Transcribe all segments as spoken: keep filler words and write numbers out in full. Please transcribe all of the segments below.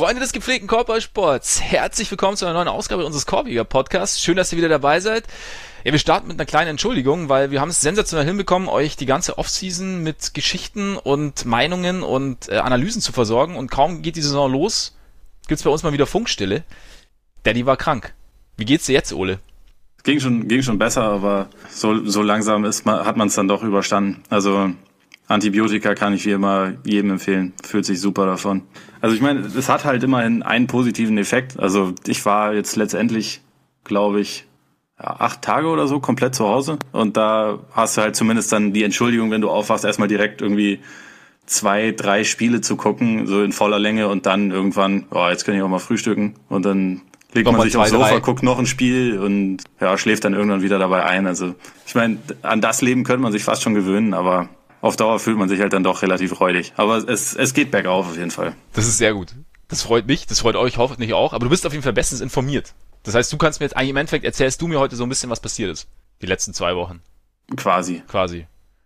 Freunde des gepflegten Korbballsports, herzlich willkommen zu einer neuen Ausgabe unseres Korbjäger-Podcasts. Schön, dass ihr wieder dabei seid. Ja, wir starten mit einer kleinen Entschuldigung, weil wir haben es sensationell hinbekommen, euch die ganze Offseason mit Geschichten und Meinungen und äh, Analysen zu versorgen. Und kaum geht die Saison los, gibt's bei uns mal wieder Funkstille. Daddy war krank. Wie geht's dir jetzt, Ole? Ging schon, ging schon besser, aber so, so langsam ist man, hat man es dann doch überstanden. Also Antibiotika kann ich wie immer jedem empfehlen. Fühlt sich super davon. Also ich meine, es hat halt immerhin einen positiven Effekt. Also ich war jetzt letztendlich, glaube ich, ja, acht Tage oder so komplett zu Hause. Und da hast du halt zumindest dann die Entschuldigung, wenn du aufwachst, erstmal direkt irgendwie zwei, drei Spiele zu gucken, so in voller Länge und dann irgendwann, oh, jetzt kann ich auch mal frühstücken. Und dann legt man sich aufs Sofa, guckt noch ein Spiel und ja, schläft dann irgendwann wieder dabei ein. Also ich meine, an das Leben könnte man sich fast schon gewöhnen, aber auf Dauer fühlt man sich halt dann doch relativ räudig. Aber es, es geht bergauf auf jeden Fall. Das ist sehr gut. Das freut mich, das freut euch hoffentlich auch. Aber du bist auf jeden Fall bestens informiert. Das heißt, du kannst mir jetzt eigentlich im Endeffekt, erzählst du mir heute so ein bisschen, was passiert ist. Die letzten zwei Wochen. Quasi. Quasi.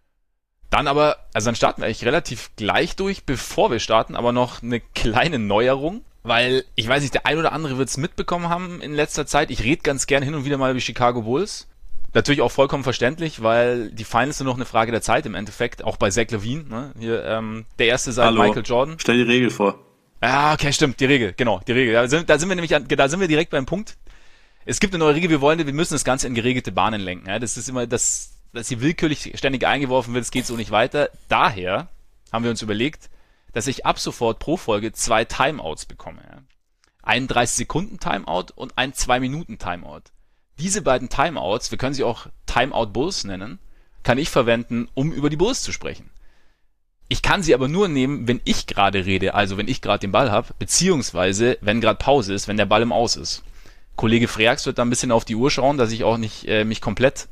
Dann aber, also dann starten wir eigentlich relativ gleich durch, bevor wir starten, aber noch eine kleine Neuerung. Weil, ich weiß nicht, der ein oder andere wird es mitbekommen haben in letzter Zeit. Ich rede ganz gern hin und wieder mal über Chicago Bulls. Natürlich auch vollkommen verständlich, weil die Finals sind noch eine Frage der Zeit im Endeffekt, auch bei Zach LaVine, ne? Hier, ähm, der erste seit Hallo. Michael Jordan. Stell die Regel vor. Ja, okay, stimmt, die Regel, genau, die Regel. Da sind, da sind wir nämlich, an, da sind wir direkt beim Punkt. Es gibt eine neue Regel, wir wollen, wir müssen das Ganze in geregelte Bahnen lenken. Ja? Das ist immer, das, dass hier willkürlich ständig eingeworfen wird, es geht so nicht weiter. Daher haben wir uns überlegt, dass ich ab sofort pro Folge zwei Timeouts bekomme. Ja? Einen dreißig Sekunden Timeout und einen zwei Minuten Timeout. Diese beiden Timeouts, wir können sie auch Timeout Bulls nennen, kann ich verwenden, um über die Bulls zu sprechen. Ich kann sie aber nur nehmen, wenn ich gerade rede, also wenn ich gerade den Ball habe, beziehungsweise wenn gerade Pause ist, wenn der Ball im Aus ist. Kollege Freaks wird da ein bisschen auf die Uhr schauen, dass ich auch nicht äh, mich komplett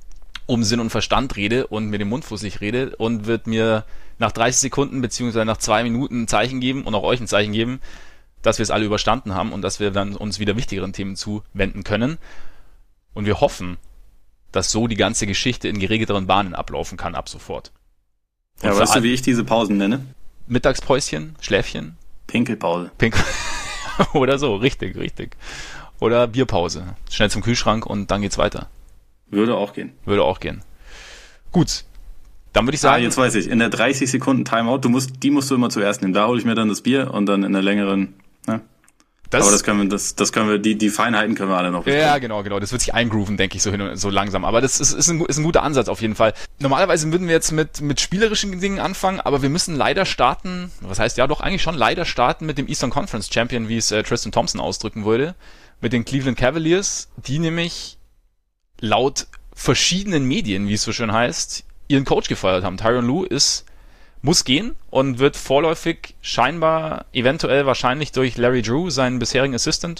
um Sinn und Verstand rede und mit dem Mund fusselig rede und wird mir nach dreißig Sekunden beziehungsweise nach zwei Minuten ein Zeichen geben und auch euch ein Zeichen geben, dass wir es alle überstanden haben und dass wir dann uns wieder wichtigeren Themen zuwenden können. Und wir hoffen, dass so die ganze Geschichte in geregelteren Bahnen ablaufen kann ab sofort. Und ja, weißt du, wie ich diese Pausen nenne? Mittagspäuschen, Schläfchen? Pinkelpause. Pinkel. Oder so, richtig, richtig. Oder Bierpause. Schnell zum Kühlschrank und dann geht's weiter. Würde auch gehen. Würde auch gehen. Gut. Dann würde ich sagen... Ah, jetzt weiß ich. In der dreißig Sekunden Timeout, du musst, die musst du immer zuerst nehmen. Da hole ich mir dann das Bier und dann in der längeren... Ne? Das, aber das können wir, das, das können wir, die, die Feinheiten können wir alle noch besprechen. Ja, genau, genau. Das wird sich eingrooven, denke ich, so hin, so langsam. Aber das ist, ist, ein, ist ein guter Ansatz auf jeden Fall. Normalerweise würden wir jetzt mit, mit spielerischen Dingen anfangen, aber wir müssen leider starten, was heißt ja doch eigentlich schon leider starten mit dem Eastern Conference Champion, wie es äh, Tristan Thompson ausdrücken würde, mit den Cleveland Cavaliers, die nämlich laut verschiedenen Medien, wie es so schön heißt, ihren Coach gefeuert haben. Tyronn Lue ist muss gehen und wird vorläufig scheinbar, eventuell wahrscheinlich durch Larry Drew, seinen bisherigen Assistant,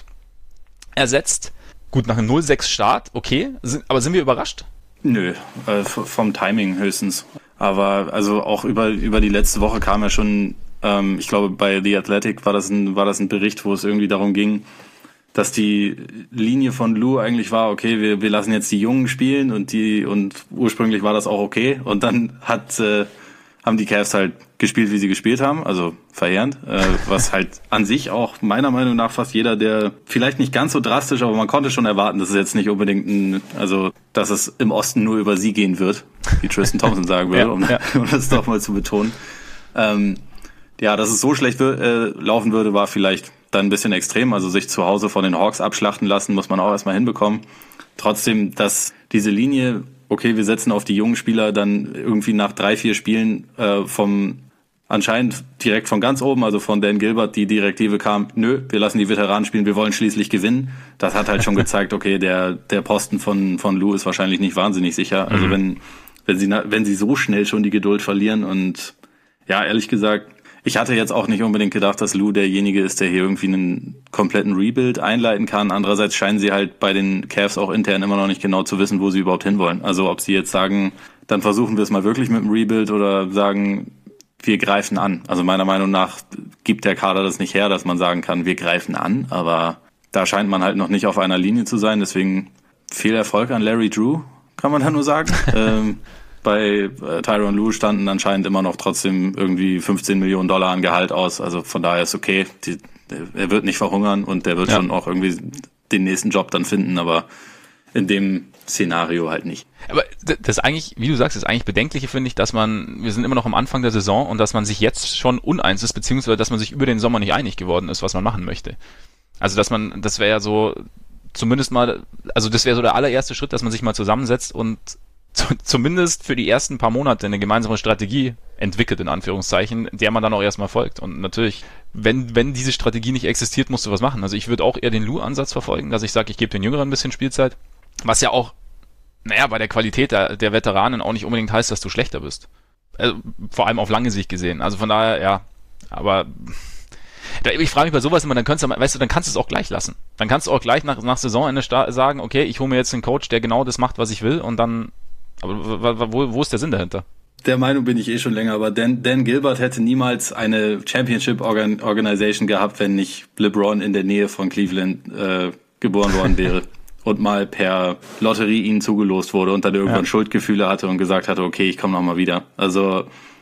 ersetzt. Gut, nach einem null sechs Start, okay. Aber sind wir überrascht? Nö, äh, vom Timing höchstens. Aber also auch über über die letzte Woche kam ja schon, ähm, ich glaube bei The Athletic war das ein war das ein Bericht, wo es irgendwie darum ging, dass die Linie von Lue eigentlich war, okay, wir wir lassen jetzt die Jungen spielen und die und ursprünglich war das auch okay und dann hat äh, haben die Cavs halt gespielt, wie sie gespielt haben, also verheerend, äh, was halt an sich auch meiner Meinung nach fast jeder, der vielleicht nicht ganz so drastisch, aber man konnte schon erwarten, dass es jetzt nicht unbedingt ein, also dass es im Osten nur über sie gehen wird, wie Tristan Thompson sagen würde, ja, um, ja. um das doch mal zu betonen. Ähm, ja, dass es so schlecht äh, laufen würde, war vielleicht dann ein bisschen extrem, also sich zu Hause von den Hawks abschlachten lassen, muss man auch erstmal hinbekommen. Trotzdem, dass diese Linie, okay, wir setzen auf die jungen Spieler dann irgendwie nach drei, vier Spielen äh, vom anscheinend direkt von ganz oben, also von Dan Gilbert, die Direktive kam, nö, wir lassen die Veteranen spielen, wir wollen schließlich gewinnen. Das hat halt schon gezeigt, okay, der der Posten von von Lue ist wahrscheinlich nicht wahnsinnig sicher. Also mhm. wenn wenn sie wenn sie so schnell schon die Geduld verlieren und ja, ehrlich gesagt, ich hatte jetzt auch nicht unbedingt gedacht, dass Lue derjenige ist, der hier irgendwie einen kompletten Rebuild einleiten kann. Andererseits scheinen sie halt bei den Cavs auch intern immer noch nicht genau zu wissen, wo sie überhaupt hinwollen. Also ob sie jetzt sagen, dann versuchen wir es mal wirklich mit dem Rebuild oder sagen, wir greifen an. Also meiner Meinung nach gibt der Kader das nicht her, dass man sagen kann, wir greifen an. Aber da scheint man halt noch nicht auf einer Linie zu sein. Deswegen viel Erfolg an Larry Drew, kann man da nur sagen. ähm, Bei äh, Tyronn Lue standen anscheinend immer noch trotzdem irgendwie fünfzehn Millionen Dollar an Gehalt aus. Also von daher ist okay. Die, er wird nicht verhungern und der wird ja. schon auch irgendwie den nächsten Job dann finden, aber in dem Szenario halt nicht. Aber das eigentlich, wie du sagst, das eigentlich Bedenkliche finde ich, dass man, wir sind immer noch am Anfang der Saison und dass man sich jetzt schon uneins ist, beziehungsweise dass man sich über den Sommer nicht einig geworden ist, was man machen möchte. Also dass man, das wäre ja so, zumindest mal, also das wäre so der allererste Schritt, dass man sich mal zusammensetzt und z- zumindest für die ersten paar Monate eine gemeinsame Strategie entwickelt, in Anführungszeichen, der man dann auch erstmal folgt. Und natürlich, wenn wenn diese Strategie nicht existiert, musst du was machen. Also ich würde auch eher den Lou-Ansatz verfolgen, dass ich sage, ich gebe den Jüngeren ein bisschen Spielzeit, was ja auch, naja, bei der Qualität der, der Veteranen auch nicht unbedingt heißt, dass du schlechter bist. Also, vor allem auf lange Sicht gesehen. Also von daher, ja, aber ich frage mich bei sowas immer, dann kannst du, weißt du, dann kannst du es auch gleich lassen. Dann kannst du auch gleich nach, nach Saisonende sta- sagen, okay, ich hole mir jetzt einen Coach, der genau das macht, was ich will, und dann, aber wo, wo ist der Sinn dahinter? Der Meinung bin ich eh schon länger, aber Dan, Dan Gilbert hätte niemals eine Championship Organ- Organisation gehabt, wenn nicht LeBron in der Nähe von Cleveland äh, geboren worden wäre und mal per Lotterie ihnen zugelost wurde und dann irgendwann ja. Schuldgefühle hatte und gesagt hatte, okay, ich komme nochmal wieder. Also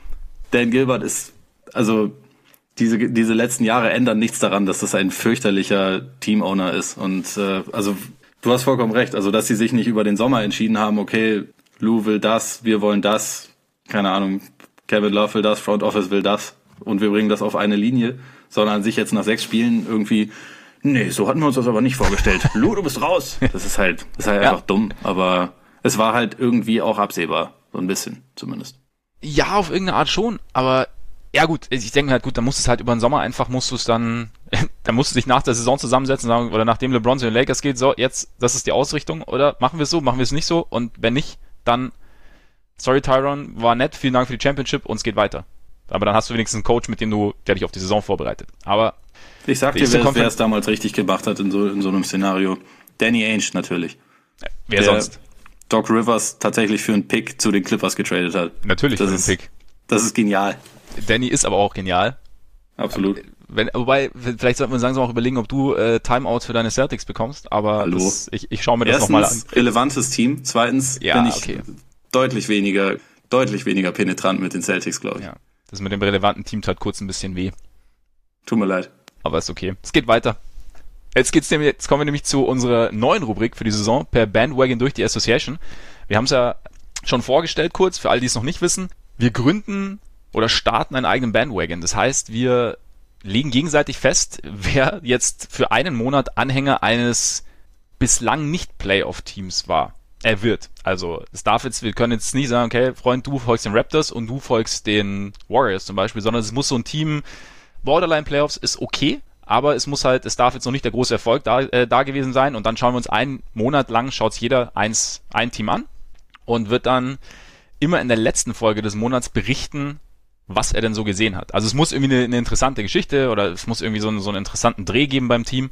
Dan Gilbert ist, also diese diese letzten Jahre ändern nichts daran, dass das ein fürchterlicher Teamowner ist. Und äh, also du hast vollkommen recht, also dass sie sich nicht über den Sommer entschieden haben, okay, Lou will das, wir wollen das, keine Ahnung, Kevin Love will das, Front Office will das und wir bringen das auf eine Linie, sondern sich jetzt nach sechs Spielen irgendwie, nee, so hatten wir uns das aber nicht vorgestellt. Lou, du bist raus. Das ist halt, das ist halt ja. einfach dumm, aber es war halt irgendwie auch absehbar, so ein bisschen zumindest. Ja, auf irgendeine Art schon, aber ja gut, ich denke halt, gut, dann musst du es halt über den Sommer einfach, musst du es dann, dann musst du dich nach der Saison zusammensetzen und sagen, oder nachdem LeBron zu den Lakers geht, so, jetzt, das ist die Ausrichtung, oder machen wir es so, machen wir es nicht so, und wenn nicht, dann, sorry Tyron, war nett, vielen Dank für die Championship und es geht weiter. Aber dann hast du wenigstens einen Coach, mit dem du, der dich auf die Saison vorbereitet. Aber ich sag dir, wer, wer es damals richtig gemacht hat in so, in so einem Szenario. Danny Ainge natürlich. Ja, wer der sonst? Doc Rivers tatsächlich für einen Pick zu den Clippers getradet hat. Natürlich das für ist, einen Pick. Das ist genial. Danny ist aber auch genial. Absolut. Wenn, wobei, vielleicht sollten wir langsam auch überlegen, ob du äh, Timeouts für deine Celtics bekommst, aber das, ich, ich schaue mir das nochmal an. Erstens, relevantes Team. Zweitens ja, bin ich okay. deutlich weniger, deutlich weniger penetrant mit den Celtics, glaube ich. Ja, das mit dem relevanten Team tat kurz ein bisschen weh. Tut mir leid. Aber ist okay. Es geht weiter. Jetzt geht's nämlich, jetzt kommen wir nämlich zu unserer neuen Rubrik für die Saison, per Bandwagon durch die Association. Wir haben es ja schon vorgestellt kurz, für alle, die es noch nicht wissen. Wir gründen oder starten einen eigenen Bandwagon. Das heißt, wir legen gegenseitig fest, wer jetzt für einen Monat Anhänger eines bislang nicht Playoff-Teams war. Er wird. Also es darf jetzt, wir können jetzt nicht sagen, okay, Freund, du folgst den Raptors und du folgst den Warriors zum Beispiel, sondern es muss so ein Team, Borderline Playoffs ist okay, aber es muss halt, es darf jetzt noch nicht der große Erfolg da, äh, da gewesen sein, und dann schauen wir uns einen Monat lang, schaut jeder eins, ein Team an und wird dann immer in der letzten Folge des Monats berichten, was er denn so gesehen hat. Also es muss irgendwie eine, eine interessante Geschichte oder es muss irgendwie so einen, so einen interessanten Dreh geben beim Team,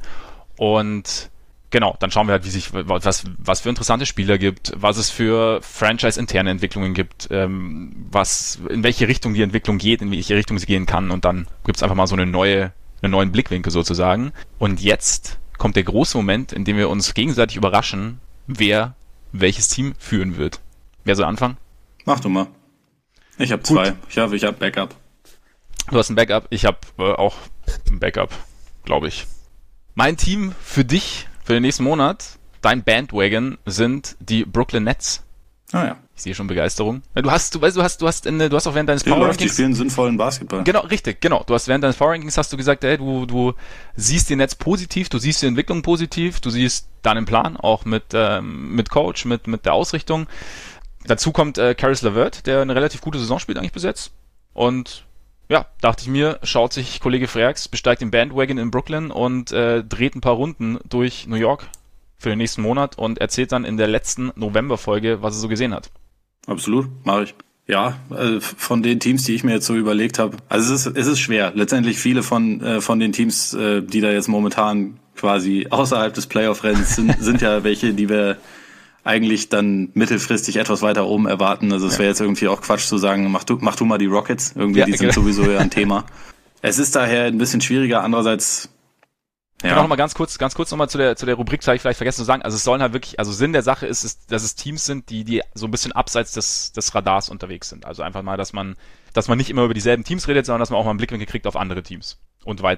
und genau, dann schauen wir halt, wie sich, was, was für interessante Spieler gibt, was es für Franchise-interne Entwicklungen gibt, ähm, was, in welche Richtung die Entwicklung geht, in welche Richtung sie gehen kann, und dann gibt's einfach mal so eine neue, einen neuen Blickwinkel sozusagen. Und jetzt kommt der große Moment, in dem wir uns gegenseitig überraschen, wer welches Team führen wird. Wer soll anfangen? Mach du mal. Ich habe zwei. Ich habe ich hab Backup. Du hast ein Backup, ich habe äh, auch ein Backup, glaube ich. Mein Team für dich, für den nächsten Monat, dein Bandwagon, sind die Brooklyn Nets. Ah ja. Ich sehe schon Begeisterung. Du hast, du weißt, du hast, du hast, in, du hast auch während deines Power Rankings. Die spielen sinnvollen Basketball. Genau, richtig, genau. Du hast während deines Power Rankings hast du gesagt, hey, du, du siehst die Nets positiv, du siehst die Entwicklung positiv, du siehst deinen Plan auch mit, ähm, mit Coach, mit, mit der Ausrichtung. Dazu kommt äh, Caris LeVert, der eine relativ gute Saison spielt eigentlich bis jetzt. Und ja, dachte ich mir, schaut sich Kollege Freaks, besteigt den Bandwagon in Brooklyn und äh, dreht ein paar Runden durch New York für den nächsten Monat und erzählt dann in der letzten November-Folge, was er so gesehen hat. Absolut, mache ich. Ja, äh, von den Teams, die ich mir jetzt so überlegt habe, also es ist, es ist schwer. Letztendlich viele von äh, von den Teams, äh, die da jetzt momentan quasi außerhalb des Playoff-Rennens sind, sind ja welche, die wir eigentlich dann mittelfristig etwas weiter oben erwarten. Also es wäre jetzt irgendwie auch Quatsch zu sagen, mach du, mach du mal die Rockets. Irgendwie, ja, die sind genau. sowieso ja ein Thema. Es ist daher ein bisschen schwieriger. Andererseits, ja. Ich kann auch noch mal ganz kurz, ganz kurz noch mal zu der, zu der Rubrik, habe ich vielleicht vergessen zu sagen. Also es sollen halt wirklich, also Sinn der Sache ist, ist, dass es Teams sind, die, die so ein bisschen abseits des, des Radars unterwegs sind. Also einfach mal, dass man, dass man nicht immer über dieselben Teams redet, sondern dass man auch mal einen Blickwinkel kriegt auf andere Teams. Und weiter.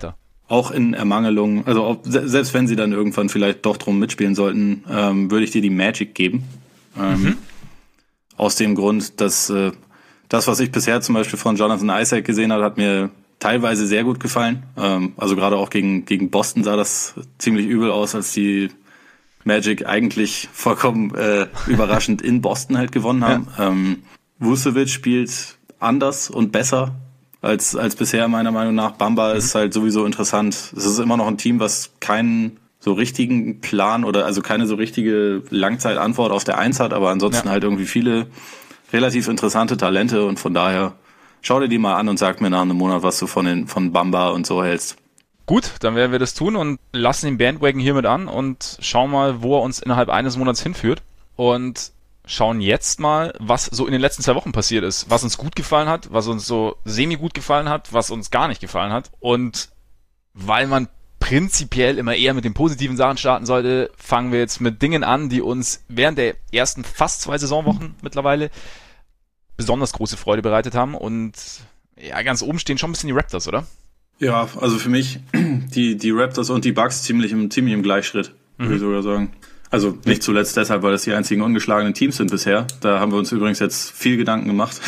auch in Ermangelung, also auch, selbst wenn sie dann irgendwann vielleicht doch drum mitspielen sollten, ähm, würde ich dir die Magic geben. Ähm, mhm. Aus dem Grund, dass äh, das, was ich bisher zum Beispiel von Jonathan Isaac gesehen habe, hat mir teilweise sehr gut gefallen. Ähm, also gerade auch gegen, gegen Boston sah das ziemlich übel aus, als die Magic eigentlich vollkommen äh, überraschend in Boston halt gewonnen haben. Ja. Ähm, Vucevic spielt anders und besser als als bisher meiner Meinung nach. Bamba mhm. ist halt sowieso interessant. Es ist immer noch ein Team, was keinen so richtigen Plan oder also keine so richtige Langzeitantwort auf der Eins hat, aber ansonsten ja. halt irgendwie viele relativ interessante Talente und von daher schau dir die mal an und sag mir nach einem Monat, was du von den von Bamba und so hältst. Gut, dann werden wir das tun und lassen den Bandwagon hiermit an und schauen mal, wo er uns innerhalb eines Monats hinführt und schauen jetzt mal, was so in den letzten zwei Wochen passiert ist, was uns gut gefallen hat, was uns so semi-gut gefallen hat, was uns gar nicht gefallen hat. Und weil man prinzipiell immer eher mit den positiven Sachen starten sollte, fangen wir jetzt mit Dingen an, die uns während der ersten fast zwei Saisonwochen mittlerweile besonders große Freude bereitet haben. Und ja, ganz oben stehen schon ein bisschen die Raptors, oder? Ja, also für mich die die Raptors und die Bucks ziemlich im, ziemlich im Gleichschritt, würde mhm. ich sogar sagen. Also nicht zuletzt deshalb, weil das die einzigen ungeschlagenen Teams sind bisher. Da haben wir uns übrigens jetzt viel Gedanken gemacht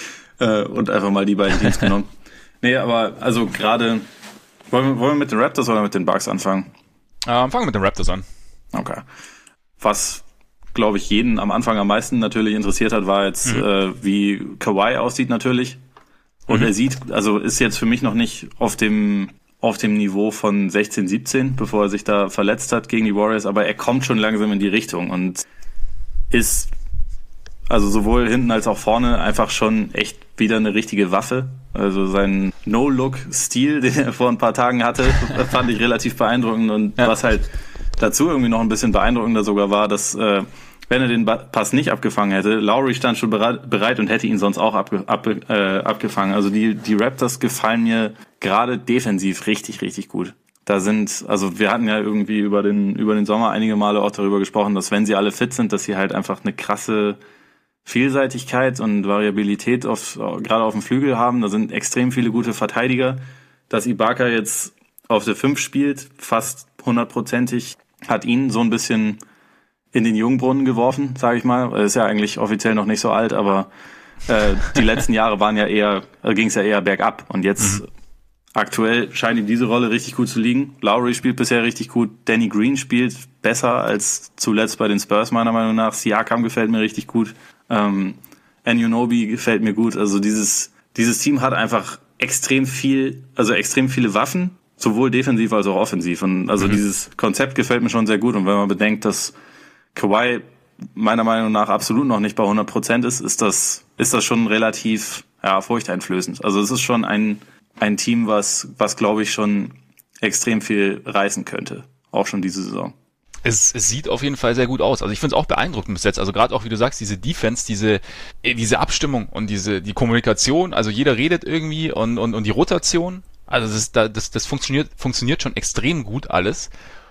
und einfach mal die beiden Teams genommen. Nee, aber also gerade, wollen wir, wollen wir mit den Raptors oder mit den Bucks anfangen? Ähm, fangen wir mit den Raptors an. Okay. Was, glaube ich, jeden am Anfang am meisten natürlich interessiert hat, war jetzt, mhm. äh, wie Kawhi aussieht natürlich. Und mhm. er sieht, also ist jetzt für mich noch nicht auf dem auf dem Niveau von sechzehn, siebzehn, bevor er sich da verletzt hat gegen die Warriors, aber er kommt schon langsam in die Richtung und ist also sowohl hinten als auch vorne einfach schon echt wieder eine richtige Waffe. Also sein No-Look-Stil, den er vor ein paar Tagen hatte, fand ich relativ beeindruckend und ja. was halt dazu irgendwie noch ein bisschen beeindruckender sogar war, dass äh, wenn er den Pass nicht abgefangen hätte, Lowry stand schon bereit und hätte ihn sonst auch abge, ab, äh, abgefangen. Also die die Raptors gefallen mir gerade defensiv richtig, richtig gut. Da sind, also wir hatten ja irgendwie über den über den Sommer einige Male auch darüber gesprochen, dass wenn sie alle fit sind, dass sie halt einfach eine krasse Vielseitigkeit und Variabilität auf, gerade auf dem Flügel haben. Da sind extrem viele gute Verteidiger. Dass Ibaka jetzt auf der fünf spielt, fast hundertprozentig, hat ihn so ein bisschen in den Jungbrunnen geworfen, sage ich mal. Er ist ja eigentlich offiziell noch nicht so alt, aber äh, die letzten Jahre waren ja eher, äh, ging es ja eher bergab. Und jetzt mhm. aktuell scheint ihm diese Rolle richtig gut zu liegen. Lowry spielt bisher richtig gut. Danny Green spielt besser als zuletzt bei den Spurs, meiner Meinung nach. Siakam gefällt mir richtig gut. Ähm, Anunoby gefällt mir gut. Also dieses dieses Team hat einfach extrem viel, also extrem viele Waffen, sowohl defensiv als auch offensiv. Und also mhm. dieses Konzept gefällt mir schon sehr gut. Und wenn man bedenkt, dass Kawhi meiner Meinung nach absolut noch nicht bei hundert Prozent ist, ist das, ist das schon relativ, ja, furchteinflößend. Also es ist schon ein, ein Team, was, was glaube ich schon extrem viel reißen könnte. Auch schon diese Saison. Es, es sieht auf jeden Fall sehr gut aus. Also ich finde es auch beeindruckend bis jetzt. Also gerade auch, wie du sagst, diese Defense, diese, diese Abstimmung und diese, die Kommunikation. Also jeder redet irgendwie und, und, und die Rotation. Also das, ist, das, das funktioniert, funktioniert schon extrem gut alles.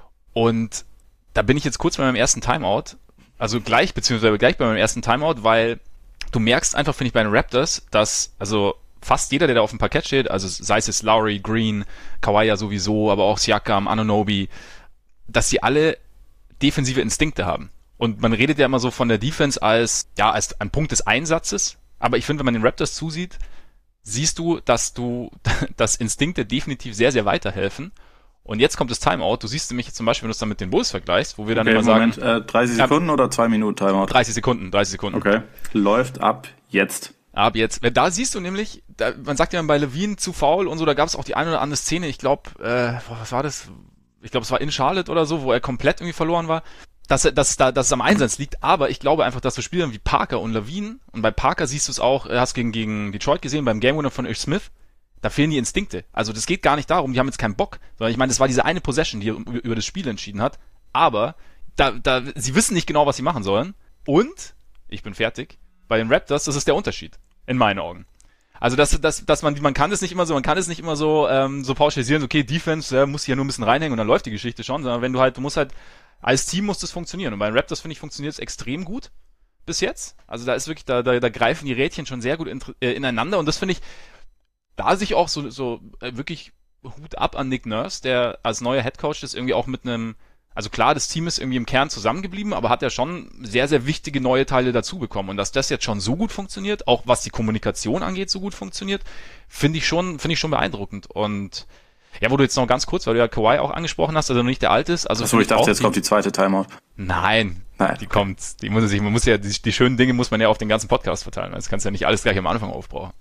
Und da bin ich jetzt kurz bei meinem ersten Timeout, also gleich, beziehungsweise gleich bei meinem ersten Timeout, weil du merkst einfach, finde ich, bei den Raptors, dass also fast jeder, der da auf dem Parkett steht, also sei es jetzt Lowry, Green, Kawhi ja sowieso, aber auch Siakam, Anunoby, dass sie alle defensive Instinkte haben. Und man redet ja immer so von der Defense als, ja, als ein Punkt des Einsatzes, aber ich finde, wenn man den Raptors zusieht, siehst du, dass du, dass Instinkte definitiv sehr, sehr weiterhelfen. Und jetzt kommt das Timeout. Du siehst nämlich zum Beispiel, wenn du es dann mit den Bulls vergleichst, wo wir dann okay, immer Moment, sagen... Äh, dreißig Sekunden äh, oder zwei Minuten Timeout? dreißig Sekunden, dreißig Sekunden. Okay, läuft ab jetzt. Ab jetzt. Da siehst du nämlich, da, man sagt ja bei Levine zu faul und so, da gab es auch die eine oder andere Szene, ich glaube, äh, was war das? Ich glaube, es war in Charlotte oder so, wo er komplett irgendwie verloren war, dass, dass, da, dass es am Einsatz liegt. Aber ich glaube einfach, dass so Spielern wie Parker und Levine, und bei Parker siehst du es auch, hast gegen, gegen Detroit gesehen, beim Game Winner von Ish Smith, da fehlen die Instinkte. Also das geht gar nicht darum, die haben jetzt keinen Bock, sondern ich meine, das war diese eine Possession, die über das Spiel entschieden hat, aber da, da, sie wissen nicht genau, was sie machen sollen. Und, ich bin fertig, bei den Raptors, das ist der Unterschied, in meinen Augen. Also dass, dass, dass man, man kann es nicht immer so, man kann es nicht immer so, ähm, so pauschalisieren, okay, Defense, ja, muss hier nur ein bisschen reinhängen und dann läuft die Geschichte schon, sondern wenn du halt, du musst halt, als Team muss das funktionieren. Und bei den Raptors, finde ich, funktioniert es extrem gut bis jetzt. Also da ist wirklich, da, da, da greifen die Rädchen schon sehr gut in, äh, ineinander und das finde ich, da sich auch so, so äh, wirklich Hut ab an Nick Nurse, der als neuer Headcoach das irgendwie auch mit einem, also klar, das Team ist irgendwie im Kern zusammengeblieben, aber hat ja schon sehr, sehr wichtige neue Teile dazu bekommen. Und dass das jetzt schon so gut funktioniert, auch was die Kommunikation angeht, so gut funktioniert, finde ich schon, finde ich schon beeindruckend. Und ja, wo du jetzt noch ganz kurz, weil du ja Kawhi auch angesprochen hast, also noch nicht der Alte ist. Also Achso, ich dachte, jetzt kommt die zweite Timeout. Nein, Nein, die kommt. Die muss sich, man muss ja, die, die schönen Dinge muss man ja auf den ganzen Podcast verteilen. Das kannst du ja nicht alles gleich am Anfang aufbrauchen.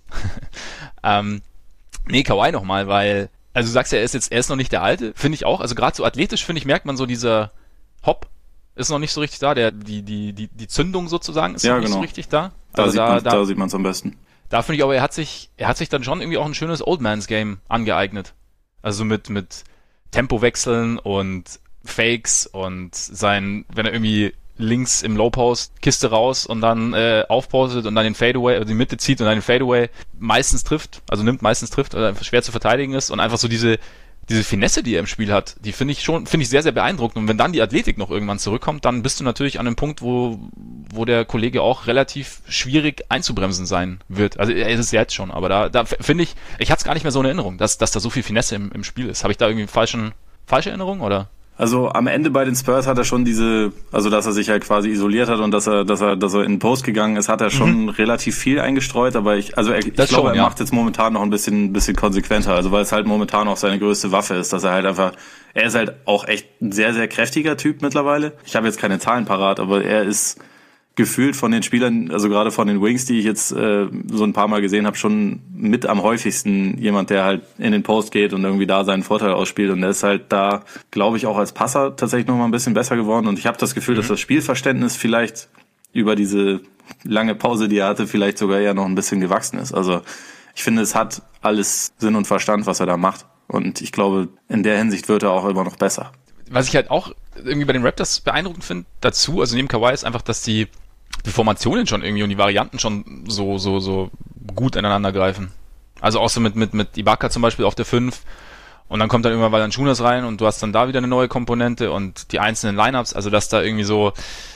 ähm, nee, Kawhi nochmal, weil, also du sagst ja, er ist jetzt, er ist noch nicht der Alte, finde ich auch. Also gerade so athletisch, finde ich, merkt man so dieser Hop ist noch nicht so richtig da, der, die, die, die, die Zündung sozusagen ist ja, noch nicht genau. so richtig da. Da also sieht da, man, da, da sieht man es am besten. Da finde ich aber, er hat sich, er hat sich dann schon irgendwie auch ein schönes Old Man's Game angeeignet. Also mit, mit Tempowechseln und Fakes und sein, wenn er irgendwie links im Low Post Kiste raus und dann äh, aufpostet und dann den Fadeaway, also die Mitte zieht und dann den Fadeaway meistens trifft, also nimmt, meistens trifft, oder einfach schwer zu verteidigen ist und einfach so diese, diese Finesse, die er im Spiel hat, die finde ich schon, finde ich sehr, sehr beeindruckend. Und wenn dann die Athletik noch irgendwann zurückkommt, dann bist du natürlich an einem Punkt, wo, wo der Kollege auch relativ schwierig einzubremsen sein wird. Also er ist es jetzt schon, aber da, da finde ich, ich hatte es gar nicht mehr so in Erinnerung, dass, dass da so viel Finesse im, im Spiel ist. Habe ich da irgendwie falschen, falsche Erinnerung, oder? Also am Ende bei den Spurs hat er schon diese, also dass er sich halt quasi isoliert hat und dass er, dass er, dass er in den Post gegangen ist, hat er schon mhm. relativ viel eingestreut, aber ich, also er, ich glaube, schon, er ja. macht jetzt momentan noch ein bisschen, bisschen konsequenter, also weil es halt momentan auch seine größte Waffe ist, dass er halt einfach, er ist halt auch echt ein sehr, sehr kräftiger Typ mittlerweile. Ich habe jetzt keine Zahlen parat, aber er ist gefühlt von den Spielern, also gerade von den Wings, die ich jetzt äh, so ein paar Mal gesehen habe, schon mit am häufigsten jemand, der halt in den Post geht und irgendwie da seinen Vorteil ausspielt. Und der ist halt da, glaube ich, auch als Passer tatsächlich noch mal ein bisschen besser geworden. Und ich habe das Gefühl, mhm. dass das Spielverständnis vielleicht über diese lange Pause, die er hatte, vielleicht sogar eher noch ein bisschen gewachsen ist. Also ich finde, es hat alles Sinn und Verstand, was er da macht. Und ich glaube, in der Hinsicht wird er auch immer noch besser. Was ich halt auch irgendwie bei den Raptors beeindruckend finde dazu, also neben Kawhi, ist einfach, dass die die Formationen schon irgendwie und die Varianten schon so, so, so gut ineinander greifen. Also auch so mit, mit, mit Ibaka zum Beispiel auf der fünf und dann kommt dann irgendwann Valanciunas rein und du hast dann da wieder eine neue Komponente und die einzelnen Lineups, also dass da irgendwie so,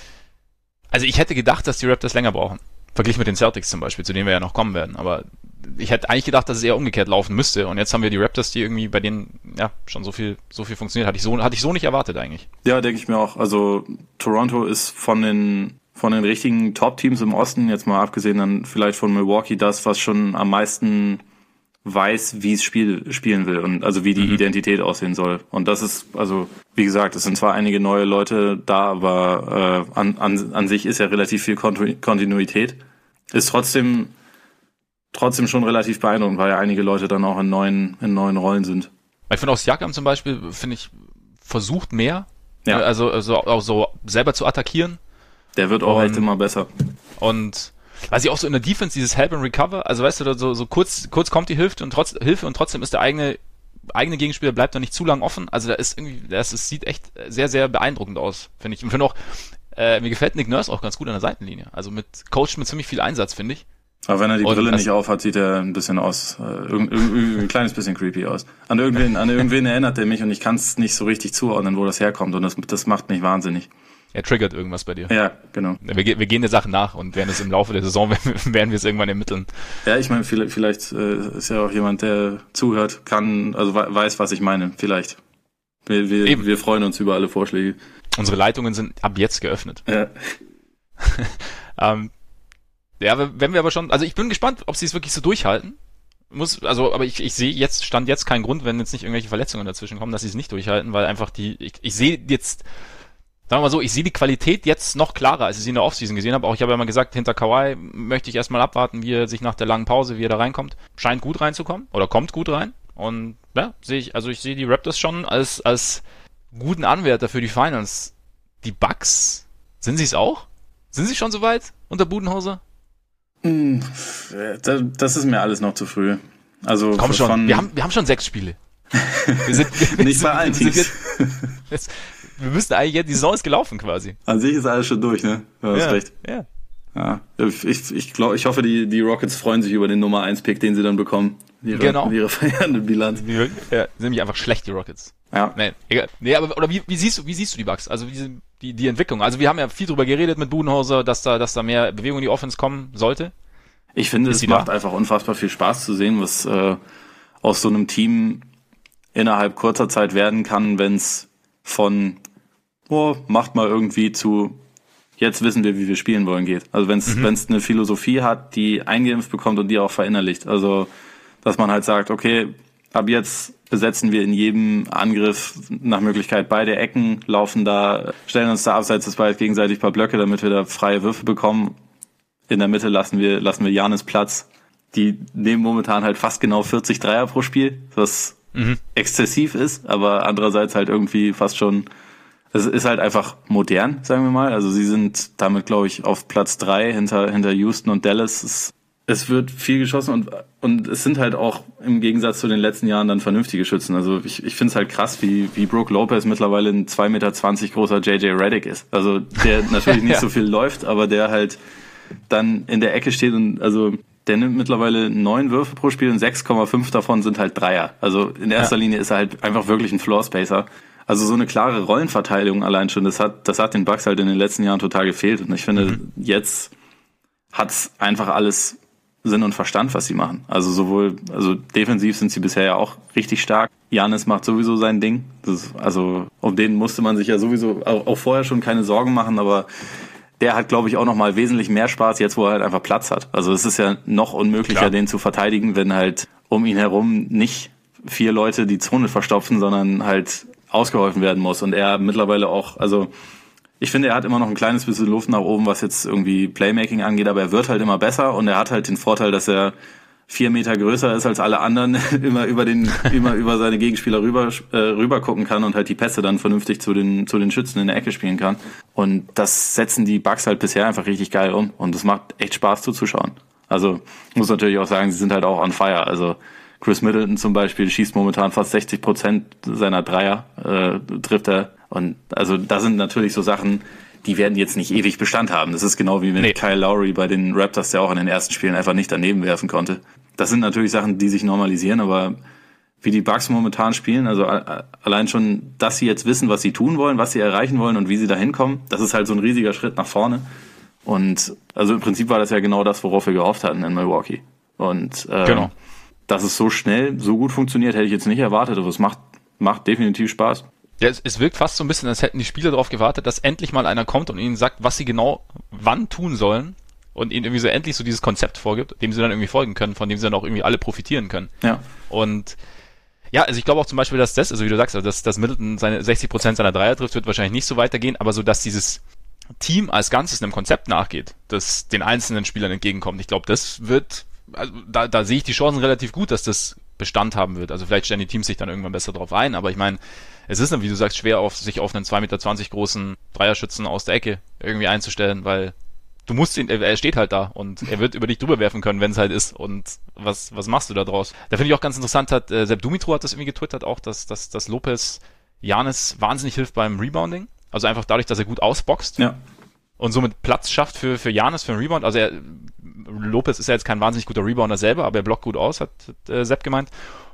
also ich hätte gedacht, dass die Raptors länger brauchen. Verglichen mit den Celtics zum Beispiel, zu denen wir ja noch kommen werden, aber ich hätte eigentlich gedacht, dass es eher umgekehrt laufen müsste und jetzt haben wir die Raptors, die irgendwie bei denen, ja, schon so viel, so viel funktioniert. Hatte ich so, hatte ich so nicht erwartet eigentlich. Ja, denke ich mir auch. Also Toronto ist von den von den richtigen Top-Teams im Osten, jetzt mal abgesehen dann vielleicht von Milwaukee, das, was schon am meisten weiß, wie es Spiel spielen will und also wie die mhm. Identität aussehen soll. Und das ist, also wie gesagt, es sind zwar einige neue Leute da, aber äh, an, an, an sich ist ja relativ viel Kontinuität. Ist trotzdem trotzdem schon relativ beeindruckend, weil ja einige Leute dann auch in neuen in neuen Rollen sind. Ich finde auch Siakam zum Beispiel, finde ich, versucht mehr, ja. also, also auch so selber zu attackieren. Der wird auch und, echt immer besser. Und weiß ich auch so in der Defense, dieses Help and Recover, also weißt du, so, so kurz, kurz kommt die Hilfe und trotz, Hilfe und trotzdem ist der eigene, eigene Gegenspieler bleibt da nicht zu lang offen. Also da ist irgendwie, das, das sieht echt sehr, sehr beeindruckend aus, finde ich. Und finde auch, äh, mir gefällt Nick Nurse auch ganz gut an der Seitenlinie. Also mit Coach mit ziemlich viel Einsatz, finde ich. Aber wenn er die und Brille nicht auf hat, sieht er ein bisschen aus, äh, irg- irg- ein kleines bisschen creepy aus. An irgendwen, an irgendwen erinnert er mich und ich kann es nicht so richtig zuordnen, wo das herkommt und das, das macht mich wahnsinnig. Er triggert irgendwas bei dir. Ja, genau. Wir, wir gehen der Sache nach und werden es im Laufe der Saison, werden wir es irgendwann ermitteln. Ja, ich meine, vielleicht, vielleicht äh, ist ja auch jemand, der zuhört, kann, also weiß, was ich meine, vielleicht. Wir, wir, wir freuen uns über alle Vorschläge. Unsere Leitungen sind ab jetzt geöffnet. Ja. ähm, ja, wenn wir aber schon, also ich bin gespannt, ob sie es wirklich so durchhalten. Muss, also, aber ich, ich sehe jetzt, stand jetzt keinen Grund, wenn jetzt nicht irgendwelche Verletzungen dazwischen kommen, dass sie es nicht durchhalten, weil einfach die, ich, ich sehe jetzt, sagen wir mal so, ich sehe die Qualität jetzt noch klarer, als ich sie in der Offseason gesehen habe. Auch ich habe ja mal gesagt, hinter Kawhi möchte ich erstmal abwarten, wie er sich nach der langen Pause, wie er da reinkommt. Scheint gut reinzukommen oder kommt gut rein. Und ja, sehe ich, also ich sehe die Raptors schon als als guten Anwärter für die Finals. Die Bucks, sind sie es auch? Sind sie schon so weit unter Budenholzer? Das ist mir alles noch zu früh. Also komm schon, wir haben wir haben schon sechs Spiele. Wir sind, nicht bei allen Teams. Jetzt, jetzt, wir müssten eigentlich jetzt, die Saison ist gelaufen quasi. An sich ist alles schon durch, ne? Du hast ja, recht. Ja. Ja. Ich, ich, glaub, ich hoffe, die, die Rockets freuen sich über den Nummer eins Pick, den sie dann bekommen. Ihre, genau. Ihre feierende Bilanz. Ja, sind nämlich einfach schlecht, die Rockets. Ja. Nee, egal. Nee, aber, oder wie, wie siehst du, wie siehst du die Bucks? Also, wie, die, die Entwicklung. Also, wir haben ja viel drüber geredet mit Budenholzer, dass da, dass da mehr Bewegung in die Offense kommen sollte. Ich finde, ist es macht da? einfach unfassbar viel Spaß zu sehen, was, äh, aus so einem Team innerhalb kurzer Zeit werden kann, wenn es von oh, macht mal irgendwie zu jetzt wissen wir, wie wir spielen wollen geht. Also wenn es mhm. wenn es eine Philosophie hat, die eingeimpft bekommt und die auch verinnerlicht. Also dass man halt sagt, okay, ab jetzt besetzen wir in jedem Angriff nach Möglichkeit beide Ecken, laufen da, stellen uns da abseits des Balls gegenseitig ein paar Blöcke, damit wir da freie Würfe bekommen. In der Mitte lassen wir lassen wir Giannis Platz. Die nehmen momentan halt fast genau vierzig Dreier pro Spiel, was mhm. exzessiv ist, aber andererseits halt irgendwie fast schon, es ist halt einfach modern, sagen wir mal. Also sie sind damit, glaube ich, auf Platz drei hinter hinter Houston und Dallas. Es, es wird viel geschossen und und es sind halt auch im Gegensatz zu den letzten Jahren dann vernünftige Schützen. Also ich ich finde es halt krass, wie wie Brook Lopez mittlerweile ein zwei Meter zwanzig großer J J Redick ist. Also der natürlich nicht ja. so viel läuft, aber der halt dann in der Ecke steht und also der nimmt mittlerweile neun Würfe pro Spiel und sechs Komma fünf davon sind halt Dreier. Also in erster ja. Linie ist er halt einfach wirklich ein Floor-Spacer. Also so eine klare Rollenverteilung allein schon, das hat das hat den Bucks halt in den letzten Jahren total gefehlt. Und ich finde, mhm. jetzt hat's einfach alles Sinn und Verstand, was sie machen. Also sowohl, also defensiv sind sie bisher ja auch richtig stark. Giannis macht sowieso sein Ding. Das ist, also um den musste man sich ja sowieso auch, auch vorher schon keine Sorgen machen, aber der hat, glaube ich, auch noch mal wesentlich mehr Spaß, jetzt wo er halt einfach Platz hat. Also es ist ja noch unmöglicher, Klar. den zu verteidigen, wenn halt um ihn herum nicht vier Leute die Zone verstopfen, sondern halt ausgeholfen werden muss. Und er mittlerweile auch, also ich finde, er hat immer noch ein kleines bisschen Luft nach oben, was jetzt irgendwie Playmaking angeht, aber er wird halt immer besser und er hat halt den Vorteil, dass er vier Meter größer ist als alle anderen, immer über den, immer über seine Gegenspieler rüber, äh, rüber gucken kann und halt die Pässe dann vernünftig zu den, zu den Schützen in der Ecke spielen kann. Und das setzen die Bucks halt bisher einfach richtig geil um und es macht echt Spaß zuzuschauen. Also, muss natürlich auch sagen, sie sind halt auch on fire. Also, Chris Middleton zum Beispiel schießt momentan fast sechzig Prozent seiner Dreier, äh, trifft er. Und also, da sind natürlich so Sachen, die werden jetzt nicht ewig Bestand haben. Das ist genau wie mit nee. Kyle Lowry bei den Raptors, der auch in den ersten Spielen einfach nicht daneben werfen konnte. Das sind natürlich Sachen, die sich normalisieren, aber wie die Bucks momentan spielen, also allein schon, dass sie jetzt wissen, was sie tun wollen, was sie erreichen wollen und wie sie da hinkommen, das ist halt so ein riesiger Schritt nach vorne. Und also im Prinzip war das ja genau das, worauf wir gehofft hatten in Milwaukee. Und äh, genau. dass es so schnell, so gut funktioniert, hätte ich jetzt nicht erwartet, aber es macht, macht definitiv Spaß. Ja, es, es wirkt fast so ein bisschen, als hätten die Spieler darauf gewartet, dass endlich mal einer kommt und ihnen sagt, was sie genau wann tun sollen und ihnen irgendwie so endlich so dieses Konzept vorgibt, dem sie dann irgendwie folgen können, von dem sie dann auch irgendwie alle profitieren können. Ja. Und ja, also ich glaube auch zum Beispiel, dass das, also wie du sagst, also dass, dass Middleton seine sechzig Prozent seiner Dreier trifft, wird wahrscheinlich nicht so weitergehen, aber so, dass dieses Team als Ganzes einem Konzept nachgeht, das den einzelnen Spielern entgegenkommt. Ich glaube, das wird, also da, da sehe ich die Chancen relativ gut, dass das Bestand haben wird. Also vielleicht stellen die Teams sich dann irgendwann besser drauf ein, aber ich meine, es ist dann, wie du sagst, schwer, auf sich auf einen zwei Meter zwanzig großen Dreierschützen aus der Ecke irgendwie einzustellen, weil du musst ihn, er steht halt da und er wird über dich drüber werfen können, wenn es halt ist. Und was was machst du da draus? Da finde ich auch ganz interessant, hat äh, Sepp Dumitru hat das irgendwie getwittert auch, dass, dass, dass Lopez Giannis wahnsinnig hilft beim Rebounding. Also einfach dadurch, dass er gut ausboxt. Ja. Und somit Platz schafft für für Giannis, für einen Rebound. Also er, Lopez ist ja jetzt kein wahnsinnig guter Rebounder selber, aber er blockt gut aus, hat, hat äh, Sepp gemeint.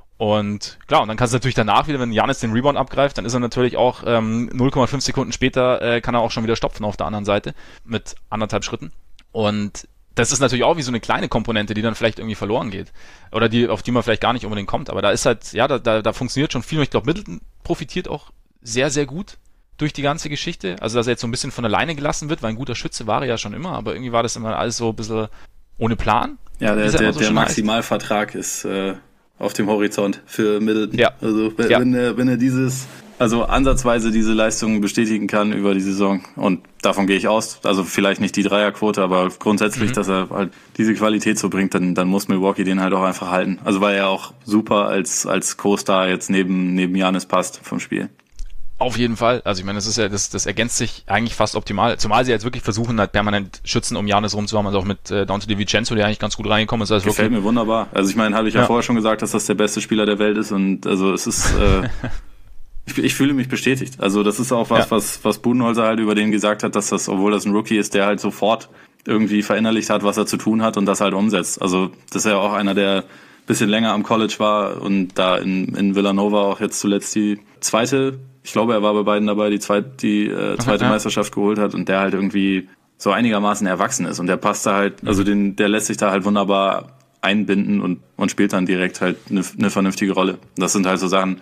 Und klar, und dann kannst du natürlich danach wieder, wenn Giannis den Rebound abgreift, dann ist er natürlich auch ähm, null Komma fünf Sekunden später äh, kann er auch schon wieder stopfen auf der anderen Seite mit anderthalb Schritten. Und das ist natürlich auch wie so eine kleine Komponente, die dann vielleicht irgendwie verloren geht. Oder die, auf die man vielleicht gar nicht unbedingt kommt. Aber da ist halt, ja, da, da, da funktioniert schon viel. Und ich glaube, Middleton profitiert auch sehr, sehr gut durch die ganze Geschichte. Also, dass er jetzt so ein bisschen von alleine gelassen wird, weil ein guter Schütze war er ja schon immer, aber irgendwie war das immer alles so ein bisschen ohne Plan. Ja, der, der, so der Maximalvertrag ist äh, auf dem Horizont für Middleton. Ja. Also, wenn, ja. wenn er, wenn er dieses, also ansatzweise diese Leistungen bestätigen kann über die Saison, und davon gehe ich aus, also vielleicht nicht die Dreierquote, aber grundsätzlich, mhm. dass er halt diese Qualität so bringt, dann, dann muss Milwaukee den halt auch einfach halten. Also, weil er auch super als, als Co-Star jetzt neben, neben Giannis passt vom Spiel. Auf jeden Fall. Also ich meine, das ist ja, das, das ergänzt sich eigentlich fast optimal. Zumal sie jetzt wirklich versuchen, halt permanent Schützen um Giannis rumzuhaben, also auch mit äh, Dante DiVincenzo, der eigentlich ganz gut reingekommen ist. Also Gefällt mir wunderbar. Also ich meine, habe ich ja, ja vorher schon gesagt, dass das der beste Spieler der Welt ist, und also es ist, äh, ich, ich fühle mich bestätigt. Also das ist auch was, ja. was, was Budenholzer halt über den gesagt hat, dass das, obwohl das ein Rookie ist, der halt sofort irgendwie verinnerlicht hat, was er zu tun hat und das halt umsetzt. Also das ist ja auch einer, der bisschen länger am College war und da in, in Villanova auch jetzt zuletzt die zweite, ich glaube, er war bei beiden dabei, die zweite, die äh, zweite okay, Meisterschaft geholt hat, und der halt irgendwie so einigermaßen erwachsen ist, und der passt da halt, also den, der lässt sich da halt wunderbar einbinden und, und spielt dann direkt halt eine, eine vernünftige Rolle. Das sind halt so Sachen,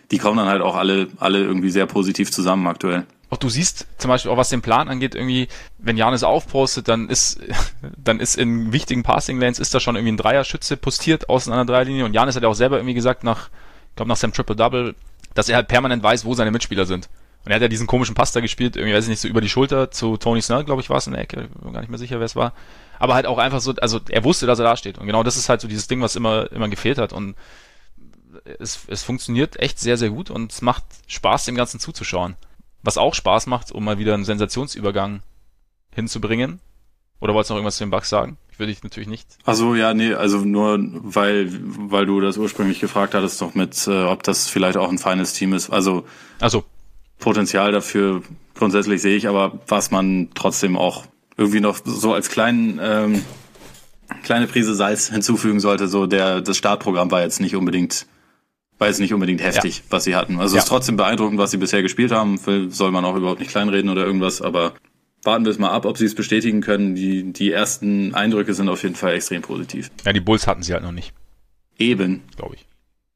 die kommen dann halt auch alle, alle irgendwie sehr positiv zusammen aktuell. Auch du siehst zum Beispiel auch, was den Plan angeht, irgendwie, wenn Giannis aufpostet, dann ist, dann ist in wichtigen Passing Lanes ist da schon irgendwie ein Dreierschütze postiert außen an der Dreierlinie und Giannis hat ja auch selber irgendwie gesagt nach, ich glaube nach seinem Triple-Double, dass er halt permanent weiß, wo seine Mitspieler sind. Und er hat ja diesen komischen Pass da gespielt, irgendwie, weiß ich nicht, so über die Schulter zu Tony Snell, glaube ich, war es in der Ecke, ich bin gar nicht mehr sicher, wer es war. Aber halt auch einfach so, also er wusste, dass er da steht. Und genau das ist halt so dieses Ding, was immer, immer gefehlt hat. Und es, es funktioniert echt sehr, sehr gut und es macht Spaß, dem Ganzen zuzuschauen. Was auch Spaß macht, um mal wieder einen Sensationsübergang hinzubringen. Oder wolltest du noch irgendwas zu den Bucks sagen? Ich will dich natürlich nicht. Also ja, nee, also nur weil weil du das ursprünglich gefragt hattest, doch mit, äh, ob das vielleicht auch ein Finals-Team ist. Also, also Potenzial dafür grundsätzlich sehe ich, aber was man trotzdem auch irgendwie noch so als kleinen ähm, kleine Prise Salz hinzufügen sollte, so der das Startprogramm war jetzt nicht unbedingt war jetzt nicht unbedingt heftig, ja. was sie hatten. Also ja. Es ist trotzdem beeindruckend, was sie bisher gespielt haben. Soll man auch überhaupt nicht kleinreden oder irgendwas, aber warten wir es mal ab, ob sie es bestätigen können. Die, die ersten Eindrücke sind auf jeden Fall extrem positiv. Ja, die Bulls hatten sie halt noch nicht. Eben. Glaube ich.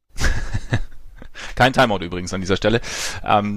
Kein Timeout übrigens an dieser Stelle. Ähm,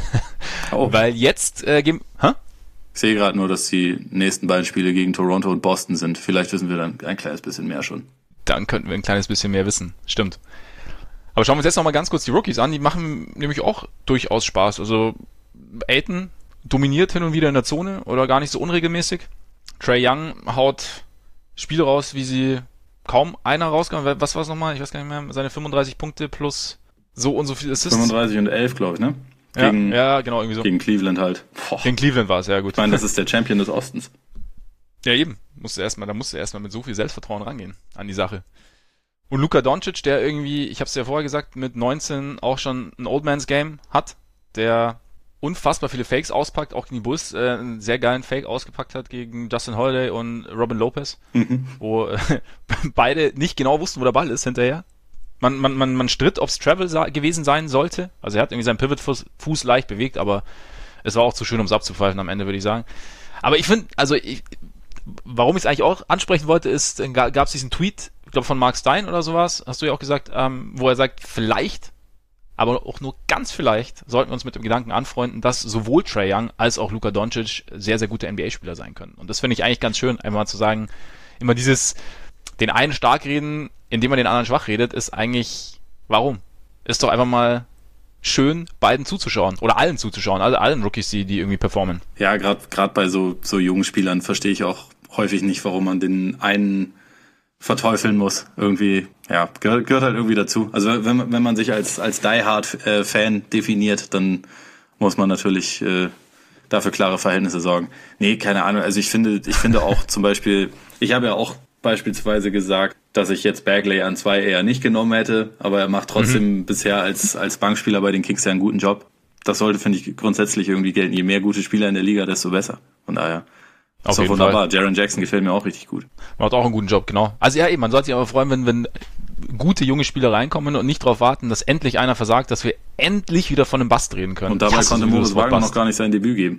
oh. Weil jetzt äh, geben... Hä? Ich sehe gerade nur, dass die nächsten beiden Spiele gegen Toronto und Boston sind. Vielleicht wissen wir dann ein kleines bisschen mehr schon. Dann könnten wir ein kleines bisschen mehr wissen. Stimmt. Aber schauen wir uns jetzt noch mal ganz kurz die Rookies an. Die machen nämlich auch durchaus Spaß. Also Ayton dominiert hin und wieder in der Zone oder gar nicht so unregelmäßig. Trae Young haut Spiele raus, wie sie kaum einer rausgehauen. Was war es nochmal? Ich weiß gar nicht mehr. Seine fünfunddreißig Punkte plus so und so viel Assists. fünfunddreißig und elf, glaube ich, ne? Gegen, ja, ja, genau, irgendwie so. Gegen Cleveland halt. Boah. Gegen Cleveland war es, ja gut. Ich meine, das ist der Champion des Ostens. Ja, eben. Musste erstmal, da musste er erstmal mit so viel Selbstvertrauen rangehen an die Sache. Und Luka Doncic, der irgendwie, ich habe es ja vorher gesagt, mit neunzehn auch schon ein Old Man's Game hat, der unfassbar viele Fakes auspackt, auch gegen die Bulls äh, einen sehr geilen Fake ausgepackt hat gegen Justin Holiday und Robin Lopez, mhm. wo äh, beide nicht genau wussten, wo der Ball ist hinterher. Man, man, man, man stritt, ob es Travel sa- gewesen sein sollte. Also er hat irgendwie seinen Pivot-Fuß Fuß leicht bewegt, aber es war auch zu schön, um es abzupfeifen am Ende, würde ich sagen. Aber ich finde, also ich, warum ich es eigentlich auch ansprechen wollte, ist, gab es diesen Tweet, ich glaube von Mark Stein oder sowas, hast du ja auch gesagt, ähm, wo er sagt, vielleicht, aber auch nur ganz vielleicht, sollten wir uns mit dem Gedanken anfreunden, dass sowohl Trae Young als auch Luka Doncic sehr, sehr gute N B A-Spieler sein können. Und das finde ich eigentlich ganz schön, einmal mal zu sagen, immer dieses, den einen stark reden, indem man den anderen schwach redet, ist eigentlich, warum? Ist doch einfach mal schön, beiden zuzuschauen oder allen zuzuschauen, also allen Rookies, die, die irgendwie performen. Ja, gerade gerade bei so so jungen Spielern verstehe ich auch häufig nicht, warum man den einen verteufeln muss. Irgendwie, ja, gehört, gehört halt irgendwie dazu. Also wenn, wenn man sich als als Die-Hard-Fan definiert, dann muss man natürlich äh, dafür klare Verhältnisse sorgen. Nee, keine Ahnung. Also ich finde, ich finde auch zum Beispiel, ich habe ja auch beispielsweise gesagt, dass ich jetzt Bagley an zwei eher nicht genommen hätte, aber er macht trotzdem mhm. bisher als als Bankspieler bei den Kings ja einen guten Job. Das sollte, finde ich, grundsätzlich irgendwie gelten. Je mehr gute Spieler in der Liga, desto besser. Von daher ist doch wunderbar. Jaren Jackson gefällt mir auch richtig gut. Macht auch einen guten Job, genau. Also ja, eben, man sollte sich aber freuen, wenn, wenn gute junge Spieler reinkommen und nicht darauf warten, dass endlich einer versagt, dass wir endlich wieder von einem Bust reden können. Und dabei konnte Moritz Wagner noch gar nicht sein Debüt geben.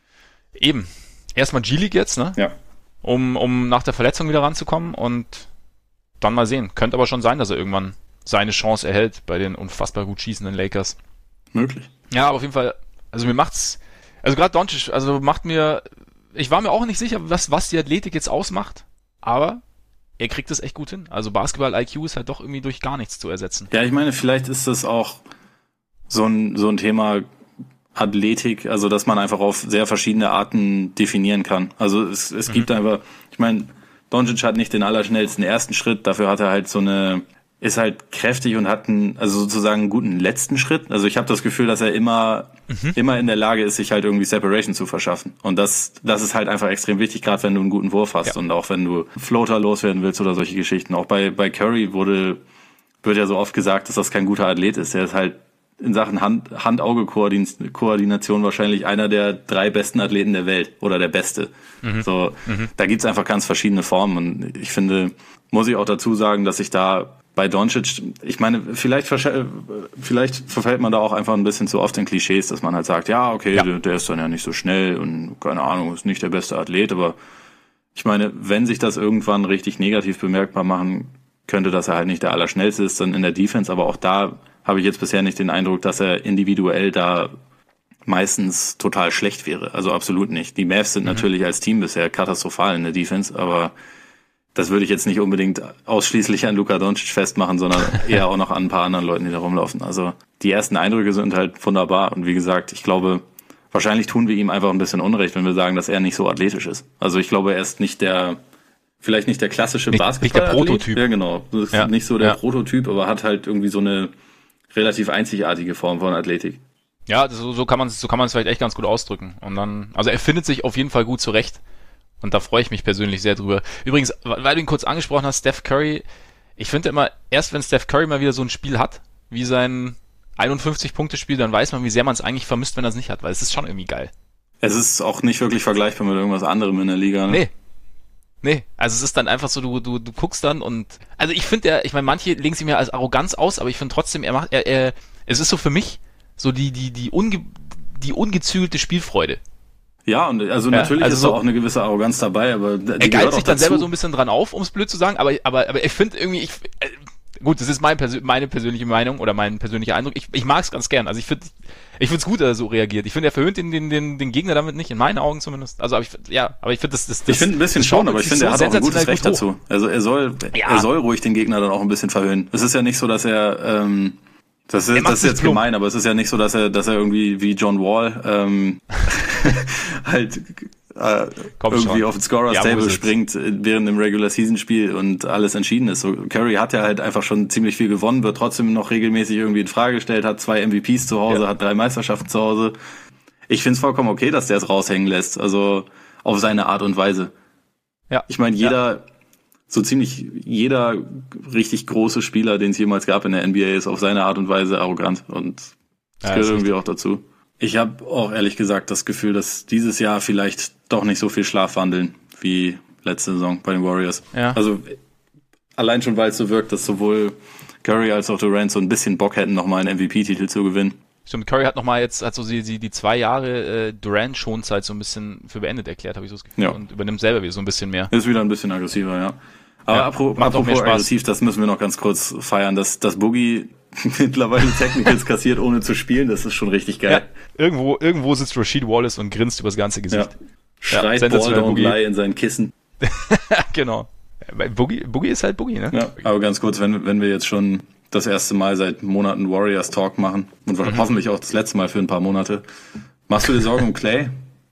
Eben. Erstmal G-League jetzt, ne? Ja. Um, um nach der Verletzung wieder ranzukommen und dann mal sehen. Könnte aber schon sein, dass er irgendwann seine Chance erhält bei den unfassbar gut schießenden Lakers. Möglich. Ja, aber auf jeden Fall, also mir macht's, also gerade Doncic, also macht mir, ich war mir auch nicht sicher, was, was die Athletik jetzt ausmacht, aber er kriegt es echt gut hin. Also Basketball-I Q ist halt doch irgendwie durch gar nichts zu ersetzen. Ja, ich meine, vielleicht ist das auch so ein, so ein Thema Athletik, also dass man einfach auf sehr verschiedene Arten definieren kann. Also es, es mhm. gibt einfach, ich meine, Doncic hat nicht den allerschnellsten ersten Schritt, dafür hat er halt so eine, ist halt kräftig und hat einen, also sozusagen einen guten letzten Schritt. Also ich habe das Gefühl, dass er immer mhm. immer in der Lage ist, sich halt irgendwie Separation zu verschaffen. Und das das ist halt einfach extrem wichtig, gerade wenn du einen guten Wurf hast ja. und auch wenn du Floater loswerden willst oder solche Geschichten. Auch bei bei Curry wurde wird ja so oft gesagt, dass das kein guter Athlet ist. Er ist halt in Sachen Hand, Hand-Auge-Koordination wahrscheinlich einer der drei besten Athleten der Welt oder der beste. Mhm. So, mhm. Da gibt's einfach ganz verschiedene Formen und ich finde, muss ich auch dazu sagen, dass ich da bei Doncic, ich meine, vielleicht vielleicht verfällt man da auch einfach ein bisschen zu oft in Klischees, dass man halt sagt, ja, okay, ja. Der, der ist dann ja nicht so schnell und keine Ahnung, ist nicht der beste Athlet, aber ich meine, wenn sich das irgendwann richtig negativ bemerkbar machen könnte, dass er halt nicht der Allerschnellste ist, dann in der Defense, aber auch da habe ich jetzt bisher nicht den Eindruck, dass er individuell da meistens total schlecht wäre. Also absolut nicht. Die Mavs sind mhm. natürlich als Team bisher katastrophal in der Defense, aber das würde ich jetzt nicht unbedingt ausschließlich an Luka Doncic festmachen, sondern eher auch noch an ein paar anderen Leuten, die da rumlaufen. Also die ersten Eindrücke sind halt wunderbar. Und wie gesagt, ich glaube, wahrscheinlich tun wir ihm einfach ein bisschen Unrecht, wenn wir sagen, dass er nicht so athletisch ist. Also ich glaube, er ist nicht der, vielleicht nicht der klassische Basketball. Nicht der Prototyp. Ja, genau. Das ist ja. nicht so der ja. Prototyp, aber hat halt irgendwie so eine relativ einzigartige Form von Athletik. Ja, so, so kann man es so kann man es vielleicht echt ganz gut ausdrücken. Und dann, also er findet sich auf jeden Fall gut zurecht. Und da freue ich mich persönlich sehr drüber. Übrigens, weil du ihn kurz angesprochen hast, Steph Curry, ich finde immer, erst wenn Steph Curry mal wieder so ein Spiel hat, wie sein einundfünfzig-Punkte-Spiel, dann weiß man, wie sehr man es eigentlich vermisst, wenn er es nicht hat, weil es ist schon irgendwie geil. Es ist auch nicht wirklich vergleichbar mit irgendwas anderem in der Liga, ne? Nee. Nee, also es ist dann einfach so, du du du guckst dann und, also ich finde, ich meine, manche legen sich mir als Arroganz aus, aber ich finde trotzdem, er macht, er, er, es ist so für mich so die, die, die, unge, die ungezügelte Spielfreude. Ja, und also natürlich ja, also ist so, auch eine gewisse Arroganz dabei, aber die er geilt sich dann dazu. Selber so ein bisschen dran auf, um es blöd zu sagen, aber aber aber ich finde irgendwie, ich äh, gut, das ist mein Persö- meine persönliche Meinung oder mein persönlicher Eindruck. Ich ich mag es ganz gern. Also ich finde ich finde es gut, dass er so reagiert. Ich finde, er verhöhnt den den den den Gegner damit nicht, in meinen Augen zumindest. Also aber ich ja, aber ich finde das, das das ich finde ein bisschen schon, aber ich finde, so er hat auch ein gutes Recht dazu. Also er soll ja. er soll ruhig den Gegner dann auch ein bisschen verhöhnen. Es ist ja nicht so, dass er ähm, Das ist, das ist jetzt plump. gemein, aber es ist ja nicht so, dass er, dass er irgendwie wie John Wall ähm, halt äh, irgendwie schon auf den Scorer's ja, Table springt während dem Regular Season Spiel und alles entschieden ist. So, Curry hat ja halt einfach schon ziemlich viel gewonnen, wird trotzdem noch regelmäßig irgendwie in Frage gestellt, hat zwei M V Ps zu Hause, ja. hat drei Meisterschaften zu Hause. Ich find's vollkommen okay, dass der es raushängen lässt, also auf seine Art und Weise. Ja. Ich meine, jeder ja. so ziemlich jeder richtig große Spieler, den es jemals gab in der N B A, ist auf seine Art und Weise arrogant und das ja, gehört irgendwie richtig. Auch dazu. Ich habe auch ehrlich gesagt das Gefühl, dass dieses Jahr vielleicht doch nicht so viel schlafwandeln wie letzte Saison bei den Warriors. Ja. Also allein schon, weil es so wirkt, dass sowohl Curry als auch Durant so ein bisschen Bock hätten, nochmal einen M V P-Titel zu gewinnen. Stimmt, Curry hat nochmal jetzt, hat so die, die, die zwei Jahre äh, Durant-Schonzeit so ein bisschen für beendet erklärt, habe ich so das Gefühl. Ja. Und übernimmt selber wieder so ein bisschen mehr. Ist wieder ein bisschen aggressiver, ja. Aber ja, apropos, apropos aggressiv, das müssen wir noch ganz kurz feiern, dass das Boogie mittlerweile Technicals kassiert, ohne zu spielen, das ist schon richtig geil. Ja, irgendwo, irgendwo sitzt Rasheed Wallace und grinst übers ganze Gesicht. Ja. Schreit ja, Ball don't lie in sein Kissen. Genau. Boogie, Boogie ist halt Boogie, ne? Ja, aber ganz kurz, wenn, wenn wir jetzt schon das erste Mal seit Monaten Warriors Talk machen und mhm. hoffentlich auch das letzte Mal für ein paar Monate, machst du dir Sorgen um Clay?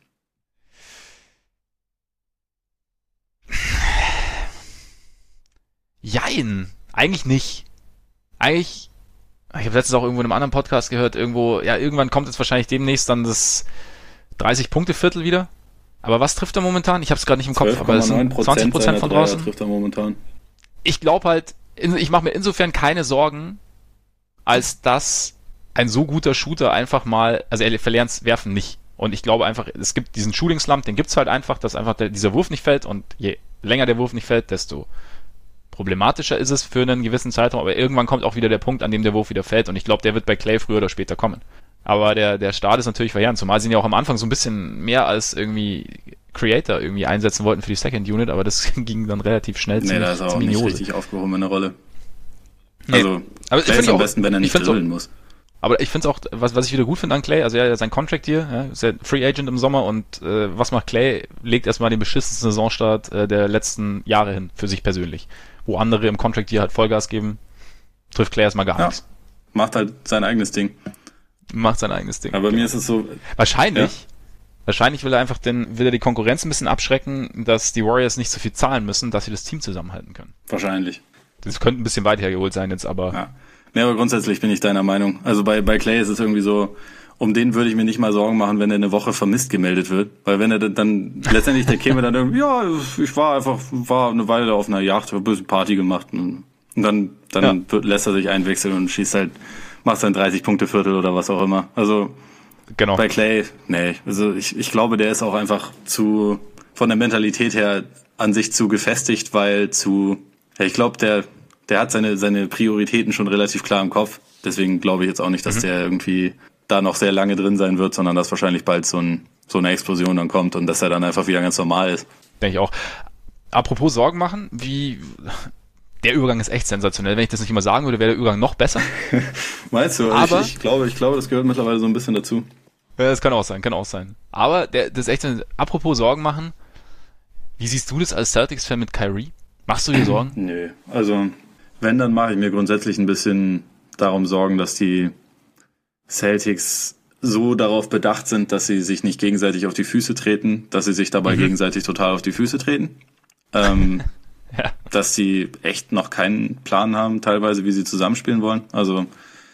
Jein, eigentlich nicht. Eigentlich, ich habe letztens auch irgendwo in einem anderen Podcast gehört, irgendwo, ja, irgendwann kommt jetzt wahrscheinlich demnächst dann das dreißig-Punkte-Viertel wieder. Aber was trifft er momentan? Ich habe es gerade nicht im Kopf, aber es sind zwanzig Prozent von draußen. Trifft er momentan. Ich glaube halt, ich mache mir insofern keine Sorgen, als dass ein so guter Shooter einfach mal, also er verlernt Werfen nicht. Und ich glaube einfach, es gibt diesen Shooting-Slump, den gibt's halt einfach, dass einfach der, dieser Wurf nicht fällt und je länger der Wurf nicht fällt, desto problematischer ist es für einen gewissen Zeitraum, aber irgendwann kommt auch wieder der Punkt, an dem der Wurf wieder fällt und ich glaube, der wird bei Clay früher oder später kommen. Aber der, der Start ist natürlich verheerend, zumal sie ihn ja auch am Anfang so ein bisschen mehr als irgendwie Creator irgendwie einsetzen wollten für die Second Unit, aber das ging dann relativ schnell nee, ziemlich, da ist er auch nicht Hose. Richtig aufgehoben in der Rolle. Nee. Also, aber Clay ist am besten, wenn er nicht drillen muss. Aber ich finde es auch, was, was ich wieder gut finde an Clay, also ja, sein Contract hier, ja, ist ja Free Agent im Sommer und äh, was macht Clay? Legt erstmal den beschissensten Saisonstart äh, der letzten Jahre hin, für sich persönlich. Wo andere im Contract hier halt Vollgas geben, trifft Clay erstmal gar ja. nichts. Macht halt sein eigenes Ding. Macht sein eigenes Ding. Aber bei mir ist es so... Wahrscheinlich, ja. wahrscheinlich will er einfach den, will er die Konkurrenz ein bisschen abschrecken, dass die Warriors nicht so viel zahlen müssen, dass sie das Team zusammenhalten können. Wahrscheinlich. Das könnte ein bisschen weit hergeholt sein jetzt, aber... Ja. Nee, aber grundsätzlich bin ich deiner Meinung. Also bei, bei Clay ist es irgendwie so, um den würde ich mir nicht mal Sorgen machen, wenn er eine Woche vermisst gemeldet wird. Weil wenn er dann, letztendlich, der käme dann irgendwie, ja, ich war einfach, war eine Weile auf einer Yacht, habe ein bisschen Party gemacht und, und dann, dann ja. lässt er sich einwechseln und schießt halt, macht sein dreißig-Punkte-Viertel oder was auch immer. Also genau. Bei Clay, nee, also ich, ich glaube, der ist auch einfach zu, von der Mentalität her an sich zu gefestigt, weil zu, ja, ich glaube, der, der hat seine, seine Prioritäten schon relativ klar im Kopf. Deswegen glaube ich jetzt auch nicht, dass mhm. der irgendwie da noch sehr lange drin sein wird, sondern dass wahrscheinlich bald so, ein, so eine Explosion dann kommt und dass er dann einfach wieder ganz normal ist. Denke ich auch. Apropos Sorgen machen, wie der Übergang ist echt sensationell. Wenn ich das nicht immer sagen würde, wäre der Übergang noch besser. Meinst du? Aber ich, ich, glaube, ich glaube, das gehört mittlerweile so ein bisschen dazu. Ja, das kann auch sein, kann auch sein. Aber der, das ist echt, apropos Sorgen machen, wie siehst du das als Celtics-Fan mit Kyrie? Machst du dir Sorgen? Nö, also wenn, dann mache ich mir grundsätzlich ein bisschen darum Sorgen, dass die Celtics so darauf bedacht sind, dass sie sich nicht gegenseitig auf die Füße treten, dass sie sich dabei mhm. gegenseitig total auf die Füße treten. Ähm, ja. Dass sie echt noch keinen Plan haben, teilweise, wie sie zusammenspielen wollen. Also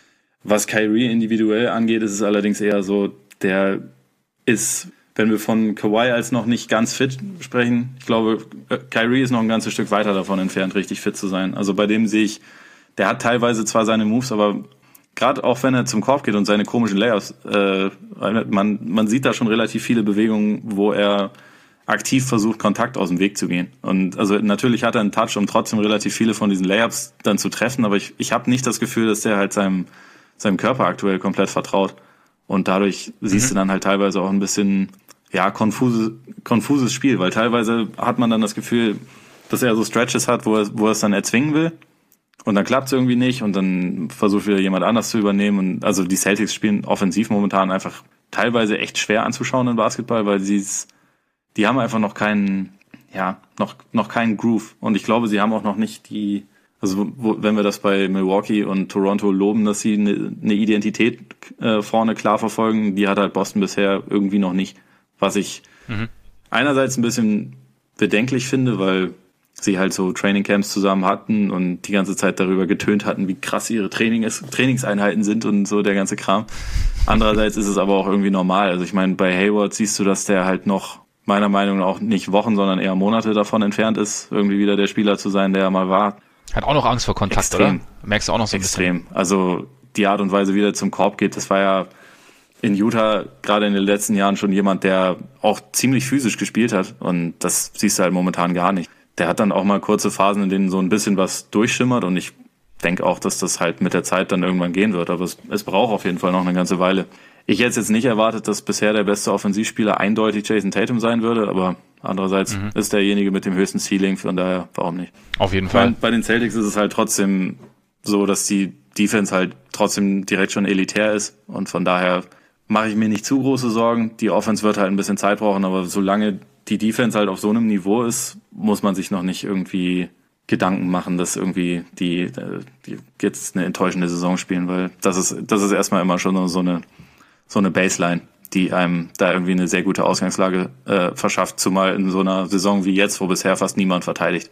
was Kyrie individuell angeht, ist es allerdings eher so, der ist, wenn wir von Kawhi als noch nicht ganz fit sprechen, ich glaube, Kyrie ist noch ein ganzes Stück weiter davon entfernt, richtig fit zu sein. Also bei dem sehe ich, der hat teilweise zwar seine Moves, aber gerade auch wenn er zum Korb geht und seine komischen Layups, äh, man, man sieht da schon relativ viele Bewegungen, wo er aktiv versucht, Kontakt aus dem Weg zu gehen. Und also natürlich hat er einen Touch, um trotzdem relativ viele von diesen Layups dann zu treffen, aber ich, ich habe nicht das Gefühl, dass der halt seinem, seinem Körper aktuell komplett vertraut. Und dadurch mhm. siehst du dann halt teilweise auch ein bisschen, ja, konfuse, konfuses Spiel, weil teilweise hat man dann das Gefühl, dass er so Stretches hat, wo er, wo er es dann erzwingen will. Und dann klappt es irgendwie nicht und dann versucht wieder jemand anders zu übernehmen. Und also die Celtics spielen offensiv momentan einfach teilweise echt schwer anzuschauen in Basketball, weil sie es, die haben einfach noch keinen, ja, noch, noch keinen Groove. Und ich glaube, sie haben auch noch nicht die, also wo, wenn wir das bei Milwaukee und Toronto loben, dass sie eine, eine Identität äh, vorne klar verfolgen, die hat halt Boston bisher irgendwie noch nicht. Was ich mhm. einerseits ein bisschen bedenklich finde, weil sie halt so Trainingcamps zusammen hatten und die ganze Zeit darüber getönt hatten, wie krass ihre Trainings, Trainingseinheiten sind und so der ganze Kram. Andererseits ist es aber auch irgendwie normal. Also ich meine, bei Hayward siehst du, dass der halt noch meiner Meinung nach auch nicht Wochen, sondern eher Monate davon entfernt ist, irgendwie wieder der Spieler zu sein, der er mal war. Hat auch noch Angst vor Kontakt, Extrem. Oder? Merkst du auch noch so ein Extrem. bisschen? Also die Art und Weise, wie er zum Korb geht, das war ja in Utah gerade in den letzten Jahren schon jemand, der auch ziemlich physisch gespielt hat und das siehst du halt momentan gar nicht. Der hat dann auch mal kurze Phasen, in denen so ein bisschen was durchschimmert und ich denke auch, dass das halt mit der Zeit dann irgendwann gehen wird, aber es, es braucht auf jeden Fall noch eine ganze Weile. Ich hätte jetzt nicht erwartet, dass bisher der beste Offensivspieler eindeutig Jason Tatum sein würde, aber andererseits mhm. ist derjenige mit dem höchsten Ceiling, von daher warum nicht. Auf jeden Fall. Bei den Celtics ist es halt trotzdem so, dass die Defense halt trotzdem direkt schon elitär ist und von daher mache ich mir nicht zu große Sorgen. Die Offense wird halt ein bisschen Zeit brauchen, aber solange die Defense halt auf so einem Niveau ist, muss man sich noch nicht irgendwie Gedanken machen, dass irgendwie die, die jetzt eine enttäuschende Saison spielen, weil das ist, das ist erstmal immer schon so eine, so eine Baseline, die einem da irgendwie eine sehr gute Ausgangslage äh, verschafft, zumal in so einer Saison wie jetzt, wo bisher fast niemand verteidigt.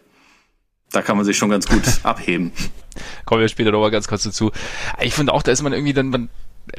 Da kann man sich schon ganz gut abheben. Kommen wir später noch mal ganz kurz dazu. Ich finde auch, da ist man irgendwie dann, man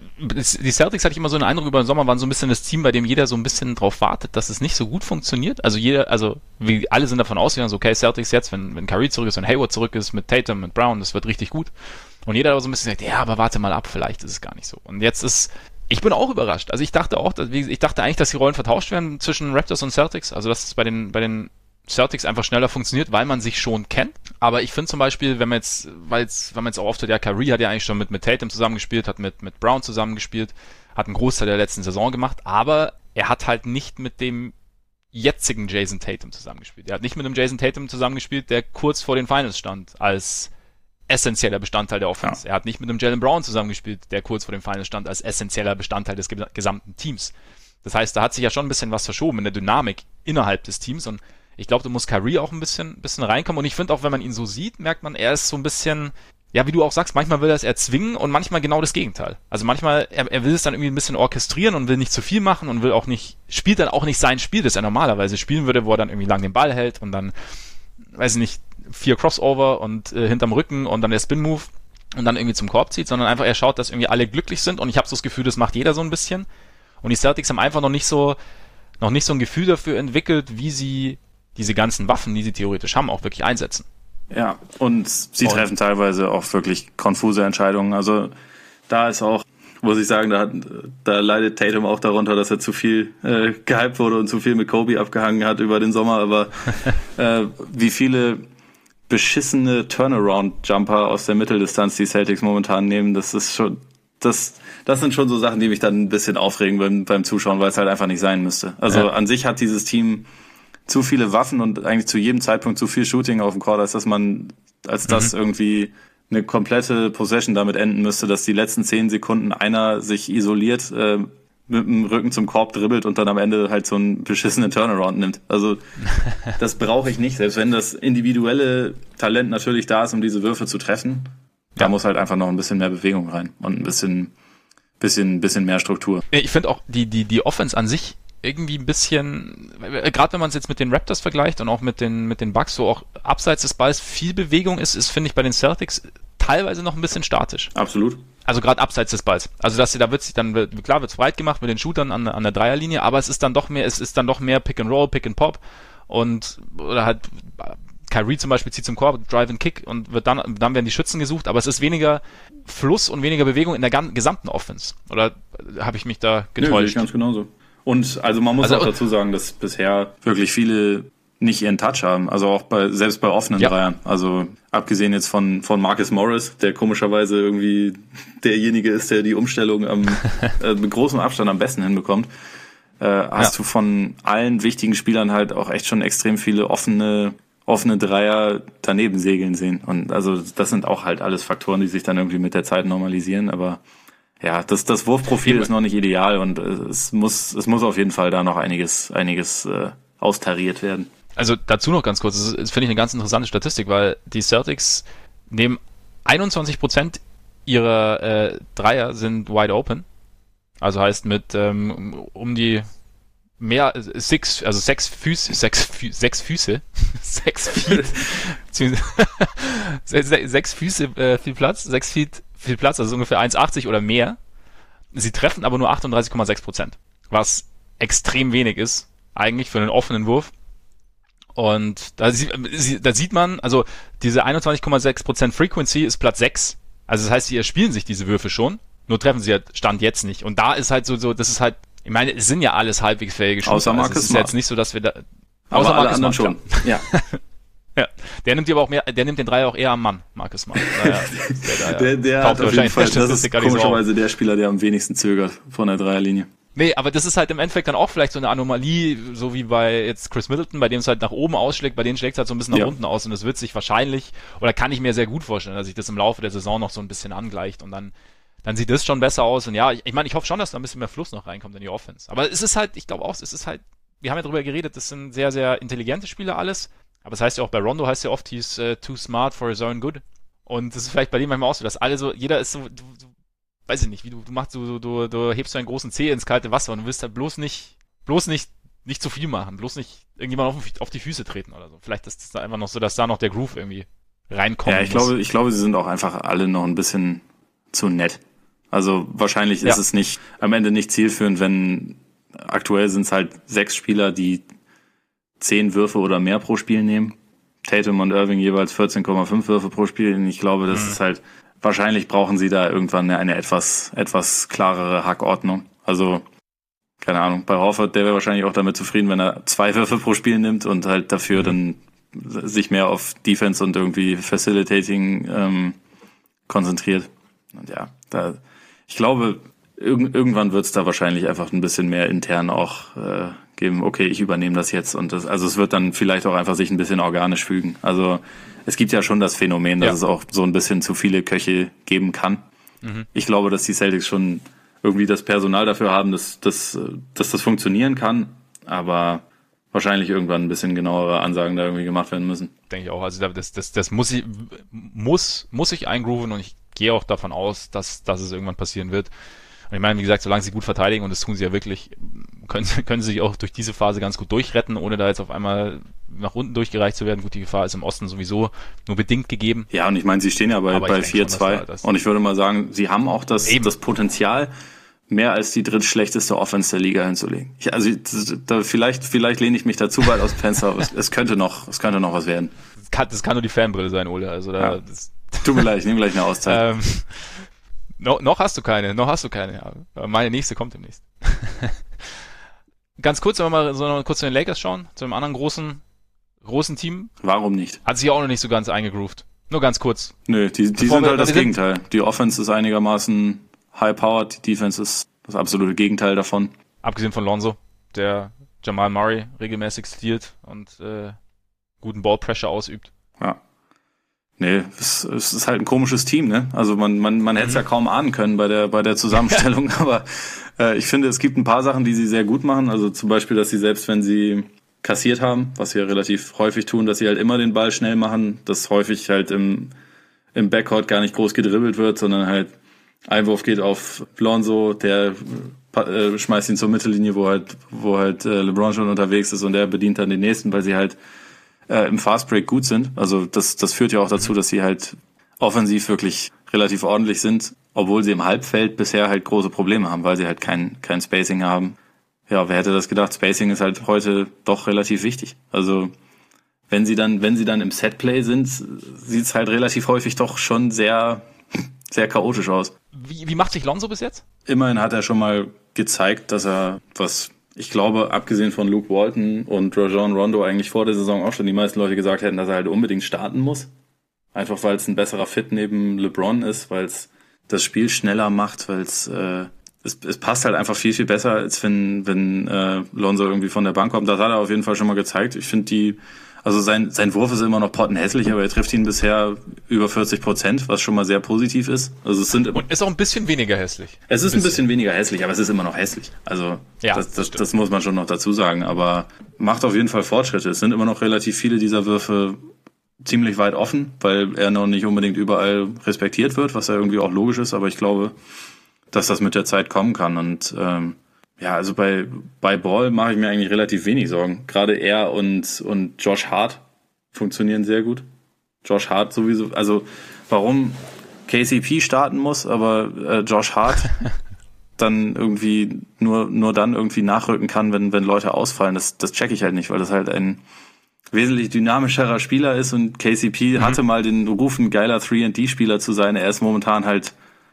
die Celtics, hatte ich immer so einen Eindruck, über den Sommer waren so ein bisschen das Team, bei dem jeder so ein bisschen drauf wartet, dass es nicht so gut funktioniert. Also jeder, also wie alle sind davon ausgegangen, so okay, Celtics jetzt, wenn, wenn Kyrie zurück ist, wenn Hayward zurück ist, mit Tatum, mit Brown, das wird richtig gut. Und jeder hat aber so ein bisschen gesagt, ja, aber warte mal ab, vielleicht ist es gar nicht so. Und jetzt ist, ich bin auch überrascht. Also ich dachte auch, dass, ich dachte eigentlich, dass die Rollen vertauscht werden zwischen Raptors und Celtics. Also dass es bei den, bei den Celtics einfach schneller funktioniert, weil man sich schon kennt. Aber ich finde zum Beispiel, wenn man jetzt, weil jetzt, wenn man jetzt auch oft hört, ja, Kyrie hat ja eigentlich schon mit, mit Tatum zusammengespielt, hat mit, mit Brown zusammengespielt, hat einen Großteil der letzten Saison gemacht, aber er hat halt nicht mit dem jetzigen Jason Tatum zusammengespielt. Er hat nicht mit dem Jason Tatum zusammengespielt, der kurz vor den Finals stand, als essentieller Bestandteil der Offense. Ja. Er hat nicht mit dem Jalen Brown zusammengespielt, der kurz vor den Finals stand, als essentieller Bestandteil des gesamten Teams. Das heißt, da hat sich ja schon ein bisschen was verschoben in der Dynamik innerhalb des Teams und ich glaube, da muss Kyrie auch ein bisschen, bisschen reinkommen. Und ich finde auch, wenn man ihn so sieht, merkt man, er ist so ein bisschen, ja, wie du auch sagst, manchmal will er es erzwingen und manchmal genau das Gegenteil. Also manchmal, er, er will es dann irgendwie ein bisschen orchestrieren und will nicht zu viel machen und will auch nicht, spielt dann auch nicht sein Spiel, das er normalerweise spielen würde, wo er dann irgendwie lang den Ball hält und dann, weiß ich nicht, vier Crossover und äh, hinterm Rücken und dann der Spin-Move und dann irgendwie zum Korb zieht, sondern einfach er schaut, dass irgendwie alle glücklich sind und ich habe so das Gefühl, das macht jeder so ein bisschen. Und die Celtics haben einfach noch nicht so, noch nicht so ein Gefühl dafür entwickelt, wie sie diese ganzen Waffen, die sie theoretisch haben, auch wirklich einsetzen. Ja, und sie und treffen teilweise auch wirklich konfuse Entscheidungen. Also da ist auch, muss ich sagen, da, hat, da leidet Tatum auch darunter, dass er zu viel äh, gehypt wurde und zu viel mit Kobe abgehangen hat über den Sommer. Aber äh, wie viele beschissene Turnaround-Jumper aus der Mitteldistanz die Celtics momentan nehmen, das ist schon, das, das sind schon so Sachen, die mich dann ein bisschen aufregen beim, beim Zuschauen, weil es halt einfach nicht sein müsste. Also ja. An sich hat dieses Team zu viele Waffen und eigentlich zu jedem Zeitpunkt zu viel Shooting auf dem Court, als dass man, als dass mhm. irgendwie eine komplette Possession damit enden müsste, dass die letzten zehn Sekunden einer sich isoliert, äh, mit dem Rücken zum Korb dribbelt und dann am Ende halt so einen beschissenen Turnaround nimmt. Also das brauche ich nicht, selbst wenn das individuelle Talent natürlich da ist, um diese Würfe zu treffen. Da ja. muss halt einfach noch ein bisschen mehr Bewegung rein und ein bisschen, bisschen, bisschen mehr Struktur. Ich finde auch die, die, die Offense an sich irgendwie ein bisschen, gerade wenn man es jetzt mit den Raptors vergleicht und auch mit den, mit den Bucks, so auch abseits des Balls viel Bewegung ist, ist, finde ich, bei den Celtics teilweise noch ein bisschen statisch. Absolut. Also gerade abseits des Balls. Also dass sie da wird sich dann, klar wird's breit gemacht mit den Shootern an, an der Dreierlinie, aber es ist dann doch mehr, es ist dann doch mehr Pick and Roll, Pick and Pop und, oder halt, Kyrie zum Beispiel zieht zum Korb, Drive and Kick und wird dann, dann werden die Schützen gesucht, aber es ist weniger Fluss und weniger Bewegung in der gesamten Offense. Oder habe ich mich da getäuscht? Nö, ganz genauso. Und also man muss also, auch dazu sagen, dass bisher wirklich viele nicht ihren Touch haben, also auch bei selbst bei offenen ja. Dreiern. Also abgesehen jetzt von von Marcus Morris, der komischerweise irgendwie derjenige ist, der die Umstellung am äh, mit großem Abstand am besten hinbekommt, äh, hast ja. du von allen wichtigen Spielern halt auch echt schon extrem viele offene offene Dreier daneben segeln sehen. Und also das sind auch halt alles Faktoren, die sich dann irgendwie mit der Zeit normalisieren. Aber ja, das das Wurfprofil ist noch nicht ideal und es muss es muss auf jeden Fall da noch einiges einiges äh, austariert werden. Also dazu noch ganz kurz, das, ist, das finde ich eine ganz interessante Statistik, weil die Celtics nehmen einundzwanzig Prozent ihrer äh, Dreier sind wide open. Also heißt mit ähm, um die mehr six, also sechs Füße, sechs, Fü, sechs Füße, sechs Feet, sechs Füße äh, viel Platz, sechs Feet viel Platz, also ungefähr eins Komma achtzig oder mehr. Sie treffen aber nur achtunddreißig Komma sechs Prozent, was extrem wenig ist, eigentlich für einen offenen Wurf. Und da, sie, da sieht man, also diese einundzwanzig Komma sechs Prozent Frequency ist Platz sechs. Also das heißt, sie erspielen sich diese Würfe schon, nur treffen sie halt Stand jetzt nicht. Und da ist halt so, so das ist halt, ich meine, es sind ja alles halbwegs fähige Shooter. Außer Marcus also es ist Smart. Jetzt nicht so, dass wir da, aber außer alle Marcus anderen Smart, schon. Ja. Ja. Der nimmt aber auch mehr, der nimmt den Dreier auch eher am Mann, Marcus Smart. Naja, der der, der hat auf jeden Fall, das ist komischerweise der Spieler, der am wenigsten zögert von der Dreierlinie. Nee, aber das ist halt im Endeffekt dann auch vielleicht so eine Anomalie, so wie bei jetzt Chris Middleton, bei dem es halt nach oben ausschlägt, bei denen schlägt es halt so ein bisschen nach ja. unten aus und es wird sich wahrscheinlich, oder kann ich mir sehr gut vorstellen, dass sich das im Laufe der Saison noch so ein bisschen angleicht und dann dann sieht das schon besser aus und ja, ich, ich meine, ich hoffe schon, dass da ein bisschen mehr Fluss noch reinkommt in die Offense. Aber es ist halt, ich glaube auch, es ist halt, wir haben ja drüber geredet, das sind sehr, sehr intelligente Spieler alles, aber es heißt ja auch bei Rondo, heißt ja oft, he's uh, too smart for his own good. Und das ist vielleicht bei dem manchmal auch so, dass alle so, jeder ist so, du, du weiß ich nicht, wie du, du machst, du, du, du hebst so einen großen Zeh ins kalte Wasser und du willst halt bloß nicht, bloß nicht, nicht zu viel machen, bloß nicht irgendjemand auf, auf die Füße treten oder so. Vielleicht ist es da einfach noch so, dass da noch der Groove irgendwie reinkommt. Ja, ich muss. glaube, ich glaube, sie sind auch einfach alle noch ein bisschen zu nett. Also wahrscheinlich ja. ist es nicht, am Ende nicht zielführend, wenn aktuell sind es halt sechs Spieler, die zehn Würfe oder mehr pro Spiel nehmen. Tatum und Irving jeweils vierzehn Komma fünf Würfe pro Spiel. Und ich glaube, das mhm. ist halt, wahrscheinlich brauchen sie da irgendwann eine, eine etwas, etwas klarere Hackordnung. Also, keine Ahnung, bei Horford, der wäre wahrscheinlich auch damit zufrieden, wenn er zwei Würfe pro Spiel nimmt und halt dafür mhm. dann sich mehr auf Defense und irgendwie Facilitating ähm, konzentriert. Und ja, da, ich glaube, irg- irgendwann wird es da wahrscheinlich einfach ein bisschen mehr intern auch äh, geben, okay, ich übernehme das jetzt und das, also es wird dann vielleicht auch einfach sich ein bisschen organisch fügen. Also es gibt ja schon das Phänomen, dass ja. es auch so ein bisschen zu viele Köche geben kann. Mhm. Ich glaube, dass die Celtics schon irgendwie das Personal dafür haben, dass, dass, dass das funktionieren kann, aber wahrscheinlich irgendwann ein bisschen genauere Ansagen da irgendwie gemacht werden müssen. Denke ich auch. Also das, das, das muss ich, muss, muss ich eingrooven und ich gehe auch davon aus, dass, dass es irgendwann passieren wird. Und ich meine, wie gesagt, solange sie gut verteidigen, und das tun sie ja wirklich, können, können sie sich auch durch diese Phase ganz gut durchretten, ohne da jetzt auf einmal nach unten durchgereicht zu werden. Gut, die Gefahr ist im Osten sowieso nur bedingt gegeben. Ja, und ich meine, sie stehen ja bei, bei vier zwei. Und ich würde mal sagen, sie haben auch das, das Potenzial, mehr als die drittschlechteste Offense der Liga hinzulegen. Ich, also da, vielleicht, vielleicht lehne ich mich da zu weit aus dem Fenster, aber es, es könnte noch, es könnte noch was werden. Das kann, das kann nur die Fanbrille sein, Ole. Also da, ja. das, Tut mir leid, ich nehme gleich eine Auszeit. ähm, no, noch hast du keine, noch hast du keine. Ja. Meine nächste kommt demnächst. Ganz kurz, wenn wir mal so noch kurz zu den Lakers schauen, zu einem anderen großen, großen Team. Warum nicht? Hat sich auch noch nicht so ganz eingegroovt. Nur ganz kurz. Nö, die, die sind halt das Gegenteil. Die Offense ist einigermaßen high-powered, die Defense ist das absolute Gegenteil davon. Abgesehen von Lonzo, der Jamal Murray regelmäßig stealt und äh, guten Ballpressure ausübt. Ja. Nee, es, es ist halt ein komisches Team, ne? Also man man man hätte es mhm. ja kaum ahnen können bei der bei der Zusammenstellung, aber äh, ich finde, es gibt ein paar Sachen, die sie sehr gut machen. Also zum Beispiel, dass sie selbst, wenn sie kassiert haben, was sie ja relativ häufig tun, dass sie halt immer den Ball schnell machen, dass häufig halt im im Backcourt gar nicht groß gedribbelt wird, sondern halt Einwurf geht auf Lonzo, der äh, schmeißt ihn zur Mittellinie, wo halt wo halt äh, LeBron schon unterwegs ist und der bedient dann den nächsten, weil sie halt Äh, im Fastbreak gut sind. Also das das führt ja auch dazu, dass sie halt offensiv wirklich relativ ordentlich sind, obwohl sie im Halbfeld bisher halt große Probleme haben, weil sie halt kein kein Spacing haben. Ja, wer hätte das gedacht? Spacing ist halt heute doch relativ wichtig. Also wenn sie dann wenn sie dann im Setplay sind, sieht's halt relativ häufig doch schon sehr sehr chaotisch aus. Wie wie macht sich Lonzo bis jetzt? Immerhin hat er schon mal gezeigt, dass er was ich glaube, abgesehen von Luke Walton und Rajon Rondo eigentlich vor der Saison auch schon die meisten Leute gesagt hätten, dass er halt unbedingt starten muss. Einfach weil es ein besserer Fit neben LeBron ist, weil es das Spiel schneller macht, weil es, äh, es es passt halt einfach viel, viel besser, als wenn wenn äh, Lonzo irgendwie von der Bank kommt. Das hat er auf jeden Fall schon mal gezeigt. Ich finde die, also sein sein Wurf ist immer noch pottenhässlich, aber er trifft ihn bisher über vierzig Prozent, was schon mal sehr positiv ist. Also es sind und ist auch ein bisschen weniger hässlich. Es ist ein bisschen, ein bisschen weniger hässlich, aber es ist immer noch hässlich. Also ja, das, das, das muss man schon noch dazu sagen. Aber macht auf jeden Fall Fortschritte. Es sind immer noch relativ viele dieser Würfe ziemlich weit offen, weil er noch nicht unbedingt überall respektiert wird, was ja irgendwie auch logisch ist. Aber ich glaube, dass das mit der Zeit kommen kann. Und ähm, ja, also bei bei Ball mache ich mir eigentlich relativ wenig Sorgen. Gerade er und und Josh Hart funktionieren sehr gut. Josh Hart sowieso. Also warum K C P starten muss, aber äh, Josh Hart dann irgendwie nur nur dann irgendwie nachrücken kann, wenn wenn Leute ausfallen. Das das check ich halt nicht, weil das halt ein wesentlich dynamischerer Spieler ist und K C P mhm. hatte mal den Ruf, ein geiler drei und D-Spieler zu sein. Er ist momentan halt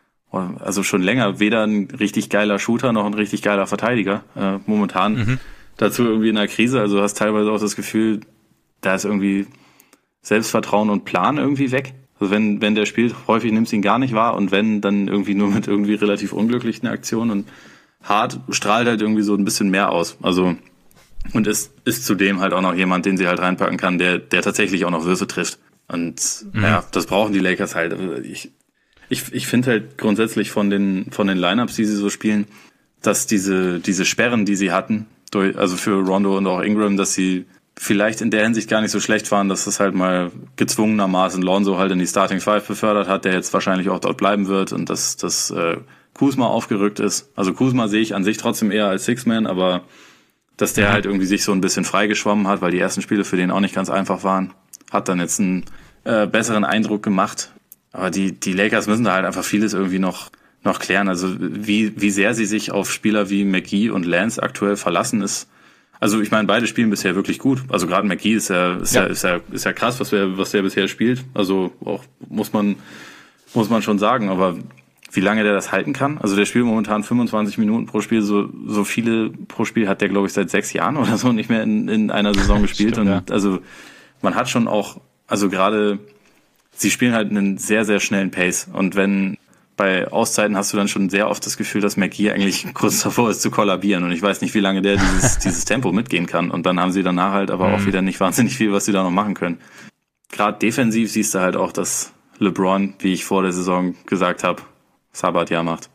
also schon länger weder ein richtig geiler Shooter noch ein richtig geiler Verteidiger. Äh, momentan mhm. dazu irgendwie in einer Krise. Also du hast teilweise auch das Gefühl, da ist irgendwie Selbstvertrauen und Plan irgendwie weg. Also wenn wenn der spielt, häufig nimmst du ihn gar nicht wahr und wenn, dann irgendwie nur mit irgendwie relativ unglücklichen Aktionen. Und Hart strahlt halt irgendwie so ein bisschen mehr aus. Also und ist ist zudem halt auch noch jemand, den sie halt reinpacken kann, der der tatsächlich auch noch Würfe trifft. Und mhm. ja, das brauchen die Lakers halt. Also ich Ich, ich finde halt grundsätzlich von den von den Lineups, die sie so spielen, dass diese diese Sperren, die sie hatten, durch, also für Rondo und auch Ingram, dass sie vielleicht in der Hinsicht gar nicht so schlecht waren, dass das halt mal gezwungenermaßen Lonzo halt in die Starting Five befördert hat, der jetzt wahrscheinlich auch dort bleiben wird und dass dass äh, Kuzma aufgerückt ist. Also Kuzma sehe ich an sich trotzdem eher als Six-Man, aber dass der mhm. halt irgendwie sich so ein bisschen freigeschwommen hat, weil die ersten Spiele für den auch nicht ganz einfach waren, hat dann jetzt einen äh, besseren Eindruck gemacht. Aber die, die Lakers müssen da halt einfach vieles irgendwie noch, noch klären. Also wie, wie sehr sie sich auf Spieler wie McGee und Lance aktuell verlassen ist. Also ich meine, beide spielen bisher wirklich gut. Also gerade McGee ist ja, ist ja, ja, ist ja, ist ja krass, was der, was der bisher spielt. Also auch, muss man, muss man schon sagen. Aber wie lange der das halten kann? Also der spielt momentan fünfundzwanzig Minuten pro Spiel. So, so viele pro Spiel hat der, glaube ich, seit sechs Jahren oder so nicht mehr in, in einer Saison gespielt. Stimmt, und ja. Also man hat schon auch, also gerade, sie spielen halt einen sehr, sehr schnellen Pace. Und wenn bei Auszeiten hast du dann schon sehr oft das Gefühl, dass McGee eigentlich kurz davor ist zu kollabieren. Und ich weiß nicht, wie lange der dieses, dieses Tempo mitgehen kann. Und dann haben sie danach halt aber mhm. auch wieder nicht wahnsinnig viel, was sie da noch machen können. Gerade defensiv siehst du halt auch, dass LeBron, wie ich vor der Saison gesagt habe, Sabbatjahr macht.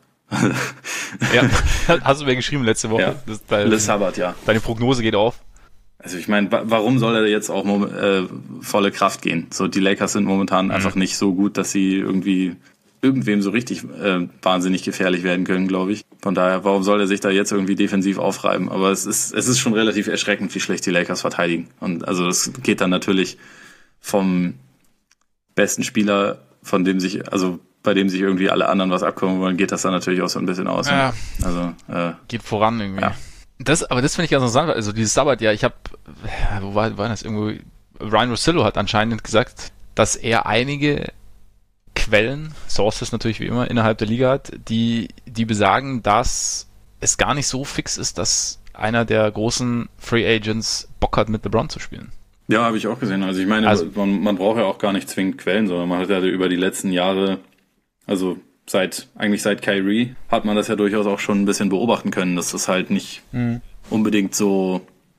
Ja, hast du mir geschrieben letzte Woche. Ja. Das, dein, Le Sabbatjahr. Deine Prognose geht auf. Also ich meine, warum soll er jetzt auch äh, volle Kraft gehen? So, die Lakers sind momentan mhm. einfach nicht so gut, dass sie irgendwie irgendwem so richtig äh, wahnsinnig gefährlich werden können, glaube ich. Von daher, warum soll er sich da jetzt irgendwie defensiv aufreiben? Aber es ist es ist schon relativ erschreckend, wie schlecht die Lakers verteidigen. Und also das geht dann natürlich vom besten Spieler, von dem sich, also bei dem sich irgendwie alle anderen was abkommen wollen, geht das dann natürlich auch so ein bisschen aus. Ja. Ne? Also äh, geht voran irgendwie. Ja. Das, aber das finde ich ganz interessant, also dieses Sabbatjahr, ich habe, wo war, war das irgendwo, Ryan Russillo hat anscheinend gesagt, dass er einige Quellen, Sources natürlich wie immer, innerhalb der Liga hat, die, die besagen, dass es gar nicht so fix ist, dass einer der großen Free Agents Bock hat, mit LeBron zu spielen. Ja, habe ich auch gesehen. Also ich meine, also, man, man braucht ja auch gar nicht zwingend Quellen, sondern man hat ja über die letzten Jahre, also seit, eigentlich seit Kyrie, hat man das ja durchaus auch schon ein bisschen beobachten können, dass das halt nicht mhm. unbedingt so,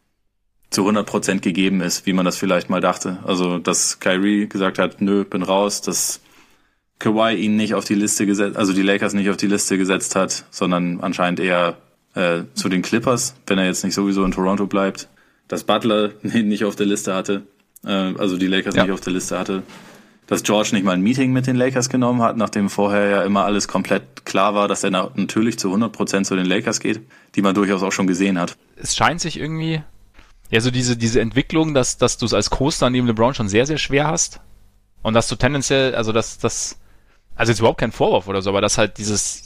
zu hundert Prozent gegeben ist, wie man das vielleicht mal dachte. Also, dass Kyrie gesagt hat, nö, bin raus, dass Kawhi ihn nicht auf die Liste gesetzt, also die Lakers nicht auf die Liste gesetzt hat, sondern anscheinend eher äh, zu den Clippers, wenn er jetzt nicht sowieso in Toronto bleibt. Dass Butler ihn nicht auf der Liste hatte, äh, also die Lakers ja. nicht auf der Liste hatte. Dass George nicht mal ein Meeting mit den Lakers genommen hat, nachdem vorher ja immer alles komplett klar war, dass er natürlich zu hundert Prozent zu den Lakers geht, die man durchaus auch schon gesehen hat. Es scheint sich irgendwie, ja, so diese, diese Entwicklung, dass, dass du es als Co-Star neben LeBron schon sehr, sehr schwer hast. Und dass du tendenziell, also dass das, also jetzt überhaupt kein Vorwurf oder so, aber dass halt dieses,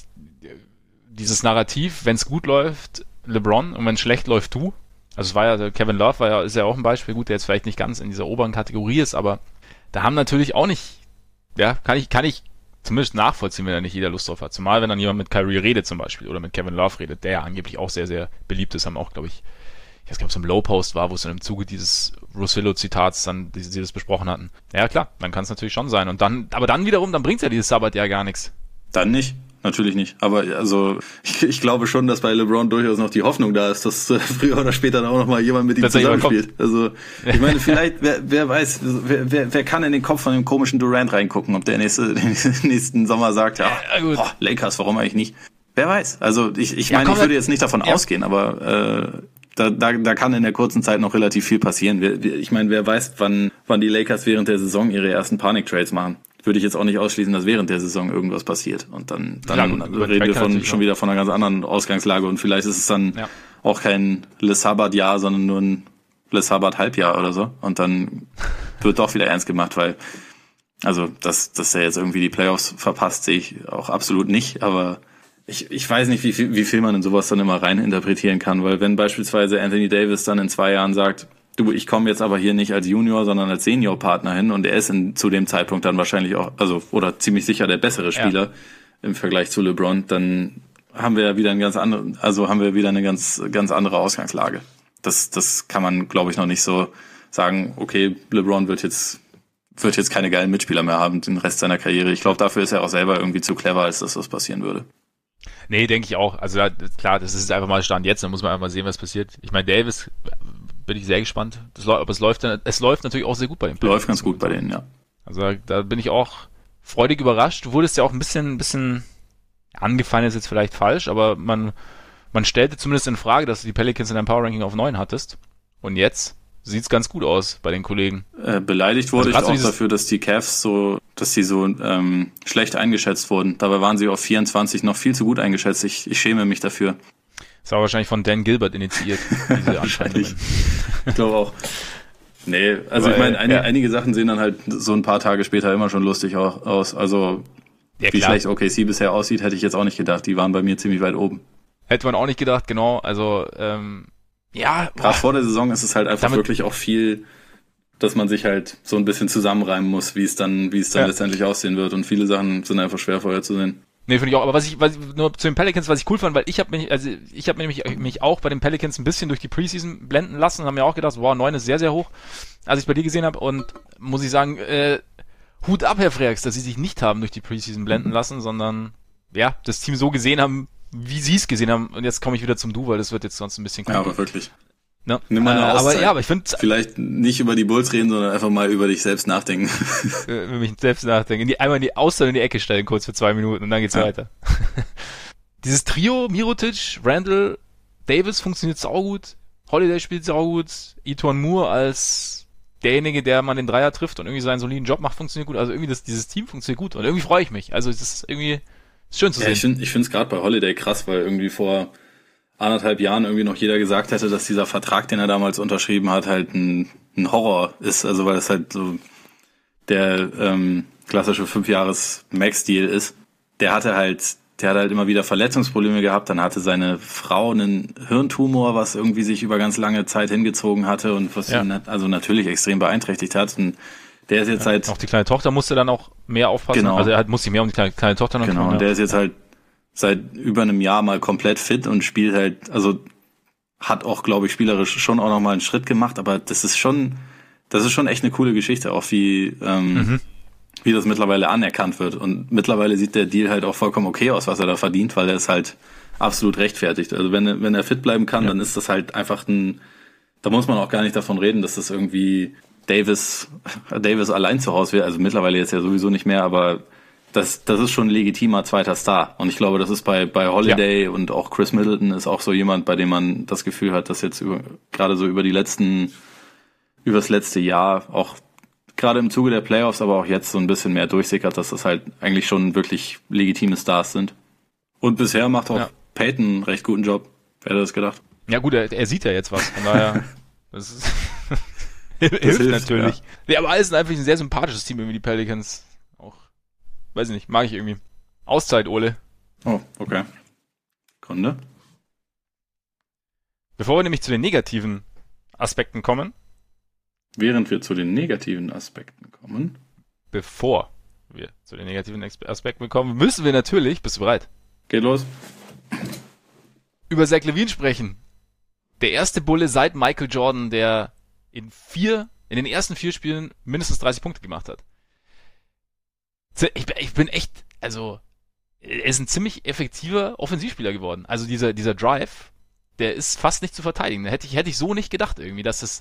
dieses Narrativ, wenn es gut läuft, LeBron, und wenn es schlecht läuft, du. Also es war ja, Kevin Love war ja, ist ja auch ein Beispiel, gut, der jetzt vielleicht nicht ganz in dieser oberen Kategorie ist, aber da haben natürlich auch nicht, ja, kann ich, kann ich zumindest nachvollziehen, wenn da nicht jeder Lust drauf hat. Zumal, wenn dann jemand mit Kyrie redet zum Beispiel oder mit Kevin Love redet, der ja angeblich auch sehr, sehr beliebt ist, haben auch, glaube ich, ich weiß gar nicht, ob es im Low-Post war, wo es dann im Zuge dieses Russillo-Zitats dann, die sie das besprochen hatten. Ja, klar, dann kann es natürlich schon sein. Und dann, aber dann wiederum, dann bringt ja dieses Sabbatjahr gar nichts. Dann nicht. Natürlich nicht. Aber also ich, ich glaube schon, dass bei LeBron durchaus noch die Hoffnung da ist, dass äh, früher oder später dann auch noch mal jemand mit ihm zusammenspielt. Also ich meine, vielleicht, wer, wer weiß, wer, wer, wer kann in den Kopf von dem komischen Durant reingucken, ob der nächste, den nächsten Sommer sagt, ja, ja oh, Lakers, warum eigentlich nicht? Wer weiß. Also ich, ich ja, meine, ich würde jetzt nicht davon ja. ausgehen, aber äh, da, da, da kann in der kurzen Zeit noch relativ viel passieren. Ich meine, wer weiß, wann, wann die Lakers während der Saison ihre ersten Panik-Trades machen. Würde ich jetzt auch nicht ausschließen, dass während der Saison irgendwas passiert. Und dann, dann ja, gut, reden wir von, schon wieder von einer ganz anderen Ausgangslage. Und vielleicht ist es dann ja. auch kein Le Sabbat-Jahr, sondern nur ein Le Sabbat-Halbjahr oder so. Und dann wird doch wieder ernst gemacht, weil, also, dass, dass er jetzt irgendwie die Playoffs verpasst, sehe ich auch absolut nicht. Aber ich, ich weiß nicht, wie viel, wie viel man in sowas dann immer rein interpretieren kann. Weil wenn beispielsweise Anthony Davis dann in zwei Jahren sagt, du, ich komme jetzt aber hier nicht als Junior, sondern als Senior-Partner hin und er ist in, zu dem Zeitpunkt dann wahrscheinlich auch, also oder ziemlich sicher der bessere Spieler ja. im Vergleich zu LeBron, dann haben wir ja wieder ein ganz andere, also haben wir wieder eine ganz ganz andere Ausgangslage. Das das kann man, glaube ich, noch nicht so sagen. Okay, LeBron wird jetzt wird jetzt keine geilen Mitspieler mehr haben den Rest seiner Karriere. Ich glaube, dafür ist er auch selber irgendwie zu clever, als dass das passieren würde. Nee, denke ich auch. Also klar, das ist einfach mal Stand jetzt, dann muss man einfach mal sehen, was passiert. Ich meine, Davis bin ich sehr gespannt. Das, aber es läuft, es läuft natürlich auch sehr gut bei den Läuft ganz gut bei denen, ja. Also da, da bin ich auch freudig überrascht. Du wurdest ja auch ein bisschen, bisschen angefallen, ist jetzt vielleicht falsch, aber man, man stellte zumindest in Frage, dass du die Pelicans in deinem Power Ranking auf neun hattest. Und jetzt sieht's ganz gut aus bei den Kollegen. Äh, beleidigt wurde also ich auch dafür, dass die Cavs so, dass sie so ähm, schlecht eingeschätzt wurden. Dabei waren sie auf vierundzwanzig noch viel zu gut eingeschätzt. Ich, ich schäme mich dafür. Das war wahrscheinlich von Dan Gilbert initiiert, diese Wahrscheinlich. Ich glaube auch. Nee, also aber, ich meine, ein, ja. einige Sachen sehen dann halt so ein paar Tage später immer schon lustig aus. Also ja, wie schlecht O K C bisher aussieht, hätte ich jetzt auch nicht gedacht. Die waren bei mir ziemlich weit oben. Hätte man auch nicht gedacht, genau. Also ähm, ja. Gerade vor der Saison ist es halt einfach wirklich auch viel, dass man sich halt so ein bisschen zusammenreimen muss, wie es dann, wie es dann ja. letztendlich aussehen wird. Und viele Sachen sind einfach schwer vorherzusehen. Nee, finde ich auch, aber was ich, was ich nur zu den Pelicans, was ich cool fand, weil ich habe mich, also ich habe mich, mich auch bei den Pelicans ein bisschen durch die Preseason blenden lassen und habe mir auch gedacht, wow, neun ist sehr, sehr hoch, als ich bei dir gesehen habe und muss ich sagen, äh, Hut ab, Herr Freaks, dass sie sich nicht haben durch die Preseason blenden lassen, sondern ja, das Team so gesehen haben, wie sie es gesehen haben und jetzt komme ich wieder zum Du, weil das wird jetzt sonst ein bisschen komisch. Ja, aber wirklich. Ne? Nimm mal eine äh, Auszeit. Aber ja, aber ich finde vielleicht nicht über die Bulls reden, sondern einfach mal über dich selbst nachdenken. über mich selbst nachdenken. In die, einmal in die Auszeit in die Ecke stellen, kurz für zwei Minuten und dann geht's ja. weiter. Dieses Trio, Mirotic, Randall, Davis funktioniert saugut, Holiday spielt saugut, Etuan Moore als derjenige, der man den Dreier trifft und irgendwie seinen soliden Job macht, funktioniert gut. Also irgendwie das, dieses Team funktioniert gut und irgendwie freue ich mich. Also es ist irgendwie ist schön zu ja, sehen. Ich finde ich finde es gerade bei Holiday krass, weil irgendwie vor anderthalb Jahren irgendwie noch jeder gesagt hätte, dass dieser Vertrag, den er damals unterschrieben hat, halt ein, ein Horror ist. Also weil es halt so der ähm, klassische fünf-Jahres-Max-Deal ist. Der hatte halt, der hat halt immer wieder Verletzungsprobleme gehabt. Dann hatte seine Frau einen Hirntumor, was irgendwie sich über ganz lange Zeit hingezogen hatte und was ja. ihn also natürlich extrem beeinträchtigt hat. Und der ist jetzt ja, halt... Auch die kleine Tochter musste dann auch mehr aufpassen. Genau. Also er hat, muss sich mehr um die kleine, kleine Tochter noch Genau, kümmern. Und der ist jetzt halt seit über einem Jahr mal komplett fit und spielt halt, also hat auch, glaube ich, spielerisch schon auch nochmal einen Schritt gemacht, aber das ist schon, das ist schon echt eine coole Geschichte, auch wie, ähm, mhm. wie das mittlerweile anerkannt wird. Und mittlerweile sieht der Deal halt auch vollkommen okay aus, was er da verdient, weil er es halt absolut rechtfertigt. Also wenn er, wenn er fit bleiben kann, ja. dann ist das halt einfach ein, da muss man auch gar nicht davon reden, dass das irgendwie Davis, Davis allein zu Hause wäre. Also mittlerweile jetzt ja sowieso nicht mehr, aber das, das ist schon ein legitimer zweiter Star. Und ich glaube, das ist bei, bei Holiday ja. und auch Chris Middleton ist auch so jemand, bei dem man das Gefühl hat, dass jetzt über, gerade so über die letzten, über das letzte Jahr auch gerade im Zuge der Playoffs, aber auch jetzt so ein bisschen mehr durchsickert, dass das halt eigentlich schon wirklich legitime Stars sind. Und bisher macht auch ja. Peyton einen recht guten Job. Wer hätte das gedacht? Ja gut, er, er sieht ja jetzt was, von daher das, ist hilft, hilft natürlich. Ja. Nee, aber alles ist einfach ein sehr sympathisches Team, irgendwie die Pelicans. Auch, weiß ich nicht, mag ich irgendwie. Auszeit, Ole. Oh, okay. Kunde. Bevor wir nämlich zu den negativen Aspekten kommen. Während wir zu den negativen Aspekten kommen. Bevor wir zu den negativen Aspekten kommen, müssen wir natürlich, bist du bereit? Geht los. Über Zach LaVine sprechen. Der erste Bulle seit Michael Jordan, der in vier, in den ersten vier Spielen mindestens dreißig Punkte gemacht hat. Ich, ich bin echt, also, er ist ein ziemlich effektiver Offensivspieler geworden. Also dieser, dieser Drive, der ist fast nicht zu verteidigen. Da hätte ich, hätte ich so nicht gedacht irgendwie, dass es,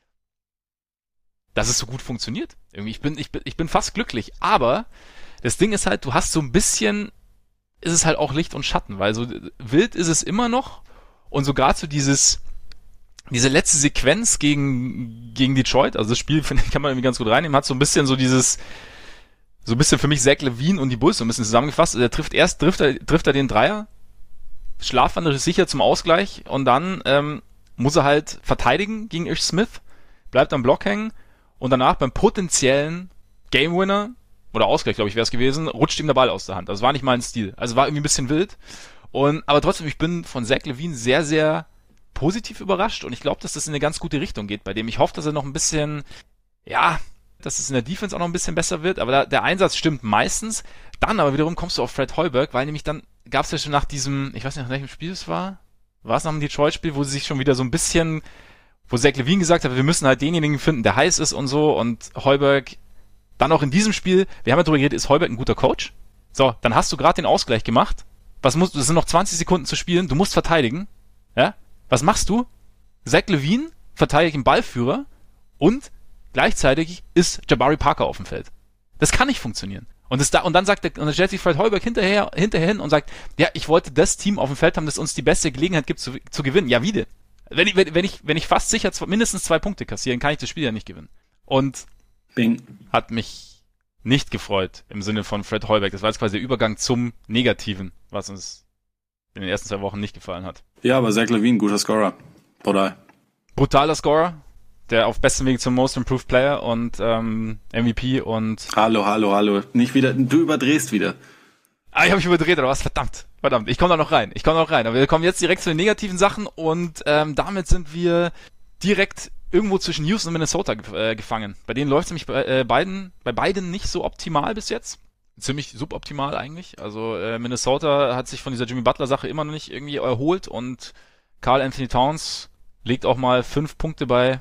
dass es so gut funktioniert. Irgendwie, ich bin, ich bin, ich bin fast glücklich. Aber das Ding ist halt, du hast so ein bisschen, ist es halt auch Licht und Schatten, weil so wild ist es immer noch. Und so gerade so dieses, diese letzte Sequenz gegen, gegen Detroit, also das Spiel, finde ich, kann man irgendwie ganz gut reinnehmen, hat so ein bisschen so dieses, so ein bisschen für mich Zach LaVine und die Bulls so ein bisschen zusammengefasst. Also er trifft erst, trifft er, trifft er den Dreier, Schlafwandel ist sicher zum Ausgleich und dann ähm, muss er halt verteidigen gegen Ish Smith, bleibt am Block hängen und danach beim potenziellen Game Winner oder Ausgleich, glaube ich, wäre es gewesen, rutscht ihm der Ball aus der Hand. Das war nicht mein Stil. Also war irgendwie ein bisschen wild. Und aber trotzdem, ich bin von Zach LaVine sehr, sehr positiv überrascht und ich glaube, dass das in eine ganz gute Richtung geht bei dem. Ich hoffe, dass er noch ein bisschen, ja, dass es in der Defense auch noch ein bisschen besser wird, aber da, der Einsatz stimmt meistens. Dann aber wiederum kommst du auf Fred Hoiberg, weil nämlich dann gab es ja schon nach diesem, ich weiß nicht, nach welchem Spiel es war, war es nach dem Detroit-Spiel, wo sie sich schon wieder so ein bisschen, wo Zach LaVine gesagt hat, wir müssen halt denjenigen finden, der heiß ist und so und Hoiberg dann auch in diesem Spiel, wir haben ja darüber geredet, ist Hoiberg ein guter Coach? So, dann hast du gerade den Ausgleich gemacht. Was musst du, es sind noch zwanzig Sekunden zu spielen, du musst verteidigen. Ja? Was machst du? Zach LaVine verteidigt den Ballführer und gleichzeitig ist Jabari Parker auf dem Feld. Das kann nicht funktionieren. Und, das da, und dann sagt der, und dann stellt sich Fred Hoiberg hinterher, hinterher hin und sagt, ja, ich wollte das Team auf dem Feld haben, das uns die beste Gelegenheit gibt zu, zu gewinnen. Ja, wie denn? Wenn ich, wenn, wenn ich, wenn ich fast sicher zwei, mindestens zwei Punkte kassieren, kann ich das Spiel ja nicht gewinnen. Und Bing. Hat mich nicht gefreut im Sinne von Fred Hoiberg. Das war jetzt quasi der Übergang zum Negativen, was uns in den ersten zwei Wochen nicht gefallen hat. Ja, aber Zach LaVine, guter Scorer. Brutal. Brutaler Scorer, der auf bestem Weg zum Most Improved Player und ähm, M V P und... Hallo, hallo, hallo. Nicht wieder, du überdrehst wieder. Ah, ich habe mich überdreht, oder was? Verdammt, verdammt. Ich komme da noch rein, ich komme da noch rein. Aber wir kommen jetzt direkt zu den negativen Sachen und ähm, damit sind wir direkt irgendwo zwischen Houston und Minnesota äh, gefangen. Bei denen läuft es nämlich bei, äh, beiden, bei beiden nicht so optimal bis jetzt. Ziemlich suboptimal eigentlich. Also äh, Minnesota hat sich von dieser Jimmy Butler-Sache immer noch nicht irgendwie erholt und Karl Anthony Towns legt auch mal fünf Punkte bei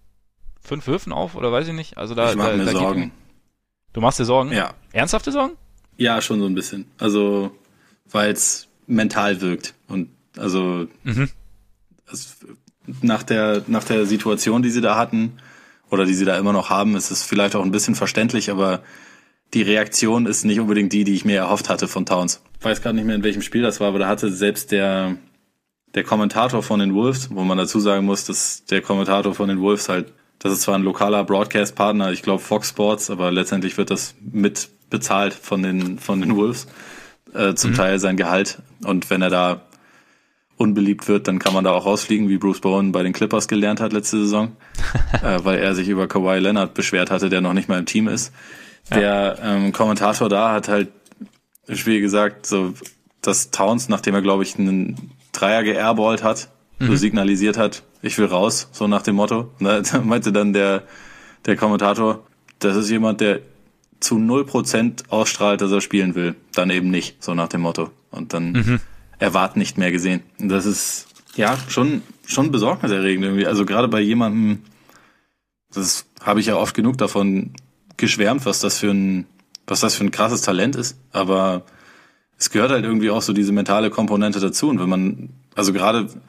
fünf Würfen auf, oder weiß ich nicht. Also da, ich mach da, mir da Sorgen. Geht, du machst dir Sorgen? Ja. Ernsthafte Sorgen? Ja, schon so ein bisschen. Also, weil es mental wirkt. Und also mhm. es, nach der nach der Situation, die sie da hatten, oder die sie da immer noch haben, ist es vielleicht auch ein bisschen verständlich, aber die Reaktion ist nicht unbedingt die, die ich mir erhofft hatte von Towns. Ich weiß gerade nicht mehr, in welchem Spiel das war, aber da hatte selbst der der Kommentator von den Wolves, wo man dazu sagen muss, dass der Kommentator von den Wolves halt, das ist zwar ein lokaler Broadcast-Partner, ich glaube Fox Sports, aber letztendlich wird das mit bezahlt von den von den Wolves, äh, zum mhm. Teil sein Gehalt. Und wenn er da unbeliebt wird, dann kann man da auch rausfliegen, wie Bruce Bowen bei den Clippers gelernt hat letzte Saison, äh, weil er sich über Kawhi Leonard beschwert hatte, der noch nicht mal im Team ist. Ja. Der ähm, Kommentator da hat halt, wie gesagt, so, dass Towns, nachdem er, glaube ich, einen Dreier geairballt hat, mhm. so signalisiert hat, ich will raus, so nach dem Motto. Da meinte dann der, der Kommentator, das ist jemand, der zu null Prozent ausstrahlt, dass er spielen will. Dann eben nicht, so nach dem Motto. Und dann mhm. erwarten nicht mehr gesehen. Und das ist, ja, schon, schon besorgniserregend irgendwie. Also gerade bei jemandem, das habe ich ja oft genug davon geschwärmt, was das für ein, was das für ein krasses Talent ist. Aber es gehört halt irgendwie auch so diese mentale Komponente dazu. Und wenn man, also gerade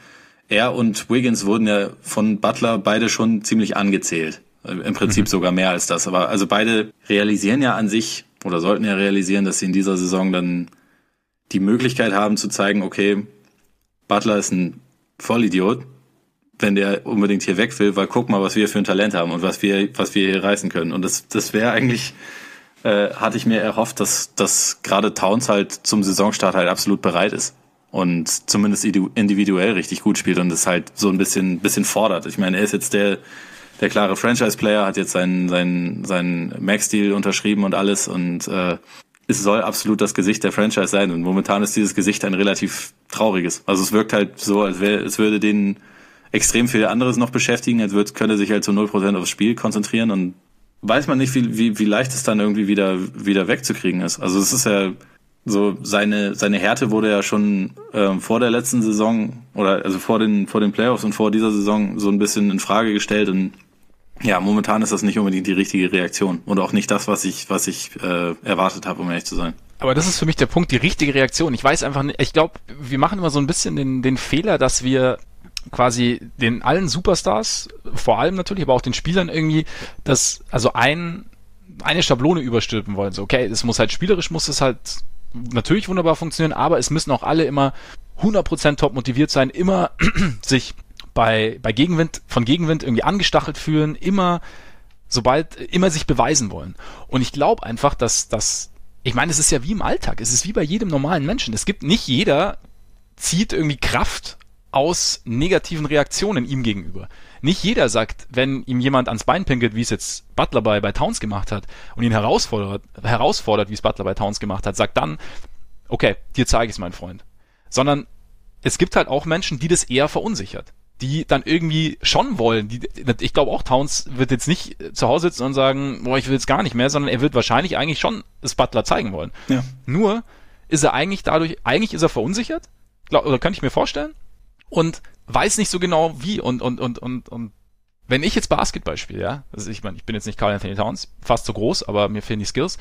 er und Wiggins wurden ja von Butler beide schon ziemlich angezählt. Im Prinzip mhm. sogar mehr als das. Aber also beide realisieren ja an sich oder sollten ja realisieren, dass sie in dieser Saison dann die Möglichkeit haben zu zeigen, okay, Butler ist ein Vollidiot, wenn der unbedingt hier weg will, weil guck mal, was wir für ein Talent haben und was wir, was wir hier reißen können. Und das, das wäre eigentlich, äh, hatte ich mir erhofft, dass, dass gerade Towns halt zum Saisonstart halt absolut bereit ist und zumindest individuell richtig gut spielt und das halt so ein bisschen, bisschen fordert. Ich meine, er ist jetzt der, der klare Franchise-Player, hat jetzt seinen, seinen, seinen Max-Deal unterschrieben und alles und, äh, es soll absolut das Gesicht der Franchise sein und momentan ist dieses Gesicht ein relativ trauriges. Also es wirkt halt so, als wäre, es würde den extrem viel anderes noch beschäftigen, als würde, könnte sich halt zu null Prozent aufs Spiel konzentrieren und weiß man nicht, wie, wie, wie leicht es dann irgendwie wieder, wieder wegzukriegen ist. Also es ist ja so, seine, seine Härte wurde ja schon ähm, vor der letzten Saison oder also vor den, vor den Playoffs und vor dieser Saison so ein bisschen in Frage gestellt und ja, momentan ist das nicht unbedingt die richtige Reaktion und auch nicht das, was ich, was ich äh, erwartet habe, um ehrlich zu sein. Aber das ist für mich der Punkt, die richtige Reaktion. Ich weiß einfach nicht, ich glaube, wir machen immer so ein bisschen den, den Fehler, dass wir quasi den allen Superstars, vor allem natürlich, aber auch den Spielern irgendwie, das, also ein, eine Schablone überstülpen wollen. So, okay, es muss halt spielerisch, muss es halt natürlich wunderbar funktionieren, aber es müssen auch alle immer hundert Prozent top motiviert sein, immer sich bei, bei Gegenwind, von Gegenwind irgendwie angestachelt fühlen, immer, sobald, immer sich beweisen wollen. Und ich glaube einfach, dass, dass, ich meine, es ist ja wie im Alltag, es ist wie bei jedem normalen Menschen. Es gibt nicht jeder zieht irgendwie Kraft aus negativen Reaktionen ihm gegenüber. Nicht jeder sagt, wenn ihm jemand ans Bein pinkelt, wie es jetzt Butler bei, bei Towns gemacht hat und ihn herausfordert, herausfordert, wie es Butler bei Towns gemacht hat, sagt dann, okay, dir zeige ich es, mein Freund. Sondern es gibt halt auch Menschen, die das eher verunsichert. Die dann irgendwie schon wollen. Die, ich glaube auch, Towns wird jetzt nicht zu Hause sitzen und sagen, boah, ich will jetzt gar nicht mehr, sondern er wird wahrscheinlich eigentlich schon das Butler zeigen wollen. Ja. Nur ist er eigentlich dadurch, eigentlich ist er verunsichert, glaub, oder könnte ich mir vorstellen, und weiß nicht so genau wie. Und und und und und wenn ich jetzt Basketball spiele, ja, also ich meine, ich bin jetzt nicht Karl Anthony Towns, fast so groß, aber mir fehlen die Skills.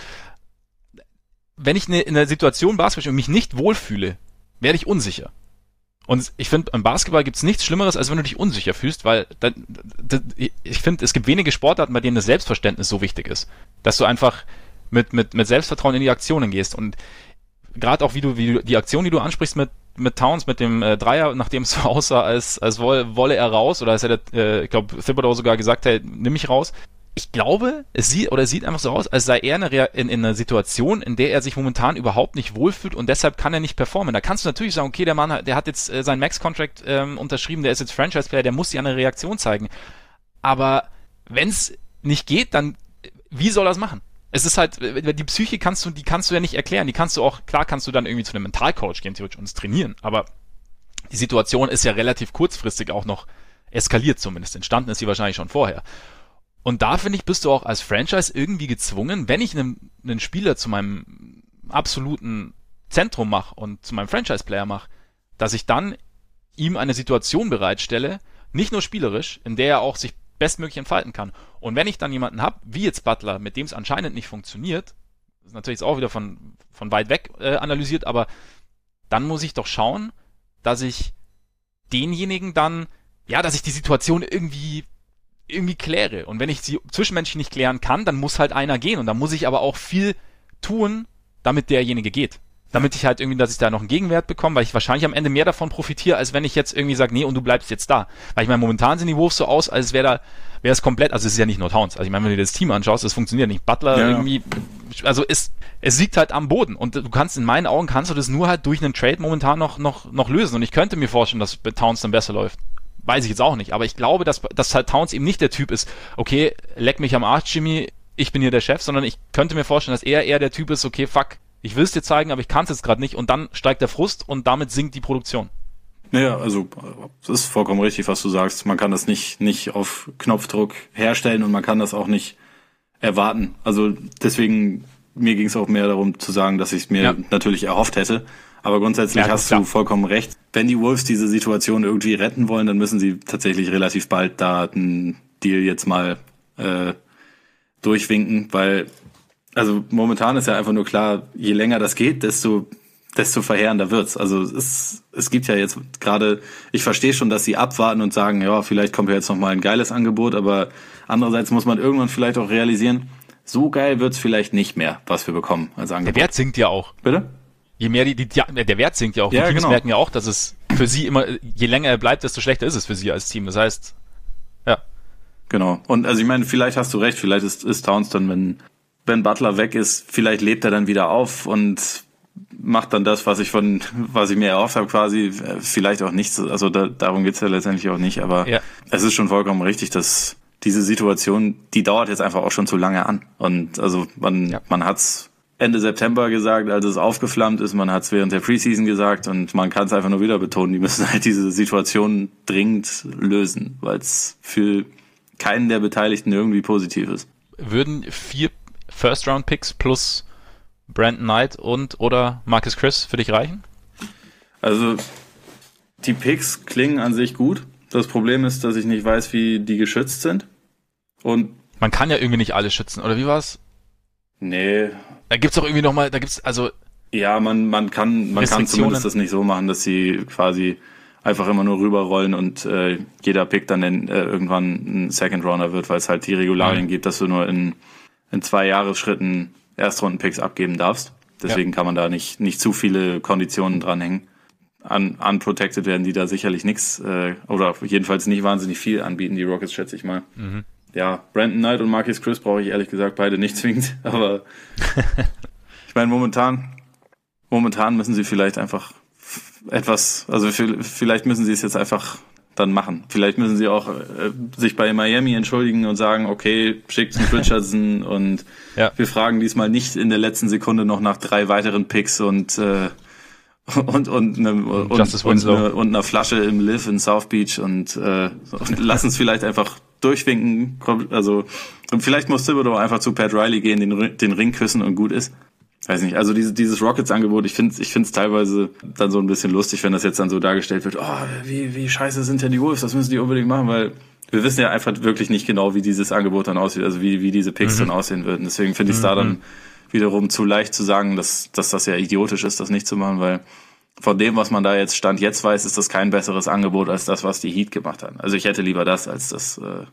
Wenn ich ne, in der Situation Basketball spiele und mich nicht wohlfühle, werde ich unsicher. Und ich finde, beim Basketball gibt's nichts Schlimmeres, als wenn du dich unsicher fühlst, weil dann, das, ich finde, es gibt wenige Sportarten, bei denen das Selbstverständnis so wichtig ist, dass du einfach mit mit mit Selbstvertrauen in die Aktionen gehst. Und gerade auch wie du wie du, die Aktion, die du ansprichst mit mit Towns, mit dem äh, Dreier, nachdem es so aussah, als als wolle, wolle er raus, oder als er, äh, ich glaube, Thibodeau sogar gesagt hat, nimm mich raus. Ich glaube, es sieht oder es sieht einfach so aus, als sei er in einer, in, in einer Situation, in der er sich momentan überhaupt nicht wohlfühlt und deshalb kann er nicht performen. Da kannst du natürlich sagen, okay, der Mann, der hat jetzt äh, seinen Max-Contract ähm, unterschrieben, der ist jetzt Franchise-Player, der muss ja eine Reaktion zeigen. Aber wenn es nicht geht, dann wie soll er es machen? Es ist halt, die Psyche kannst du, die kannst du ja nicht erklären. Die kannst du auch, klar kannst du dann irgendwie zu einem Mentalcoach gehen, theoretisch, und es trainieren. Aber die Situation ist ja relativ kurzfristig auch noch eskaliert zumindest. Entstanden ist sie wahrscheinlich schon vorher. Und da, finde ich, bist du auch als Franchise irgendwie gezwungen, wenn ich einen, einen Spieler zu meinem absoluten Zentrum mache und zu meinem Franchise-Player mache, dass ich dann ihm eine Situation bereitstelle, nicht nur spielerisch, in der er auch sich bestmöglich entfalten kann. Und wenn ich dann jemanden habe, wie jetzt Butler, mit dem es anscheinend nicht funktioniert, das ist natürlich jetzt auch wieder von, von weit weg äh, analysiert, aber dann muss ich doch schauen, dass ich denjenigen dann, ja, dass ich die Situation irgendwie irgendwie kläre. Und wenn ich sie zwischenmenschlich nicht klären kann, dann muss halt einer gehen. Und dann muss ich aber auch viel tun, damit derjenige geht. Damit ich halt irgendwie, dass ich da noch einen Gegenwert bekomme, weil ich wahrscheinlich am Ende mehr davon profitiere, als wenn ich jetzt irgendwie sage, nee, und du bleibst jetzt da. Weil ich meine, momentan sehen die Wolves so aus, als wäre da, wäre es komplett, also es ist ja nicht nur Towns. Also ich meine, wenn du dir das Team anschaust, das funktioniert nicht. Butler ja. irgendwie, also es, es liegt halt am Boden. Und du kannst, in meinen Augen kannst du das nur halt durch einen Trade momentan noch, noch, noch lösen. Und ich könnte mir vorstellen, dass bei Towns dann besser läuft. Weiß ich jetzt auch nicht, aber ich glaube, dass, dass halt Towns eben nicht der Typ ist, okay, leck mich am Arsch, Jimmy, ich bin hier der Chef, sondern ich könnte mir vorstellen, dass er eher der Typ ist, okay, fuck, ich will es dir zeigen, aber ich kann es jetzt gerade nicht, und dann steigt der Frust und damit sinkt die Produktion. Naja, also es ist vollkommen richtig, was du sagst. Man kann das nicht nicht auf Knopfdruck herstellen und man kann das auch nicht erwarten. Also deswegen, mir ging es auch mehr darum zu sagen, dass ich es mir ja. natürlich erhofft hätte. Aber grundsätzlich ja, hast klar. du vollkommen recht. Wenn die Wolves diese Situation irgendwie retten wollen, dann müssen sie tatsächlich relativ bald da einen Deal jetzt mal äh, durchwinken, weil also momentan ist ja einfach nur klar, je länger das geht, desto desto verheerender wird's. Also es, es gibt ja jetzt gerade, ich verstehe schon, dass sie abwarten und sagen, ja, vielleicht kommt ja jetzt noch mal ein geiles Angebot, aber andererseits muss man irgendwann vielleicht auch realisieren, so geil wird's vielleicht nicht mehr, was wir bekommen als Angebot. Der Wert sinkt ja auch. Bitte? Je mehr die, die, die der Wert sinkt ja auch. Die Ja, Teams genau. merken ja auch, dass es für sie immer, je länger er bleibt, desto schlechter ist es für sie als Team. Das heißt, ja. Genau. Und also ich meine, vielleicht hast du recht, vielleicht ist, ist Towns dann, wenn, wenn Butler weg ist, vielleicht lebt er dann wieder auf und macht dann das, was ich von, was ich mir erhofft habe, quasi, vielleicht auch nicht. Also da, darum geht's ja letztendlich auch nicht, aber ja. Es ist schon vollkommen richtig, dass diese Situation, die dauert jetzt einfach auch schon zu lange an. Und also man, ja. man hat's Ende September gesagt, als es aufgeflammt ist, man hat es während der Preseason gesagt und man kann es einfach nur wieder betonen, die müssen halt diese Situation dringend lösen, weil es für keinen der Beteiligten irgendwie positiv ist. Würden vier First-Round-Picks plus Brandon Knight und oder Marcus Chris für dich reichen? Also die Picks klingen an sich gut. Das Problem ist, dass ich nicht weiß, wie die geschützt sind. Und man kann ja irgendwie nicht alle schützen, oder wie war's? Nee. Da gibt's doch irgendwie noch mal, da gibt's also ja, man man kann man kann zumindest das nicht so machen, dass sie quasi einfach immer nur rüberrollen und äh, jeder Pick dann in, äh, irgendwann ein Second Rounder wird, weil es halt die Regularien mhm. gibt, dass du nur in in zwei Jahresschritten Erstrunden-Picks abgeben darfst. Deswegen ja. kann man da nicht nicht zu viele Konditionen dranhängen. Un, unprotected werden die da sicherlich nichts äh, oder jedenfalls nicht wahnsinnig viel anbieten, die Rockets, schätze ich mal. Mhm. Ja, Brandon Knight und Marcus Chris brauche ich ehrlich gesagt beide nicht zwingend, aber ich meine, momentan momentan müssen sie vielleicht einfach etwas, also vielleicht müssen sie es jetzt einfach dann machen. Vielleicht müssen sie auch äh, sich bei Miami entschuldigen und sagen, okay, schickt uns Richardson und ja. wir fragen diesmal nicht in der letzten Sekunde noch nach drei weiteren Picks und äh, und und eine, und, und, eine, und einer Flasche im Live in South Beach und äh, lass uns vielleicht einfach durchwinken, also vielleicht muss Thibodeau einfach zu Pat Riley gehen, den, den Ring küssen und gut ist. Weiß nicht, also diese, dieses Rockets-Angebot, ich finde ich finde es teilweise dann so ein bisschen lustig, wenn das jetzt dann so dargestellt wird, oh, wie wie scheiße sind denn die Wolves, das müssen die unbedingt machen, weil wir wissen ja einfach wirklich nicht genau, wie dieses Angebot dann aussieht, also wie wie diese Picks mhm. dann aussehen würden. Deswegen finde ich es mhm. da dann wiederum zu leicht zu sagen, dass dass das ja idiotisch ist, das nicht zu machen, weil von dem, was man da jetzt Stand jetzt weiß, ist das kein besseres Angebot als das, was die Heat gemacht haben. Also ich hätte lieber das als das äh,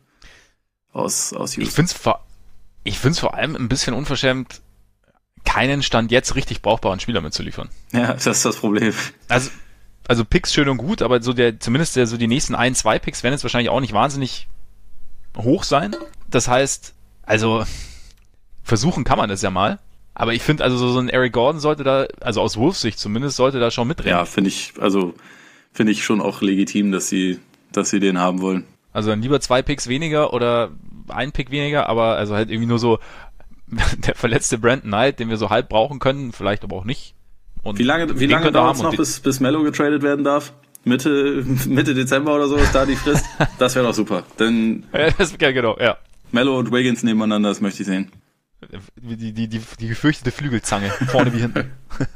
aus aus Houston. Ich finde es vor ich finde es vor allem ein bisschen unverschämt, keinen Stand jetzt richtig brauchbaren Spieler mitzuliefern. Ja, das ist das Problem. Also also Picks schön und gut, aber so der zumindest der so die nächsten ein, zwei Picks werden jetzt wahrscheinlich auch nicht wahnsinnig hoch sein. Das heißt, also versuchen kann man das ja mal. Aber ich finde, also so ein Eric Gordon sollte da, also aus Wolves Sicht zumindest, sollte da schon mitreden. Ja, finde ich, also finde ich schon auch legitim, dass sie, dass sie den haben wollen. Also dann lieber zwei Picks weniger oder ein Pick weniger, aber also halt irgendwie nur so der verletzte Brandon Knight, den wir so halb brauchen können, vielleicht aber auch nicht. Und wie lange, wie lange dauert es noch, bis, bis Melo getradet werden darf? Mitte, Mitte Dezember oder so ist da die Frist? Das wäre doch super. Denn ja, das, ja, genau, ja. Melo und Wiggins nebeneinander, das möchte ich sehen. Die, die, die, die gefürchtete Flügelzange, vorne wie hinten.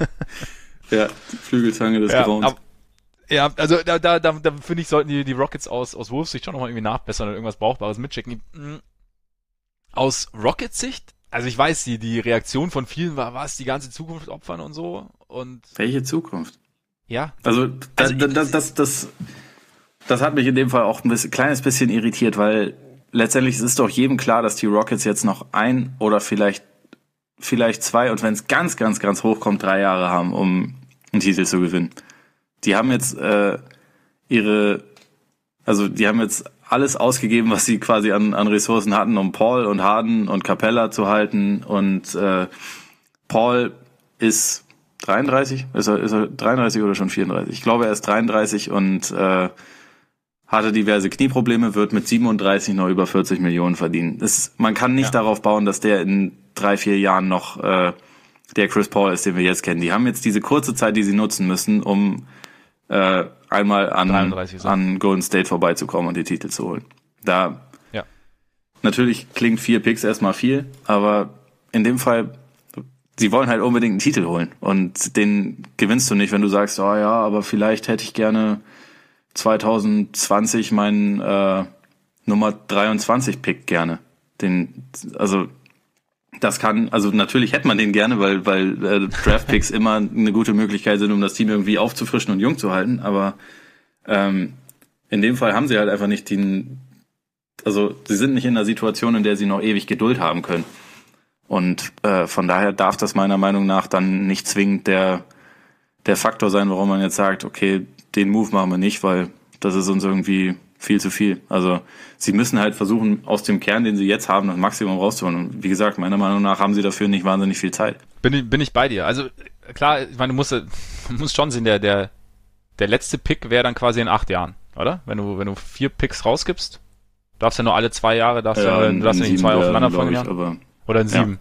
Ja, Flügelzange des ja, Grauens. Ab, ja, also da, da, da, da finde ich, sollten die, die Rockets aus, aus Wolves Sicht schon nochmal irgendwie nachbessern und irgendwas Brauchbares mitschicken. Aus Rockets Sicht, also ich weiß, die, die Reaktion von vielen war, was, die ganze Zukunft opfern und so. Und welche Zukunft? Ja. Also, das, also das, das, das, das hat mich in dem Fall auch ein bisschen, kleines bisschen irritiert, weil letztendlich ist es doch jedem klar, dass die Rockets jetzt noch ein oder vielleicht vielleicht zwei und wenn es ganz, ganz, ganz hoch kommt, drei Jahre haben, um einen Titel zu gewinnen. Die haben jetzt äh, ihre, also die haben jetzt alles ausgegeben, was sie quasi an, an Ressourcen hatten, um Paul und Harden und Capella zu halten und äh, Paul ist dreiunddreißig, ist er, ist er dreiunddreißig oder schon vierunddreißig? Ich glaube, er ist dreiunddreißig und äh, hatte diverse Knieprobleme, wird mit siebenunddreißig noch über vierzig Millionen verdienen. Das, man kann nicht ja. darauf bauen, dass der in drei, vier Jahren noch äh, der Chris Paul ist, den wir jetzt kennen. Die haben jetzt diese kurze Zeit, die sie nutzen müssen, um äh, einmal an, an Golden State vorbeizukommen und die Titel zu holen. Da ja. natürlich klingt vier Picks erstmal viel, aber in dem Fall, sie wollen halt unbedingt einen Titel holen und den gewinnst du nicht, wenn du sagst, oh ja, aber vielleicht hätte ich gerne zwanzig zwanzig meinen äh, Nummer dreiundzwanzig Pick gerne. Den, also das kann, also natürlich hätte man den gerne, weil, weil äh, Draftpicks immer eine gute Möglichkeit sind, um das Team irgendwie aufzufrischen und jung zu halten, aber ähm, in dem Fall haben sie halt einfach nicht den, also sie sind nicht in einer Situation, in der sie noch ewig Geduld haben können. Und äh, von daher darf das meiner Meinung nach dann nicht zwingend der der Faktor sein, warum man jetzt sagt, okay, den Move machen wir nicht, weil das ist uns irgendwie viel zu viel. Also sie müssen halt versuchen, aus dem Kern, den sie jetzt haben, das Maximum rauszuholen. Und wie gesagt, meiner Meinung nach haben sie dafür nicht wahnsinnig viel Zeit. Bin ich, bin ich bei dir. Also klar, ich meine, du musst, du musst schon sehen, der, der, der letzte Pick wäre dann quasi in acht Jahren, oder? Wenn du, wenn du vier Picks rausgibst, darfst du ja nur alle zwei Jahre, darfst ja, ja, du darfst ja nicht zwei aufeinander folgen. Oder in sieben. Ja.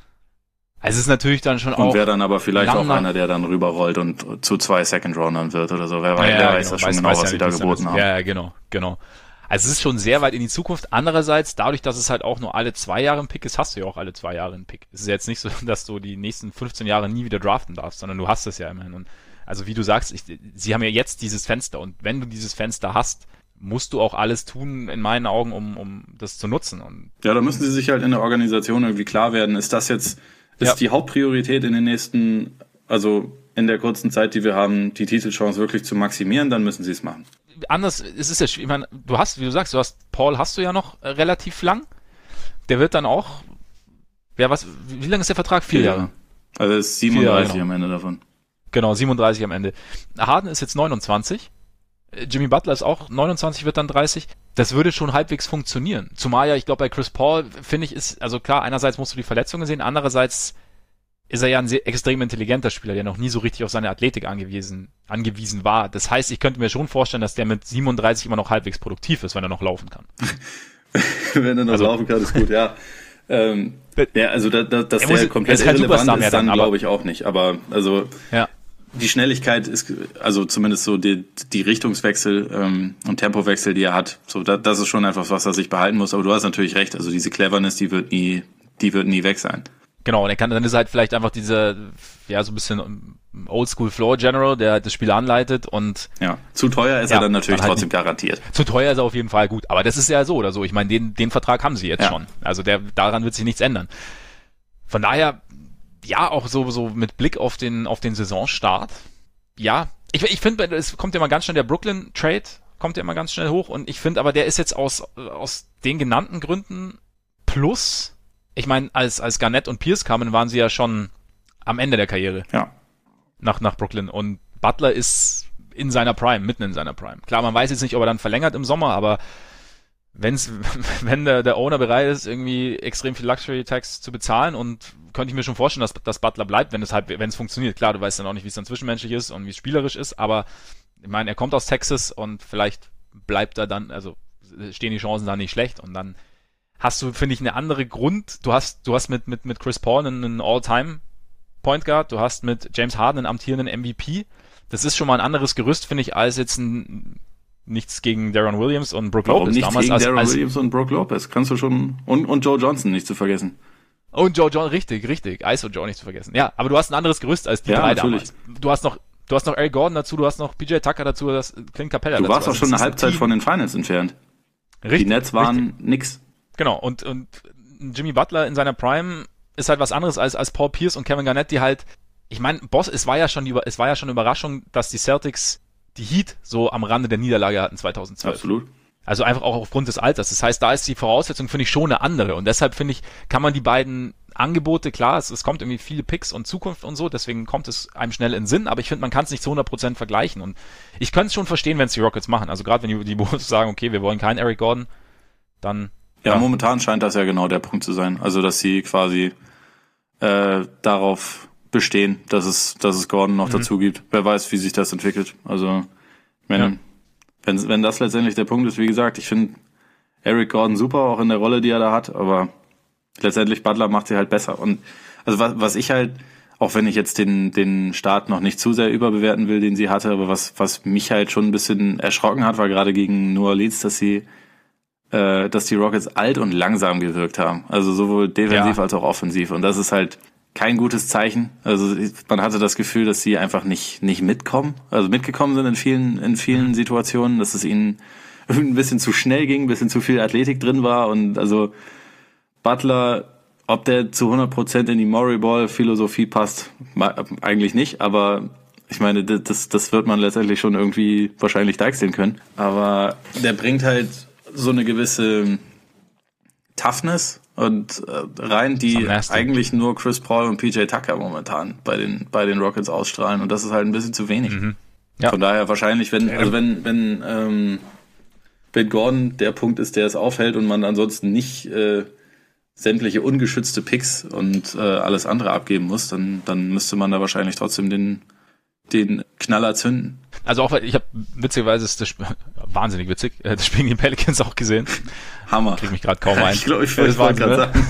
Also es ist natürlich dann schon und auch. Und wäre dann aber vielleicht auch einer, der dann rüberrollt und zu zwei Second-Roundern wird oder so. Wer, ja, wer weiß genau, das schon weiß, genau, weiß was ja sie da geboten haben. Ja, ja, genau, genau. Also es ist schon sehr weit in die Zukunft. Andererseits, dadurch, dass es halt auch nur alle zwei Jahre ein Pick ist, hast du ja auch alle zwei Jahre einen Pick. Es ist jetzt nicht so, dass du die nächsten fünfzehn Jahre nie wieder draften darfst, sondern du hast es ja immerhin. Und also wie du sagst, ich, sie haben ja jetzt dieses Fenster. Und wenn du dieses Fenster hast, musst du auch alles tun, in meinen Augen, um, um das zu nutzen. Und ja, da müssen sie sich halt in der Organisation irgendwie klar werden. Ist das jetzt... Ist ja. die Hauptpriorität in den nächsten, also in der kurzen Zeit, die wir haben, die Titelchance wirklich zu maximieren, dann müssen sie es machen. Anders, es ist ja schwierig, ich meine, du hast, wie du sagst, du hast, Paul hast du ja noch äh, relativ lang, der wird dann auch, ja was, wie lang ist der Vertrag? Vier, Vier Jahre. Also es ist siebenunddreißig Jahre, genau. Am Ende davon. Genau, siebenunddreißig am Ende. Harden ist jetzt neunundzwanzig, Jimmy Butler ist auch neunundzwanzig, wird dann dreißig. Das würde schon halbwegs funktionieren. Zumal ja, ich glaube, bei Chris Paul, finde ich, ist, also klar, einerseits musst du die Verletzungen sehen, andererseits ist er ja ein sehr extrem intelligenter Spieler, der noch nie so richtig auf seine Athletik angewiesen, angewiesen war. Das heißt, ich könnte mir schon vorstellen, dass der mit siebenunddreißig immer noch halbwegs produktiv ist, wenn er noch laufen kann. Wenn er noch also, laufen kann, ist gut, ja. ähm, ja, also da, da, dass der komplett ist irrelevant ist, dann glaube ich auch nicht. Aber also ja. Die Schnelligkeit ist, also zumindest so die, die Richtungswechsel ähm, und Tempowechsel, die er hat, so da, das ist schon einfach was, er sich behalten muss. Aber du hast natürlich recht, also diese Cleverness, die wird nie, die wird nie weg sein. Genau, und er kann, dann ist halt vielleicht einfach dieser, ja, so ein bisschen Oldschool Floor General, der das Spiel anleitet und ja, zu teuer ist ja, er dann natürlich dann halt trotzdem nicht, garantiert. Zu teuer ist er auf jeden Fall gut, aber das ist ja so oder so. Ich meine, den, den Vertrag haben sie jetzt ja. schon. Also der, daran wird sich nichts ändern. Von daher, ja, auch so, so mit Blick auf den, auf den Saisonstart. Ja, ich, ich finde, es kommt ja mal ganz schnell der Brooklyn-Trade, kommt ja immer ganz schnell hoch und ich finde aber, der ist jetzt aus, aus den genannten Gründen plus, ich meine, als, als Garnett und Pierce kamen, waren sie ja schon am Ende der Karriere. Ja. Nach, nach Brooklyn und Butler ist in seiner Prime, mitten in seiner Prime. Klar, man weiß jetzt nicht, ob er dann verlängert im Sommer, aber wenn's, wenn der, der Owner bereit ist, irgendwie extrem viel Luxury Tax zu bezahlen und könnte ich mir schon vorstellen, dass, dass Butler bleibt, wenn es halt, wenn es funktioniert. Klar, du weißt dann auch nicht, wie es dann zwischenmenschlich ist und wie es spielerisch ist, aber ich meine, er kommt aus Texas und vielleicht bleibt er dann, also stehen die Chancen da nicht schlecht und dann hast du, finde ich, eine andere Grund. Du hast, du hast mit, mit, mit Chris Paul einen, einen All-Time Point Guard, du hast mit James Harden einen amtierenden M V P. Das ist schon mal ein anderes Gerüst, finde ich, als jetzt ein, nichts gegen Deron Williams und Brook Warum Lopez. Nichts damals gegen als, Deron als, Williams und Brook Lopez, kannst du schon, und, und Joe Johnson nicht zu vergessen. Und Joe John, richtig, richtig. I S O Joe nicht zu vergessen. Ja, aber du hast ein anderes Gerüst als die ja, drei natürlich. damals. Du hast noch, du hast noch Eric Gordon dazu, du hast noch P J Tucker dazu, das Clint Capella du dazu. Du warst auch also schon eine Halbzeit ein von den Finals entfernt. Richtig. Die Nets waren richtig. nix. Genau, und, und Jimmy Butler in seiner Prime ist halt was anderes als, als Paul Pierce und Kevin Garnett, die halt, ich meine, Boss, es war ja schon die, es war ja schon eine Überraschung, dass die Celtics die Heat so am Rande der Niederlage hatten zweitausendzwölf. Absolut. Also einfach auch aufgrund des Alters. Das heißt, da ist die Voraussetzung, finde ich, schon eine andere. Und deshalb, finde ich, kann man die beiden Angebote, klar, es, es kommt irgendwie viele Picks und Zukunft und so, deswegen kommt es einem schnell in den Sinn, aber ich finde, man kann es nicht zu hundert Prozent vergleichen. Und ich könnte es schon verstehen, wenn es die Rockets machen. Also gerade wenn die, die Bulls sagen, okay, wir wollen keinen Eric Gordon, dann... Ja, ja, momentan scheint das ja genau der Punkt zu sein. Also, dass sie quasi äh, darauf bestehen, dass es, dass es Gordon noch mhm. dazu gibt. Wer weiß, wie sich das entwickelt. Also, wenn... Ja. Wenn, wenn das letztendlich der Punkt ist, wie gesagt, ich finde Eric Gordon super, auch in der Rolle, die er da hat, aber letztendlich Butler macht sie halt besser. Und also was, was ich halt, auch wenn ich jetzt den, den Start noch nicht zu sehr überbewerten will, den sie hatte, aber was, was mich halt schon ein bisschen erschrocken hat, war gerade gegen New Orleans, dass sie, äh, dass die Rockets alt und langsam gewirkt haben. Also sowohl defensiv ja. als auch offensiv. Und das ist halt kein gutes Zeichen. Also man hatte das Gefühl, dass sie einfach nicht nicht mitkommen, also mitgekommen sind in vielen in vielen Situationen, dass es ihnen ein bisschen zu schnell ging, ein bisschen zu viel Athletik drin war und also Butler ob der zu hundert Prozent in die Murray-Ball-Philosophie passt, eigentlich nicht, aber ich meine, das, das wird man letztendlich schon irgendwie wahrscheinlich deichseln können. Aber der bringt halt so eine gewisse Toughness und äh, rein, die eigentlich nur Chris Paul und P J Tucker momentan bei den bei den Rockets ausstrahlen, und das ist halt ein bisschen zu wenig. Mhm. Ja. Von daher wahrscheinlich, wenn also wenn wenn ähm, wenn Gordon der Punkt ist, der es aufhält und man ansonsten nicht äh, sämtliche ungeschützte Picks und äh, alles andere abgeben muss, dann dann müsste man da wahrscheinlich trotzdem den den Knaller zünden. Also auch, weil ich habe witzigerweise ist das Sp- wahnsinnig witzig, das Spiel gegen die Pelicans auch gesehen. Hammer. Krieg mich gerade kaum ein. Ich glaube, ich wollte es gerade sagen.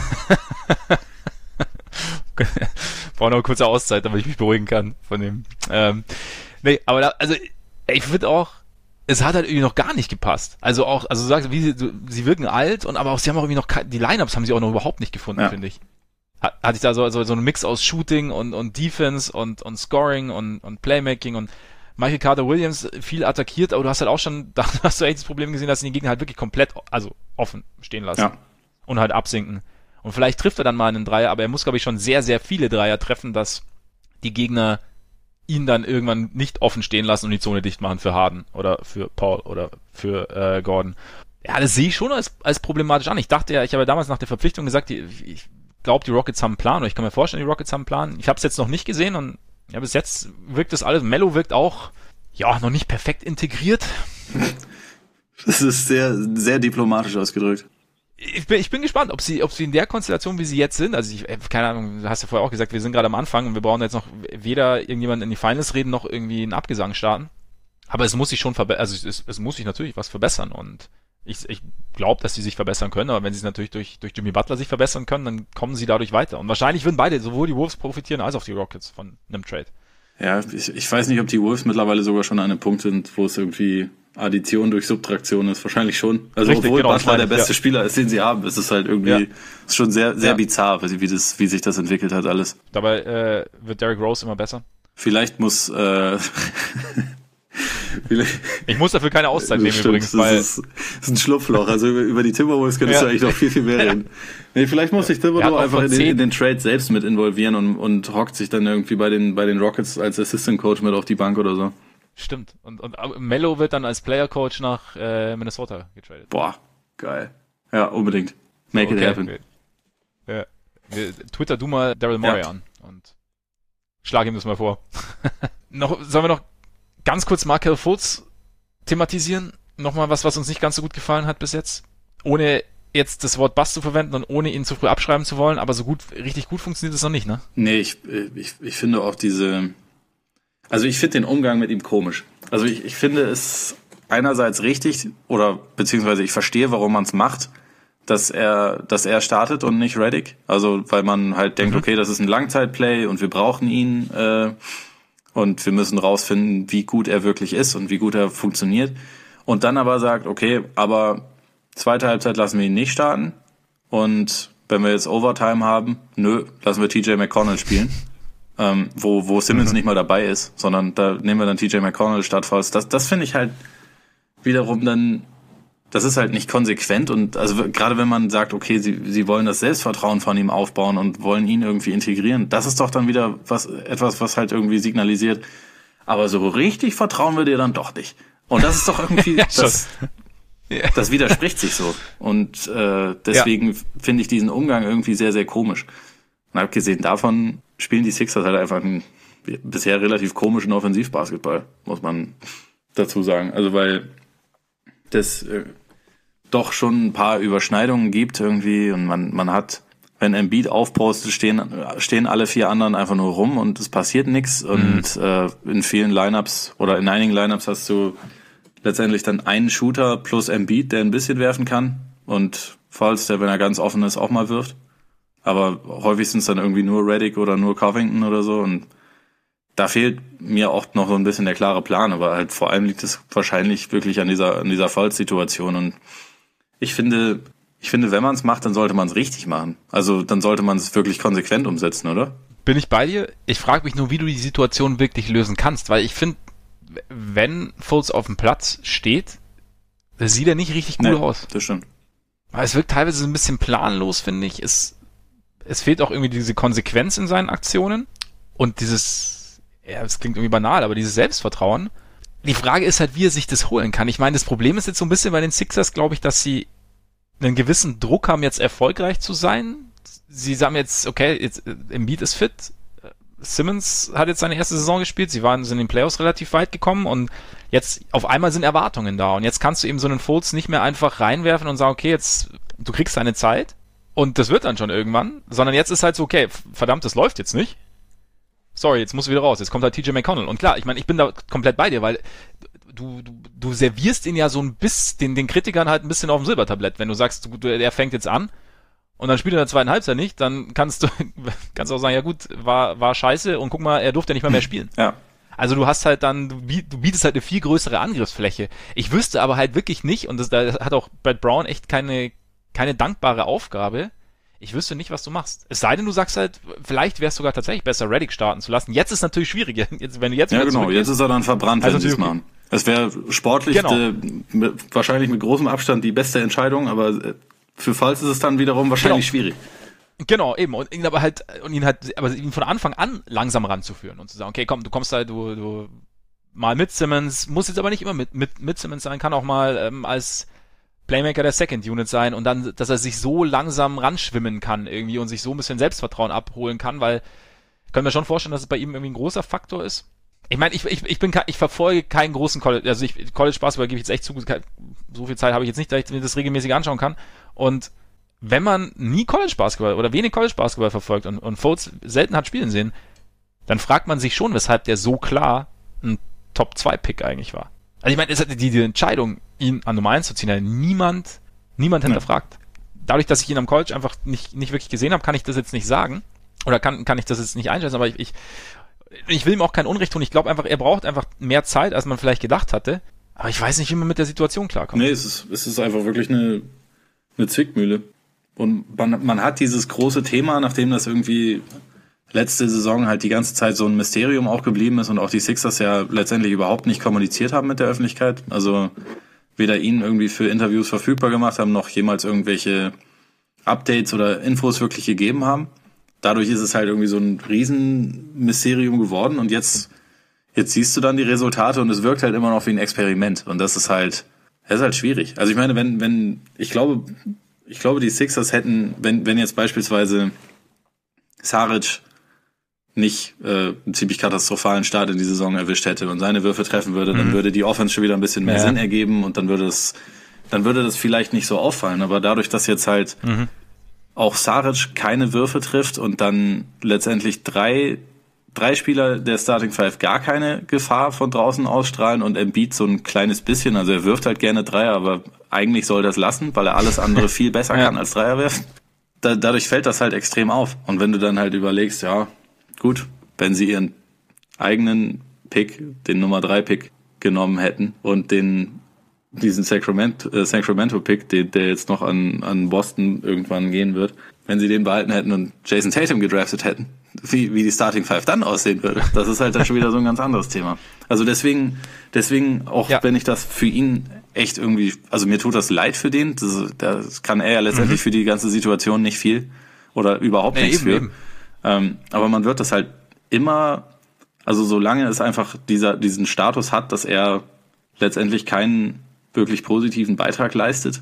Brauche noch eine kurze Auszeit, damit ich mich beruhigen kann von dem. Ähm, nee, aber da, also ich finde auch, es hat halt irgendwie noch gar nicht gepasst. Also auch, also du sagst, wie sie, sie wirken alt, und aber auch sie haben auch irgendwie noch die Lineups haben sie auch noch überhaupt nicht gefunden, ja. finde ich. Hatte ich da so, so, so einen Mix aus Shooting und, und Defense und, und Scoring und, und Playmaking, und Michael Carter-Williams viel attackiert, aber du hast halt auch schon, da hast du echt das Problem gesehen, dass sie den Gegner halt wirklich komplett, also offen stehen lassen. Ja. Und halt absinken. Und vielleicht trifft er dann mal einen Dreier, aber er muss, glaube ich, schon sehr, sehr viele Dreier treffen, dass die Gegner ihn dann irgendwann nicht offen stehen lassen und die Zone dicht machen für Harden oder für Paul oder für äh, Gordon. Ja, das sehe ich schon als, als problematisch an. Ich dachte ja, ich habe ja damals nach der Verpflichtung gesagt, die, ich glaube, die Rockets haben einen Plan, oder ich kann mir vorstellen, die Rockets haben einen Plan. Ich habe es jetzt noch nicht gesehen, und ja, bis jetzt wirkt das alles, Melo wirkt auch, ja, noch nicht perfekt integriert. Das ist sehr, sehr diplomatisch ausgedrückt. Ich bin, ich bin gespannt, ob sie, ob sie in der Konstellation, wie sie jetzt sind, also ich, keine Ahnung, du hast ja vorher auch gesagt, wir sind gerade am Anfang und wir brauchen jetzt noch weder irgendjemanden in die Finals reden, noch irgendwie einen Abgesang starten. Aber es muss sich schon verbessern, also es, es muss sich natürlich was verbessern, und ich, ich glaube, dass sie sich verbessern können, aber wenn sie es natürlich durch, durch Jimmy Butler sich verbessern können, dann kommen sie dadurch weiter. Und wahrscheinlich würden beide, sowohl die Wolves profitieren als auch die Rockets von einem Trade. Ja, ich, ich weiß nicht, ob die Wolves mittlerweile sogar schon an einem Punkt sind, wo es irgendwie Addition durch Subtraktion ist. Wahrscheinlich schon. Also Richtig, obwohl genau, Butler der beste ja. Spieler ist, den sie haben, ist es halt irgendwie ja. ist schon sehr, sehr ja. bizarr, wie, das, wie sich das entwickelt hat alles. Dabei äh, wird Derrick Rose immer besser. Vielleicht muss äh, ich muss dafür keine Auszeit nehmen stimmt, übrigens, das weil ist, das ist ein Schlupfloch. Also über, über die Timberwolves könntest ja. du eigentlich noch viel, viel mehr reden. Nee, vielleicht muss sich Thibodeau einfach in den, in den Trade selbst mit involvieren und, und hockt sich dann irgendwie bei den, bei den Rockets als Assistant Coach mit auf die Bank oder so. Stimmt. Und, und Melo wird dann als Player Coach nach äh, Minnesota getradet. Boah, geil. Ja, unbedingt. Make okay. it happen. Ja. Twitter du mal Daryl Morey ja. an und schlag ihm das mal vor. noch, sollen wir noch ganz kurz Markelle Fultz thematisieren? Nochmal was, was uns nicht ganz so gut gefallen hat bis jetzt. Ohne jetzt das Wort Bass zu verwenden und ohne ihn zu früh abschreiben zu wollen, aber so gut, richtig gut funktioniert es noch nicht, ne? Nee, ich, ich, ich finde auch diese, also ich finde den Umgang mit ihm komisch. Also ich, ich finde es einerseits richtig, oder beziehungsweise ich verstehe, warum man es macht, dass er, dass er startet und nicht Redick. Also weil man halt denkt, mhm. okay, das ist ein Langzeitplay und wir brauchen ihn, äh, und wir müssen rausfinden, wie gut er wirklich ist und wie gut er funktioniert. Und dann aber sagt, okay, aber zweite Halbzeit lassen wir ihn nicht starten. Und wenn wir jetzt Overtime haben, nö, lassen wir T J McConnell spielen. ähm, wo, wo Simmons mhm. nicht mal dabei ist, sondern da nehmen wir dann T J McConnell statt Fultz. Das, das finde ich halt wiederum dann, das ist halt nicht konsequent, und also gerade wenn man sagt, okay, sie, sie wollen das Selbstvertrauen von ihm aufbauen und wollen ihn irgendwie integrieren, das ist doch dann wieder was, etwas, was halt irgendwie signalisiert, aber so richtig vertrauen wir dir dann doch nicht. Und das ist doch irgendwie, ja, das, ja. das widerspricht sich so. Und äh, deswegen ja. finde ich diesen Umgang irgendwie sehr, sehr komisch. Und abgesehen davon spielen die Sixers halt einfach einen bisher relativ komischen Offensivbasketball, muss man dazu sagen. Also weil das äh, doch schon ein paar Überschneidungen gibt irgendwie, und man man hat, wenn Embiid aufpostet, stehen stehen alle vier anderen einfach nur rum und es passiert nichts. Und mhm. äh, in vielen Lineups oder in einigen Lineups hast du letztendlich dann einen Shooter plus Embiid, der ein bisschen werfen kann, und Fultz, der, wenn er ganz offen ist, auch mal wirft. Aber häufig sind es dann irgendwie nur Redick oder nur Covington oder so, und da fehlt mir auch noch so ein bisschen der klare Plan, aber halt vor allem liegt es wahrscheinlich wirklich an dieser an dieser Fultz-Situation. Und ich finde, ich finde, wenn man es macht, dann sollte man es richtig machen. Also dann sollte man es wirklich konsequent umsetzen, oder? Bin ich bei dir? Ich frage mich nur, wie du die Situation wirklich lösen kannst, weil ich finde, wenn Fultz auf dem Platz steht, sieht er nicht richtig gut nee, aus. Das stimmt. Aber es wirkt teilweise so ein bisschen planlos, finde ich. Es, es fehlt auch irgendwie diese Konsequenz in seinen Aktionen und dieses, ja, das klingt irgendwie banal, aber dieses Selbstvertrauen. Die Frage ist halt, wie er sich das holen kann. Ich meine, das Problem ist jetzt so ein bisschen bei den Sixers, glaube ich, dass sie einen gewissen Druck haben, jetzt erfolgreich zu sein. Sie sagen jetzt, okay, jetzt, Embiid ist fit, Simmons hat jetzt seine erste Saison gespielt, sie waren sind in den Playoffs relativ weit gekommen und jetzt auf einmal sind Erwartungen da und jetzt kannst du eben so einen Fultz nicht mehr einfach reinwerfen und sagen, okay, jetzt du kriegst deine Zeit und das wird dann schon irgendwann, sondern jetzt ist halt so, okay, verdammt, das läuft jetzt nicht. Sorry, jetzt musst du wieder raus, jetzt kommt halt T J McConnell und klar, ich meine, ich bin da komplett bei dir, weil du, du, du servierst ihn ja so ein bisschen, den, den Kritikern halt ein bisschen auf dem Silbertablett, wenn du sagst, du, er fängt jetzt an und dann spielt er in der zweiten Halbzeit nicht, dann kannst du kannst auch sagen, ja gut, war war scheiße und guck mal, er durfte ja nicht mal mehr spielen. Ja. Also du hast halt dann, du bietest halt eine viel größere Angriffsfläche. Ich wüsste aber halt wirklich nicht, und das, da hat auch Brett Brown echt keine keine dankbare Aufgabe, ich wüsste nicht, was du machst. Es sei denn, du sagst halt, vielleicht wäre es sogar tatsächlich besser, Redick starten zu lassen. Jetzt ist natürlich schwierig, jetzt, wenn du jetzt Ja genau, jetzt ist er dann verbrannt, also wenn sie es machen. Es wäre sportlich genau. äh, mit, wahrscheinlich mit großem Abstand die beste Entscheidung, aber für Falls ist es dann wiederum wahrscheinlich genau. schwierig. Genau, eben. Und ihn aber halt, und ihn halt, aber ihn von Anfang an langsam ranzuführen und zu sagen, okay, komm, du kommst halt, du, du mal mit Simmons, muss jetzt aber nicht immer mit, mit, mit Simmons sein, kann auch mal ähm, als Playmaker der Second Unit sein und dann, dass er sich so langsam ranschwimmen kann irgendwie und sich so ein bisschen Selbstvertrauen abholen kann, weil ich kann mir schon vorstellen, dass es bei ihm irgendwie ein großer Faktor ist. Ich meine, ich, ich, ich bin, ich verfolge keinen großen College, also ich, College Basketball gebe ich jetzt echt zu, so viel Zeit habe ich jetzt nicht, dass ich mir das regelmäßig anschauen kann. Und wenn man nie College Basketball oder wenig College Basketball verfolgt und, und Fultz selten hat spielen sehen, dann fragt man sich schon, weshalb der so klar ein Top zwei Pick eigentlich war. Also ich meine, es hat die, die Entscheidung, ihn an Nummer eins zu ziehen, hat niemand, niemand hinterfragt. Dadurch, dass ich ihn am College einfach nicht, nicht wirklich gesehen habe, kann ich das jetzt nicht sagen. Oder kann, kann ich das jetzt nicht einschätzen, aber ich, ich, ich will ihm auch kein Unrecht tun. Ich glaube einfach, er braucht einfach mehr Zeit, als man vielleicht gedacht hatte. Aber ich weiß nicht, wie man mit der Situation klarkommt. Nee, es ist, es ist einfach wirklich eine, eine Zwickmühle. Und man, man hat dieses große Thema, nachdem das irgendwie letzte Saison halt die ganze Zeit so ein Mysterium auch geblieben ist und auch die Sixers ja letztendlich überhaupt nicht kommuniziert haben mit der Öffentlichkeit. Also weder ihn irgendwie für Interviews verfügbar gemacht haben, noch jemals irgendwelche Updates oder Infos wirklich gegeben haben. Dadurch ist es halt irgendwie so ein Riesenmysterium geworden und jetzt, jetzt siehst du dann die Resultate und es wirkt halt immer noch wie ein Experiment und das ist halt, das ist halt schwierig. Also ich meine, wenn, wenn, ich glaube, ich glaube, die Sixers hätten, wenn, wenn jetzt beispielsweise Saric nicht äh, einen ziemlich katastrophalen Start in die Saison erwischt hätte und seine Würfe treffen würde, mhm. dann würde die Offense schon wieder ein bisschen mehr ja. Sinn ergeben und dann würde es, dann würde das vielleicht nicht so auffallen. Aber dadurch, dass jetzt halt mhm. auch Saric keine Würfe trifft und dann letztendlich drei, drei Spieler der Starting Five gar keine Gefahr von draußen ausstrahlen und Embiid so ein kleines bisschen, also er wirft halt gerne Dreier, aber eigentlich soll das lassen, weil er alles andere viel besser ja. kann als Dreier werfen. Da, dadurch fällt das halt extrem auf. Und wenn du dann halt überlegst, ja, gut, wenn sie ihren eigenen Pick, den Nummer drei Pick genommen hätten und den diesen Sacramento, äh, Sacramento-Pick, der, der jetzt noch an, an Boston irgendwann gehen wird, wenn sie den behalten hätten und Jason Tatum gedraftet hätten, wie, wie die Starting Five dann aussehen würde. Das ist halt dann schon wieder so ein ganz anderes Thema. Also deswegen, deswegen auch ja. wenn ich das für ihn echt irgendwie, also mir tut das leid für den, das, das kann er ja letztendlich mhm. für die ganze Situation nicht viel oder überhaupt nee, nichts eben, für. Eben. Ähm, aber man wird das halt immer, also solange es einfach dieser, diesen Status hat, dass er letztendlich keinen wirklich positiven Beitrag leistet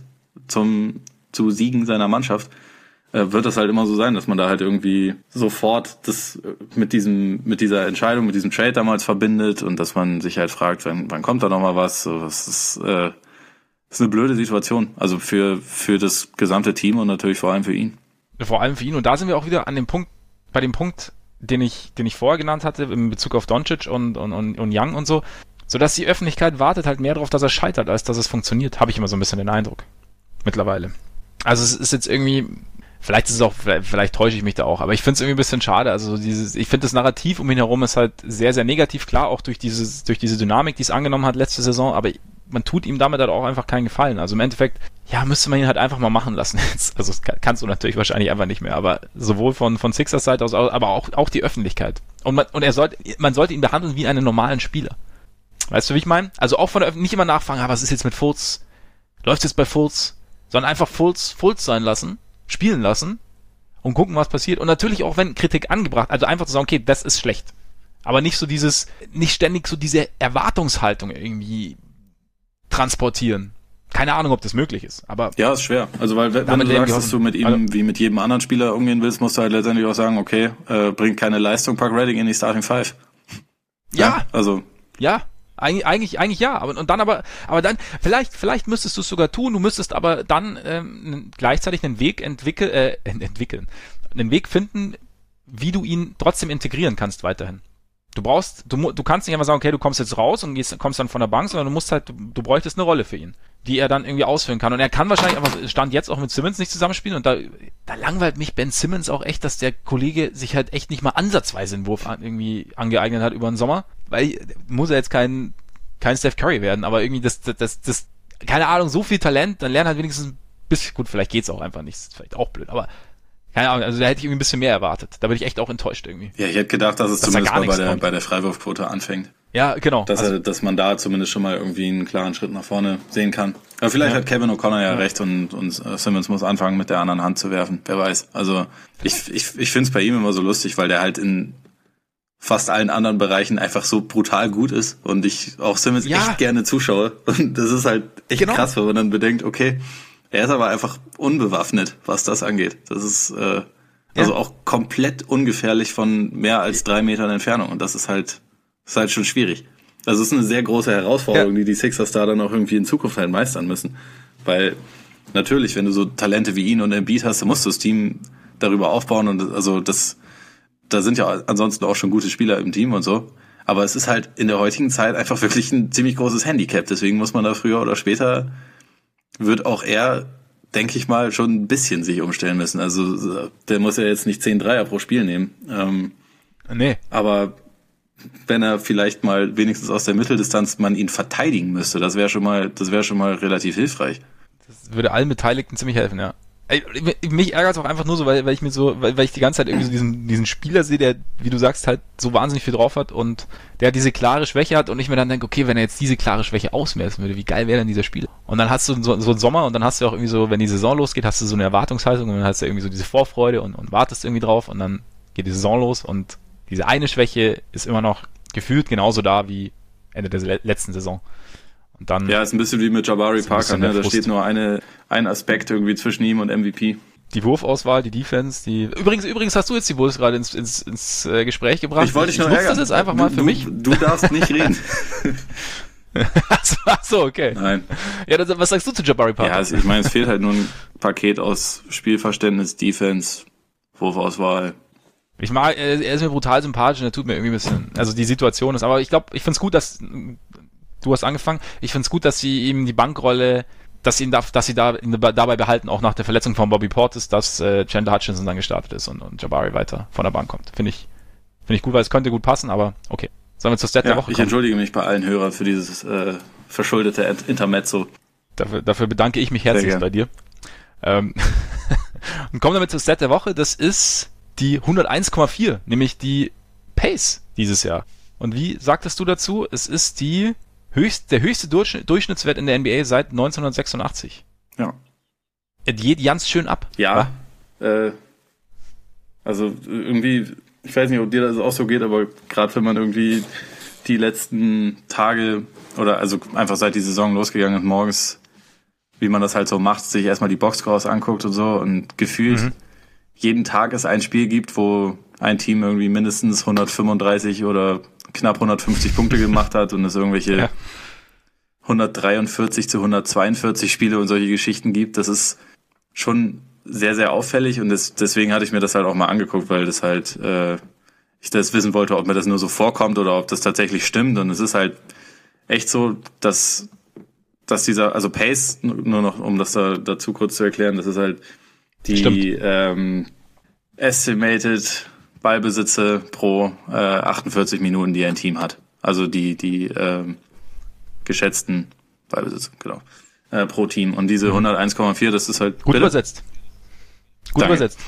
zum zu Siegen seiner Mannschaft, äh, wird das halt immer so sein, dass man da halt irgendwie sofort das mit diesem mit dieser Entscheidung, mit diesem Trade damals verbindet und dass man sich halt fragt, wann, wann kommt da nochmal was? So, das ist, äh, das ist eine blöde Situation, also für für das gesamte Team und natürlich vor allem für ihn. Vor allem für ihn und da sind wir auch wieder an dem Punkt, bei dem Punkt, den ich den ich vorher genannt hatte in Bezug auf Doncic und und und, und Young und so. Sodass die Öffentlichkeit wartet halt mehr darauf, dass er scheitert, als dass es funktioniert, habe ich immer so ein bisschen den Eindruck. Mittlerweile. Also es ist jetzt irgendwie, vielleicht ist es auch, vielleicht, vielleicht täusche ich mich da auch, aber ich finde es irgendwie ein bisschen schade. Also dieses, ich finde das Narrativ um ihn herum ist halt sehr, sehr negativ, klar, auch durch dieses, durch diese Dynamik, die es angenommen hat letzte Saison, aber man tut ihm damit halt auch einfach keinen Gefallen. Also im Endeffekt, ja, müsste man ihn halt einfach mal machen lassen jetzt. Also das kannst du natürlich wahrscheinlich einfach nicht mehr, aber sowohl von, von Sixers Seite aus, aber auch, auch die Öffentlichkeit. Und man, und er sollte, man sollte ihn behandeln wie einen normalen Spieler. Weißt du, wie ich meine? Also auch von der Öffentlichkeit nicht immer nachfragen, ah, was ist jetzt mit Fultz? Läuft jetzt bei Fultz? Sondern einfach Fultz, Fultz sein lassen, spielen lassen und gucken, was passiert. Und natürlich auch, wenn Kritik angebracht, also einfach zu sagen, okay, das ist schlecht. Aber nicht so dieses, nicht ständig so diese Erwartungshaltung irgendwie transportieren. Keine Ahnung, ob das möglich ist, aber... Ja, ist schwer. Also, weil wenn du sagst, dass du mit ihm also, wie mit jedem anderen Spieler umgehen willst, musst du halt letztendlich auch sagen, okay, äh, bringt keine Leistung, pack Redding in die Starting Five. Ja. ja also... Ja, eigentlich, eigentlich, eigentlich ja. Aber, und dann aber, aber dann, vielleicht, vielleicht müsstest du es sogar tun, du müsstest aber dann ähm, gleichzeitig einen Weg entwickeln, äh, entwickeln, einen Weg finden, wie du ihn trotzdem integrieren kannst weiterhin. Du brauchst, du, du kannst nicht einfach sagen, okay, du kommst jetzt raus und gehst, kommst dann von der Bank, sondern du musst halt, du, du bräuchtest eine Rolle für ihn, die er dann irgendwie ausfüllen kann. Und er kann wahrscheinlich einfach, Stand jetzt auch mit Simmons nicht zusammenspielen und da, da langweilt mich Ben Simmons auch echt, dass der Kollege sich halt echt nicht mal ansatzweise einen Wurf an, irgendwie angeeignet hat über den Sommer, weil muss er jetzt kein, kein Steph Curry werden, aber irgendwie das, das, das, das keine Ahnung, so viel Talent, dann lernt halt wenigstens ein bisschen, gut, vielleicht geht's auch einfach nicht, ist vielleicht auch blöd, aber keine Ahnung, also da hätte ich irgendwie ein bisschen mehr erwartet. Da bin ich echt auch enttäuscht irgendwie. Ja, ich hätte gedacht, dass es dass zumindest mal bei der, kommt. bei der Freiwurfquote anfängt. Ja, genau. Dass, also, er, dass man da zumindest schon mal irgendwie einen klaren Schritt nach vorne sehen kann. Aber vielleicht ja. hat Kevin O'Connor ja, ja recht und, und Simmons muss anfangen, mit der anderen Hand zu werfen. Wer weiß. Also ich, ich, ich finde es bei ihm immer so lustig, weil der halt in fast allen anderen Bereichen einfach so brutal gut ist und ich auch Simmons ja. echt gerne zuschaue. Und das ist halt echt genau. krass, wenn man dann bedenkt, okay, er ist aber einfach unbewaffnet, was das angeht. Das ist äh, also ja. auch komplett ungefährlich von mehr als drei Metern Entfernung. Und das ist halt, ist halt schon schwierig. Also es ist eine sehr große Herausforderung, ja. die die Sixers da dann auch irgendwie in Zukunft halt meistern müssen. Weil natürlich, wenn du so Talente wie ihn und Embiid hast, dann musst du das Team darüber aufbauen. Und also das, da sind ja ansonsten auch schon gute Spieler im Team und so. Aber es ist halt in der heutigen Zeit einfach wirklich ein ziemlich großes Handicap. Deswegen muss man da früher oder später wird auch er, denke ich mal, schon ein bisschen sich umstellen müssen. Also der muss ja jetzt nicht zehn Dreier pro Spiel nehmen. Ähm, nee. Aber wenn er vielleicht mal wenigstens aus der Mitteldistanz man ihn verteidigen müsste, das wäre schon mal, das wäre schon mal relativ hilfreich. Das würde allen Beteiligten ziemlich helfen, ja. Mich ärgert es auch einfach nur so, weil, weil ich mir so, weil, weil ich die ganze Zeit irgendwie so diesen, diesen Spieler sehe, der, wie du sagst, halt so wahnsinnig viel drauf hat und der diese klare Schwäche hat und ich mir dann denke, okay, wenn er jetzt diese klare Schwäche ausmerzen würde, wie geil wäre denn dieser Spieler? Und dann hast du so, so einen Sommer und dann hast du auch irgendwie so, wenn die Saison losgeht, hast du so eine Erwartungshaltung und dann hast du irgendwie so diese Vorfreude und, und wartest irgendwie drauf und dann geht die Saison los und diese eine Schwäche ist immer noch gefühlt genauso da wie Ende der letzten Saison. Und dann ja, ist ein bisschen wie mit Jabari Parker, ne? Da steht nur eine, ein Aspekt irgendwie zwischen ihm und M V P. Die Wurfauswahl, die Defense, die übrigens übrigens hast du jetzt die Bulls gerade ins, ins, ins äh, Gespräch gebracht. Ich wollte dich ich, nur ich ärgern. Das jetzt einfach mal du, für mich. Du darfst nicht reden. Ach so, okay. Nein. Ja, das, was sagst du zu Jabari Parker? Ja, also ich meine, es fehlt halt nur ein Paket aus Spielverständnis, Defense, Wurfauswahl. Ich mag, er ist mir brutal sympathisch und er tut mir irgendwie ein bisschen, also die Situation ist, aber ich glaube, ich find's gut, dass du hast angefangen. Ich find's gut, dass sie ihm die Bankrolle, dass sie ihn da, dass sie da dabei behalten, auch nach der Verletzung von Bobby Portis, dass äh, Chandler Hutchinson dann gestartet ist und, und Jabari weiter von der Bank kommt. Finde ich, finde ich gut, weil es könnte gut passen, aber okay. Sollen wir zur Stat ja, der Woche kommen? Ich entschuldige mich bei allen Hörern für dieses äh, verschuldete Intermezzo. Dafür, dafür bedanke ich mich herzlich bei dir. Ähm und kommen damit zur Stat der Woche. Das ist die hunderteins Komma vier, nämlich die Pace dieses Jahr. Und wie sagtest du dazu? Es ist die höchst, der höchste Durchschnitt, Durchschnittswert in der N B A seit neunzehnhundertsechsundachtzig. Ja. Er geht ganz schön ab. Ja. Äh, also irgendwie, ich weiß nicht, ob dir das auch so geht, aber gerade wenn man irgendwie die letzten Tage oder also einfach seit die Saison losgegangen ist, morgens, wie man das halt so macht, sich erstmal die Boxscores anguckt und so und gefühlt mhm. jeden Tag es ein Spiel gibt, wo ein Team irgendwie mindestens hundertfünfunddreißig oder knapp hundertfünfzig Punkte gemacht hat und es irgendwelche ja. hundertdreiundvierzig zu hundertzweiundvierzig Spiele und solche Geschichten gibt. Das ist schon sehr, sehr auffällig und das, deswegen hatte ich mir das halt auch mal angeguckt, weil das halt äh, ich das wissen wollte, ob mir das nur so vorkommt oder ob das tatsächlich stimmt. Und es ist halt echt so, dass dass dieser, also Pace, nur noch, um das da dazu kurz zu erklären, das ist halt die ähm, Estimated Ballbesitze pro äh, achtundvierzig Minuten, die ein Team hat. Also die die ähm, geschätzten Ballbesitze, genau, äh, pro Team. Und diese hunderteins Komma vier, das ist halt... Gut bitte? Übersetzt. Gut Danke. Übersetzt.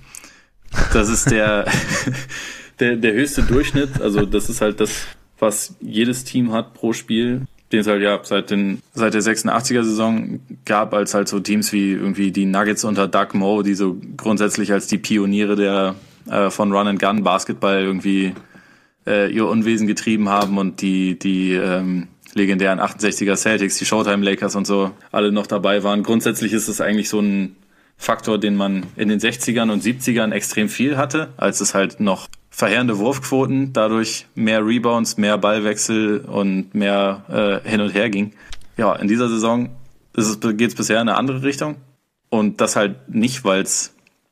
Das ist der, der der höchste Durchschnitt, also das ist halt das, was jedes Team hat pro Spiel. den es halt ja seit den seit der sechsundachtziger Saison gab, als halt so Teams wie irgendwie die Nuggets unter Doug Moe, die so grundsätzlich als die Pioniere der äh, von Run and Gun Basketball irgendwie äh, ihr Unwesen getrieben haben und die die ähm, legendären achtundsechziger Celtics, die Showtime Lakers und so alle noch dabei waren. Grundsätzlich ist es eigentlich so ein Faktor, den man in den sechzigern und siebzigern extrem viel hatte, als es halt noch verheerende Wurfquoten, dadurch mehr Rebounds, mehr Ballwechsel und mehr äh, hin und her ging. Ja, in dieser Saison geht es bisher in eine andere Richtung und das halt nicht, weil's,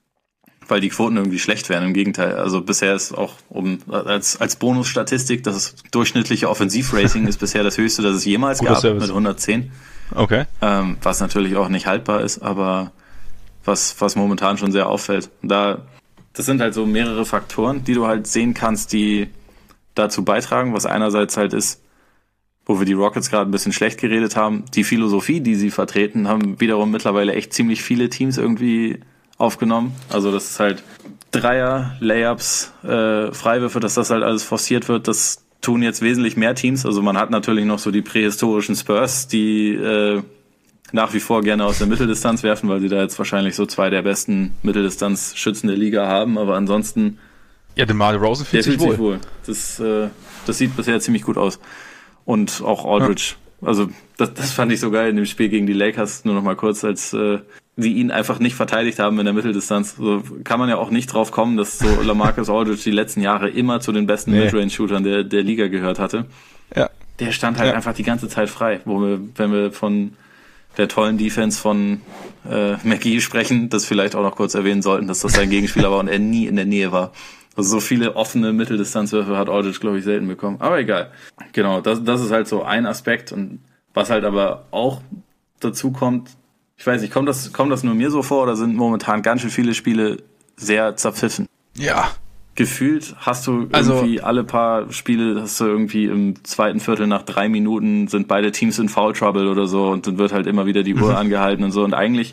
weil die Quoten irgendwie schlecht wären, im Gegenteil. Also bisher ist auch um als als Bonusstatistik, das durchschnittliche Offensivrating ist bisher das höchste, das es jemals Guter gab, Service. mit hundertzehn. Okay. Ähm, was natürlich auch nicht haltbar ist, aber was was momentan schon sehr auffällt. Da das sind halt so mehrere Faktoren, die du halt sehen kannst, die dazu beitragen, was einerseits halt ist, wo wir die Rockets gerade ein bisschen schlecht geredet haben, die Philosophie, die sie vertreten, haben wiederum mittlerweile echt ziemlich viele Teams irgendwie aufgenommen. Also das ist halt Dreier, Layups, äh, Freiwürfe, dass das halt alles forciert wird, das tun jetzt wesentlich mehr Teams. Also man hat natürlich noch so die prähistorischen Spurs, die äh, nach wie vor gerne aus der Mitteldistanz werfen, weil sie da jetzt wahrscheinlich so zwei der besten Mitteldistanzschützen der Liga haben, aber ansonsten Ja, DeMar DeRozan fühlt der sich fühlt wohl. sich wohl. Das, äh, das sieht bisher ziemlich gut aus. Und auch Aldridge. Ja. Also das, das fand ich so geil in dem Spiel gegen die Lakers, nur noch mal kurz, als äh, die ihn einfach nicht verteidigt haben in der Mitteldistanz. So kann man ja auch nicht drauf kommen, dass so LaMarcus Aldridge die letzten Jahre immer zu den besten Nee. Midrange-Shootern der, der Liga gehört hatte. Ja. Der stand halt Ja. einfach die ganze Zeit frei. Wo wir, wenn wir von der tollen Defense von äh, McGee sprechen, das vielleicht auch noch kurz erwähnen sollten, dass das sein Gegenspieler war und er nie in der Nähe war. Also so viele offene Mitteldistanzwürfe hat Aldridge, glaube ich, selten bekommen. Aber egal. Genau, das, das ist halt so ein Aspekt. Und was halt aber auch dazu kommt, ich weiß nicht, kommt das, kommt das nur mir so vor oder sind momentan ganz schön viele Spiele sehr zerpfiffen? Ja. Gefühlt hast du Also- irgendwie alle paar Spiele, hast du irgendwie im zweiten Viertel nach drei Minuten sind beide Teams in Foul Trouble oder so und dann wird halt immer wieder die Uhr Mhm. angehalten und so. Und eigentlich,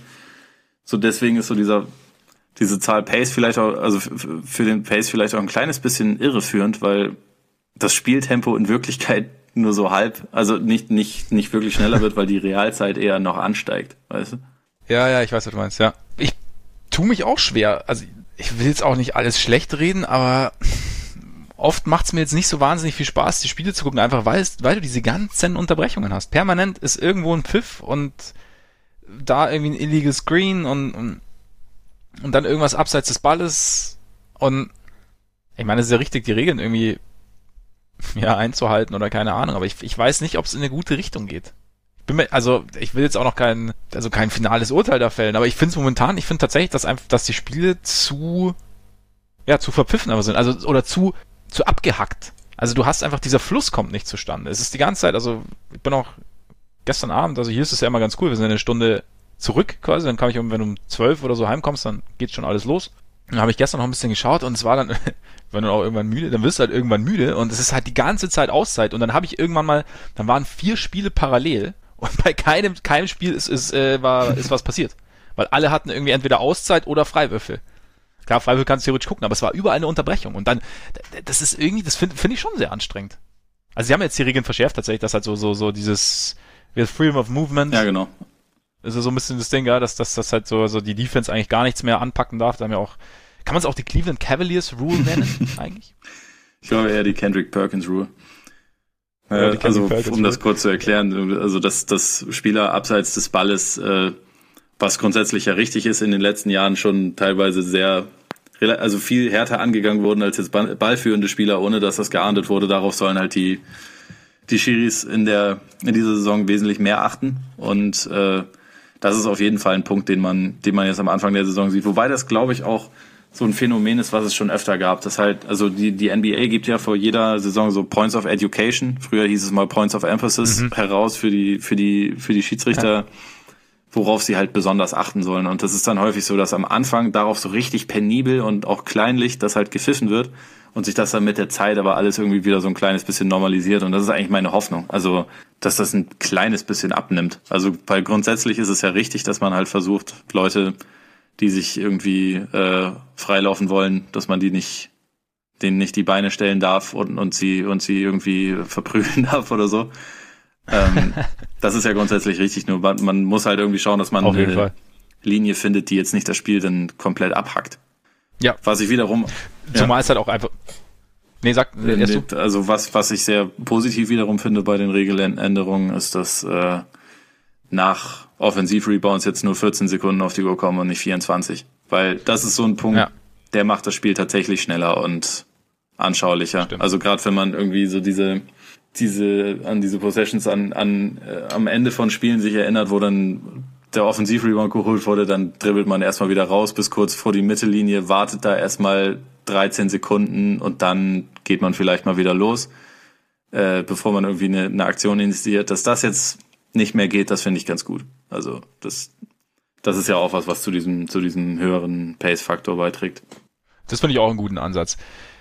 so deswegen ist so dieser, diese Zahl Pace vielleicht auch, also f- f- für den Pace vielleicht auch ein kleines bisschen irreführend, weil das Spieltempo in Wirklichkeit nur so halb, also nicht, nicht, nicht wirklich schneller wird, weil die Realzeit eher noch ansteigt, weißt du? Ja, ja, ich weiß, was du meinst, ja. Ich tue mich auch schwer. Also ich will jetzt auch nicht alles schlecht reden, aber oft macht es mir jetzt nicht so wahnsinnig viel Spaß, die Spiele zu gucken, einfach weil, es, weil du diese ganzen Unterbrechungen hast. Permanent ist irgendwo ein Pfiff und da irgendwie ein illegal Screen und, und, und dann irgendwas abseits des Balles und ich meine, es ist ja richtig, die Regeln irgendwie ja einzuhalten oder keine Ahnung, aber ich, ich weiß nicht, ob es in eine gute Richtung geht. Ich bin mir, also ich will jetzt auch noch kein, also kein finales Urteil da fällen, aber ich finde es momentan, ich finde tatsächlich, dass einfach, dass die Spiele zu, ja, zu verpfiffen aber sind, also oder zu, zu abgehackt. Also du hast einfach, dieser Fluss kommt nicht zustande. Es ist die ganze Zeit, also ich bin auch gestern Abend, also hier ist es ja immer ganz cool, wir sind eine Stunde zurück quasi, dann kann ich, um, wenn du um zwölf oder so heimkommst, dann geht schon alles los. Dann habe ich gestern noch ein bisschen geschaut und es war dann, wenn du auch irgendwann müde, dann wirst du halt irgendwann müde und es ist halt die ganze Zeit Auszeit und dann habe ich irgendwann mal, dann waren vier Spiele parallel und bei keinem, keinem Spiel ist, ist, äh, war, ist was passiert. Weil alle hatten irgendwie entweder Auszeit oder Freiwürfe. Klar, Freiwürfe kannst du theoretisch gucken, aber es war überall eine Unterbrechung und dann, das ist irgendwie, das finde find ich schon sehr anstrengend. Also sie haben jetzt die Regeln verschärft tatsächlich, dass halt so, so, so dieses, wie Freedom of Movement. Ja, genau. Das ist so ein bisschen das Ding, ja, dass, dass, dass halt so, so die Defense eigentlich gar nichts mehr anpacken darf. Da haben ja auch, kann man es auch die Cleveland Cavaliers Rule nennen, eigentlich? Ich glaube eher die Kendrick Perkins Rule. Ja, Äh, die Kendrick also, Perkins um das Rule. kurz zu erklären, also dass, dass Spieler abseits des Balles, äh, was grundsätzlich ja richtig ist, in den letzten Jahren schon teilweise sehr, rela- also viel härter angegangen wurden als jetzt ball- ballführende Spieler, ohne dass das geahndet wurde. Darauf sollen halt die, die Schiris in der, in dieser Saison wesentlich mehr achten und, äh, das ist auf jeden Fall ein Punkt, den man, den man jetzt am Anfang der Saison sieht. Wobei das, glaube ich, auch so ein Phänomen ist, was es schon öfter gab. Das halt, also die, die N B A gibt ja vor jeder Saison so Points of Education. Früher hieß es mal Points of Emphasis Mhm. heraus für die, für die, für die Schiedsrichter, Ja. worauf sie halt besonders achten sollen. Und das ist dann häufig so, dass am Anfang darauf so richtig penibel und auch kleinlich das halt gepfiffen wird und sich das dann mit der Zeit aber alles irgendwie wieder so ein kleines bisschen normalisiert. Und das ist eigentlich meine Hoffnung. Also, dass das ein kleines bisschen abnimmt. Also, weil grundsätzlich ist es ja richtig, dass man halt versucht, Leute, die sich irgendwie äh, freilaufen wollen, dass man die nicht, denen nicht die Beine stellen darf und, und sie und sie irgendwie verprügeln darf oder so. Ähm, das ist ja grundsätzlich richtig, nur man, man muss halt irgendwie schauen, dass man Auf jeden eine Fall. Linie findet, die jetzt nicht das Spiel dann komplett abhackt. Ja. Was ich wiederum... Zumal es halt auch einfach... Nee, sag ja, erst nee, du. also was, was ich sehr positiv wiederum finde bei den Regeländerungen, ist, dass äh, nach Offensiv-Rebounds jetzt nur vierzehn Sekunden auf die Uhr kommen und nicht vierundzwanzig. Weil das ist so ein Punkt, Ja. der macht das Spiel tatsächlich schneller und anschaulicher. Stimmt. Also gerade wenn man irgendwie so diese diese an diese Possessions an an äh, am Ende von Spielen sich erinnert, wo dann der Offensiv-Rebound geholt wurde, dann dribbelt man erstmal wieder raus bis kurz vor die Mittellinie, wartet da erstmal dreizehn Sekunden und dann geht man vielleicht mal wieder los, äh, bevor man irgendwie eine, eine Aktion initiiert. Dass das jetzt nicht mehr geht, das finde ich ganz gut. Also das das ist ja auch was, was zu diesem zu diesem höheren Pace-Faktor beiträgt. Das finde ich auch einen guten Ansatz.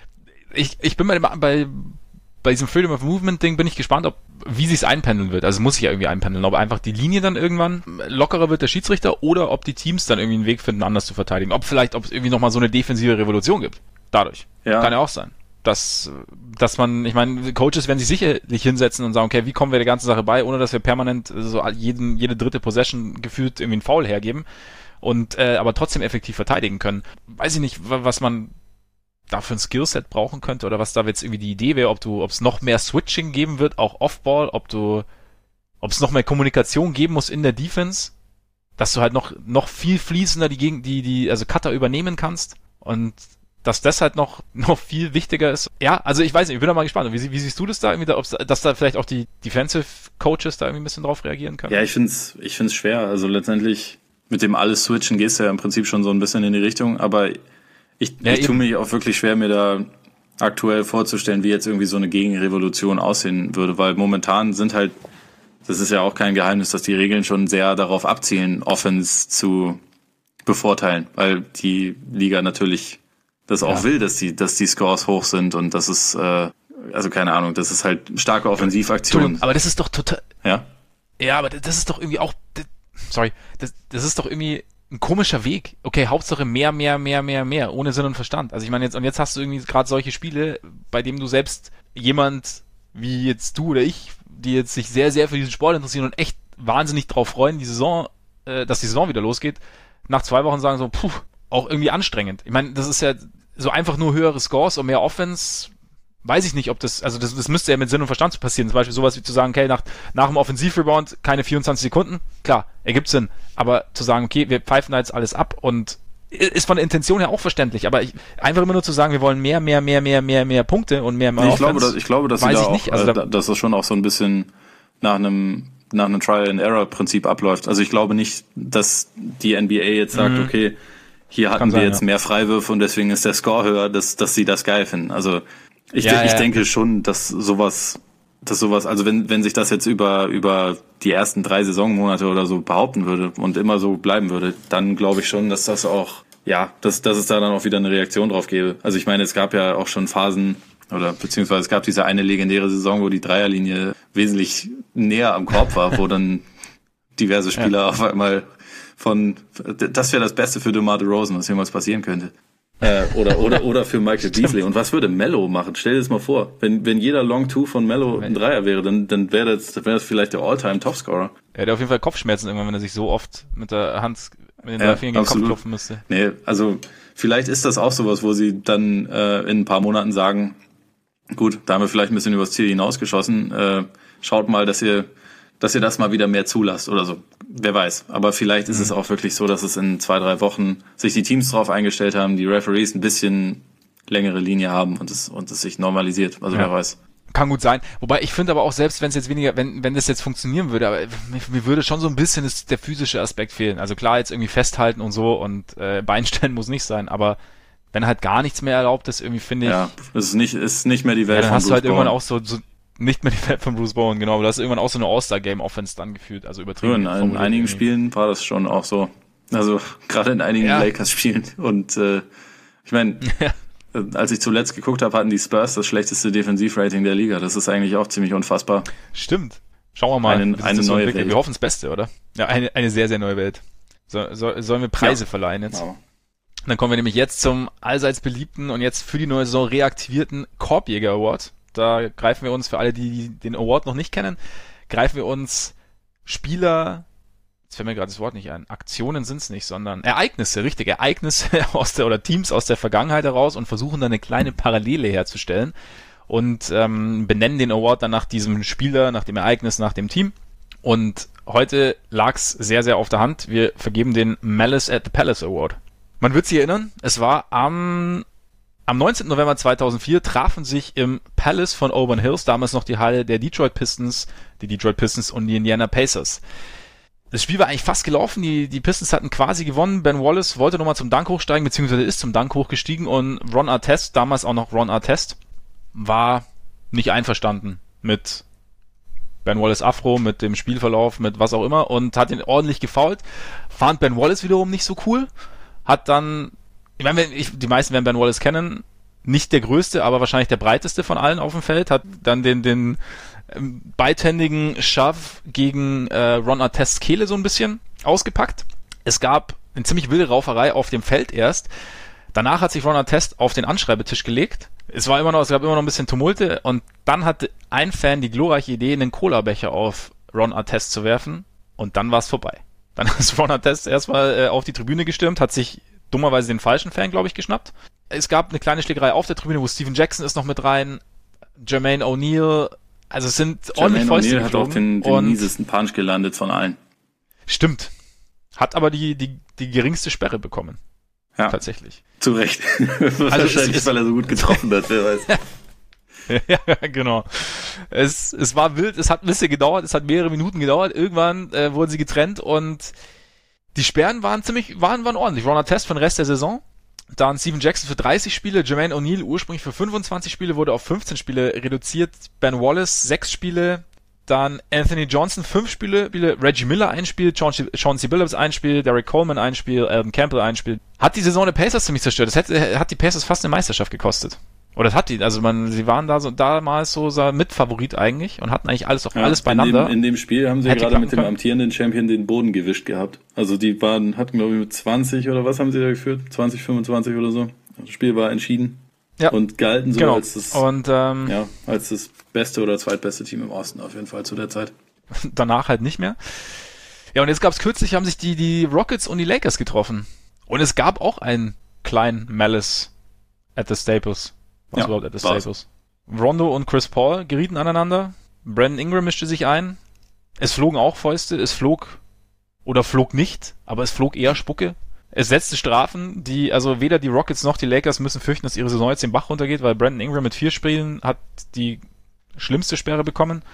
Ich, ich bin bei, dem, bei, bei diesem Freedom of Movement Ding bin ich gespannt, ob, wie sich's einpendeln wird. Also es muss sich ja irgendwie einpendeln, ob einfach die Linie dann irgendwann lockerer wird, der Schiedsrichter, oder ob die Teams dann irgendwie einen Weg finden, anders zu verteidigen. Ob vielleicht, ob es irgendwie nochmal so eine defensive Revolution gibt. Dadurch. Ja. Kann ja auch sein. Dass, dass man, ich meine, Coaches werden sich sicherlich hinsetzen und sagen, okay, wie kommen wir der ganzen Sache bei, ohne dass wir permanent so jeden, jede dritte Possession gefühlt irgendwie einen Foul hergeben und äh, aber trotzdem effektiv verteidigen können. Weiß ich nicht, was man dafür ein Skillset brauchen könnte oder was da jetzt irgendwie die Idee wäre, ob du, ob es noch mehr Switching geben wird, auch Off-Ball, ob du, ob es noch mehr Kommunikation geben muss in der Defense, dass du halt noch, noch viel fließender die Gegen, die, die, also Cutter übernehmen kannst und dass das halt noch, noch viel wichtiger ist. Ja, also ich weiß nicht, ich bin da mal gespannt. Wie, wie siehst du das da irgendwie, da, ob's, dass da vielleicht auch die Defensive Coaches da irgendwie ein bisschen drauf reagieren können? Ja, ich find's, ich find's schwer. Also letztendlich mit dem alles switchen gehst du ja im Prinzip schon so ein bisschen in die Richtung, aber ich, ja, ich tue mich auch wirklich schwer, mir da aktuell vorzustellen, wie jetzt irgendwie so eine Gegenrevolution aussehen würde, weil momentan sind halt, das ist ja auch kein Geheimnis, dass die Regeln schon sehr darauf abzielen, Offense zu bevorteilen, weil die Liga natürlich das auch ja. will, dass die, dass die Scores hoch sind und das ist, äh, also keine Ahnung, das ist halt starke Offensivaktion. Aber das ist doch total, ja? Ja, aber das ist doch irgendwie auch, sorry, das, das ist doch irgendwie ein komischer Weg. Okay, Hauptsache mehr, mehr, mehr, mehr, mehr, ohne Sinn und Verstand. Also ich meine jetzt, und jetzt hast du irgendwie gerade solche Spiele, bei dem du selbst jemand wie jetzt du oder ich, die jetzt sich sehr, sehr für diesen Sport interessieren und echt wahnsinnig drauf freuen, die Saison, äh, dass die Saison wieder losgeht, nach zwei Wochen sagen so, puh, auch irgendwie anstrengend. Ich meine, das ist ja so einfach nur höhere Scores und mehr Offense, weiß ich nicht, ob das, also das, das müsste ja mit Sinn und Verstand passieren. Zum Beispiel sowas wie zu sagen, okay, nach, nach dem Offensivrebound keine vierundzwanzig Sekunden, klar, ergibt Sinn. Aber zu sagen, okay, wir pfeifen da jetzt alles ab und ist von der Intention her auch verständlich, aber ich, einfach immer nur zu sagen, wir wollen mehr, mehr, mehr, mehr, mehr, mehr Punkte und mehr, mehr nee, ich Offense, glaube, dass, ich glaube, dass weiß sie da ich auch, nicht. Also äh, da, dass das schon auch so ein bisschen nach einem nach einem Trial-and-Error-Prinzip abläuft. Also ich glaube nicht, dass die N B A jetzt sagt, mhm. okay, hier hatten Kann wir sein, jetzt ja. mehr Freiwürfe und deswegen ist der Score höher, dass, dass sie das geil finden. Also ich, ja, de- ich ja. denke schon, dass sowas, dass sowas, also wenn, wenn sich das jetzt über, über die ersten drei Saisonmonate oder so behaupten würde und immer so bleiben würde, dann glaube ich schon, dass das auch, ja, dass, dass es da dann auch wieder eine Reaktion drauf gäbe. Also ich meine, es gab ja auch schon Phasen, oder beziehungsweise es gab diese eine legendäre Saison, wo die Dreierlinie wesentlich näher am Korb war, wo dann diverse Spieler ja. auf einmal von, das wäre das Beste für DeMar DeRozan, was jemals passieren könnte. Äh, oder, oder, oder für Michael Beasley. Und was würde Melo machen? Stell dir das mal vor. Wenn, wenn jeder Long Two von Melo ein Dreier wäre, dann, dann wäre das, wäre das vielleicht der All-Time Topscorer. Er hätte auf jeden Fall Kopfschmerzen irgendwann, wenn er sich so oft mit der Hand, mit den drei ja, Fingern gegen den Kopf klopfen müsste. Nee, also, vielleicht ist das auch sowas, wo sie dann, äh, in ein paar Monaten sagen, gut, da haben wir vielleicht ein bisschen übers Ziel hinausgeschossen, äh, schaut mal, dass ihr, dass ihr das mal wieder mehr zulasst oder so. Wer weiß. Aber vielleicht ist mhm. es auch wirklich so, dass es in zwei, drei Wochen sich die Teams drauf eingestellt haben, die Referees ein bisschen längere Linie haben und es, und es sich normalisiert. Also ja. wer weiß. Kann gut sein. Wobei ich finde aber auch, selbst wenn es jetzt weniger, wenn, wenn das jetzt funktionieren würde, aber mir, mir würde schon so ein bisschen das, der physische Aspekt fehlen. Also klar, jetzt irgendwie festhalten und so und äh, Beinstellen muss nicht sein, aber wenn halt gar nichts mehr erlaubt ist, irgendwie finde ich. Ja, es ist nicht, ist nicht mehr die Welt ja, dann von hast Bruce du halt Bowen. irgendwann auch so, so nicht mehr die Welt von Bruce Bowen, genau, aber das ist irgendwann auch so eine All-Star-Game-Offense dann gefühlt, also übertrieben. Ja, in, in einigen Spielen war das schon auch so. Also gerade in einigen ja. Lakers-Spielen. Und äh, ich meine, ja. als ich zuletzt geguckt habe, hatten die Spurs das schlechteste Defensivrating der Liga. Das ist eigentlich auch ziemlich unfassbar. Stimmt. Schauen wir mal, eine, wie eine das so neue entwickelt. Welt. Wir hoffen das Beste, oder? Ja, eine, eine sehr, sehr neue Welt. So, so, sollen wir Preise ja. verleihen jetzt? Wow. Dann kommen wir nämlich jetzt zum allseits beliebten und jetzt für die neue Saison reaktivierten Korbjäger Award. Da greifen wir uns für alle, die den Award noch nicht kennen, greifen wir uns Spieler, jetzt fällt mir gerade das Wort nicht ein, Aktionen sind es nicht, sondern Ereignisse, richtig, Ereignisse aus der oder Teams aus der Vergangenheit heraus und versuchen dann eine kleine Parallele herzustellen und ähm, benennen den Award dann nach diesem Spieler, nach dem Ereignis, nach dem Team. Und heute lag's sehr, sehr auf der Hand. Wir vergeben den Malice at the Palace Award. Man wird sich erinnern, es war am Am neunzehnten November zweitausendvier trafen sich im Palace von Auburn Hills, damals noch die Halle der Detroit Pistons, die Detroit Pistons und die Indiana Pacers. Das Spiel war eigentlich fast gelaufen, die, die Pistons hatten quasi gewonnen, Ben Wallace wollte nochmal zum Dank hochsteigen, beziehungsweise ist zum Dank hochgestiegen und Ron Artest, damals auch noch Ron Artest, war nicht einverstanden mit Ben Wallace Afro, mit dem Spielverlauf, mit was auch immer und hat ihn ordentlich gefoult. Fand Ben Wallace wiederum nicht so cool, hat dann Ich meine, ich, die meisten werden Ben Wallace kennen, nicht der größte, aber wahrscheinlich der breiteste von allen auf dem Feld, hat dann den, den ähm, beidhändigen Shove gegen äh, Ron Artests Kehle so ein bisschen ausgepackt. Es gab eine ziemlich wilde Rauferei auf dem Feld erst. Danach hat sich Ron Artest auf den Anschreibetisch gelegt. Es war immer noch, es gab immer noch ein bisschen Tumulte und dann hatte ein Fan die glorreiche Idee, einen Cola-Becher auf Ron Artest zu werfen und dann war es vorbei. Dann ist Ron Artest erstmal äh, auf die Tribüne gestürmt, hat sich dummerweise den falschen Fan, glaube ich, geschnappt. Es gab eine kleine Schlägerei auf der Tribüne, wo Steven Jackson ist noch mit rein, Jermaine O'Neal, also es sind Jermaine ordentlich Fäuste O'Neal hat auch den, den miesesten Punch gelandet von allen. Stimmt. Hat aber die, die, die geringste Sperre bekommen. Ja. Tatsächlich. Zu Recht. Wahrscheinlich, es, es, weil er so gut getroffen hat, wer weiß. Ja, genau. Es, es war wild, es hat ein bisschen gedauert, es hat mehrere Minuten gedauert, irgendwann äh, wurden sie getrennt und die Sperren waren ziemlich, waren, waren ordentlich. Ron Artest für den Rest der Saison. Dann Steven Jackson für dreißig Spiele. Jermaine O'Neal ursprünglich für fünfundzwanzig Spiele, wurde auf fünfzehn Spiele reduziert. Ben Wallace sechs Spiele. Dann Anthony Johnson fünf Spiele. Reggie Miller ein Spiel. Chauncey Billups ein Spiel. Derek Coleman ein Spiel. Alvin Campbell ein Spiel. Hat die Saison der Pacers ziemlich zerstört. Das hätte, hat die Pacers fast eine Meisterschaft gekostet. Oder das hat die, also man, sie waren da so damals so Mitfavorit eigentlich und hatten eigentlich alles auch ja, alles beieinander. In dem, in dem Spiel haben sie Hätte gerade mit dem amtierenden Champion den Boden gewischt gehabt. Also die waren, hatten glaube ich mit zwanzig oder was haben sie da geführt? zwanzig, fünfundzwanzig oder so. Das Spiel war entschieden. Ja. Und galten so genau. als das, und, ähm, ja, als das beste oder zweitbeste Team im Osten auf jeden Fall zu der Zeit. Danach halt nicht mehr. Ja, und jetzt gab's kürzlich, haben sich die, die Rockets und die Lakers getroffen. Und es gab auch einen kleinen Malice at the Staples. Was ja, überhaupt at the Staples? Rondo und Chris Paul gerieten aneinander. Brandon Ingram mischte sich ein. Es flogen auch Fäuste. Es flog oder flog nicht, aber es flog eher Spucke. Es setzte Strafen, die, also weder die Rockets noch die Lakers müssen fürchten, dass ihre Saison jetzt den Bach runtergeht, weil Brandon Ingram mit vier Spielen hat die schlimmste Sperre bekommen.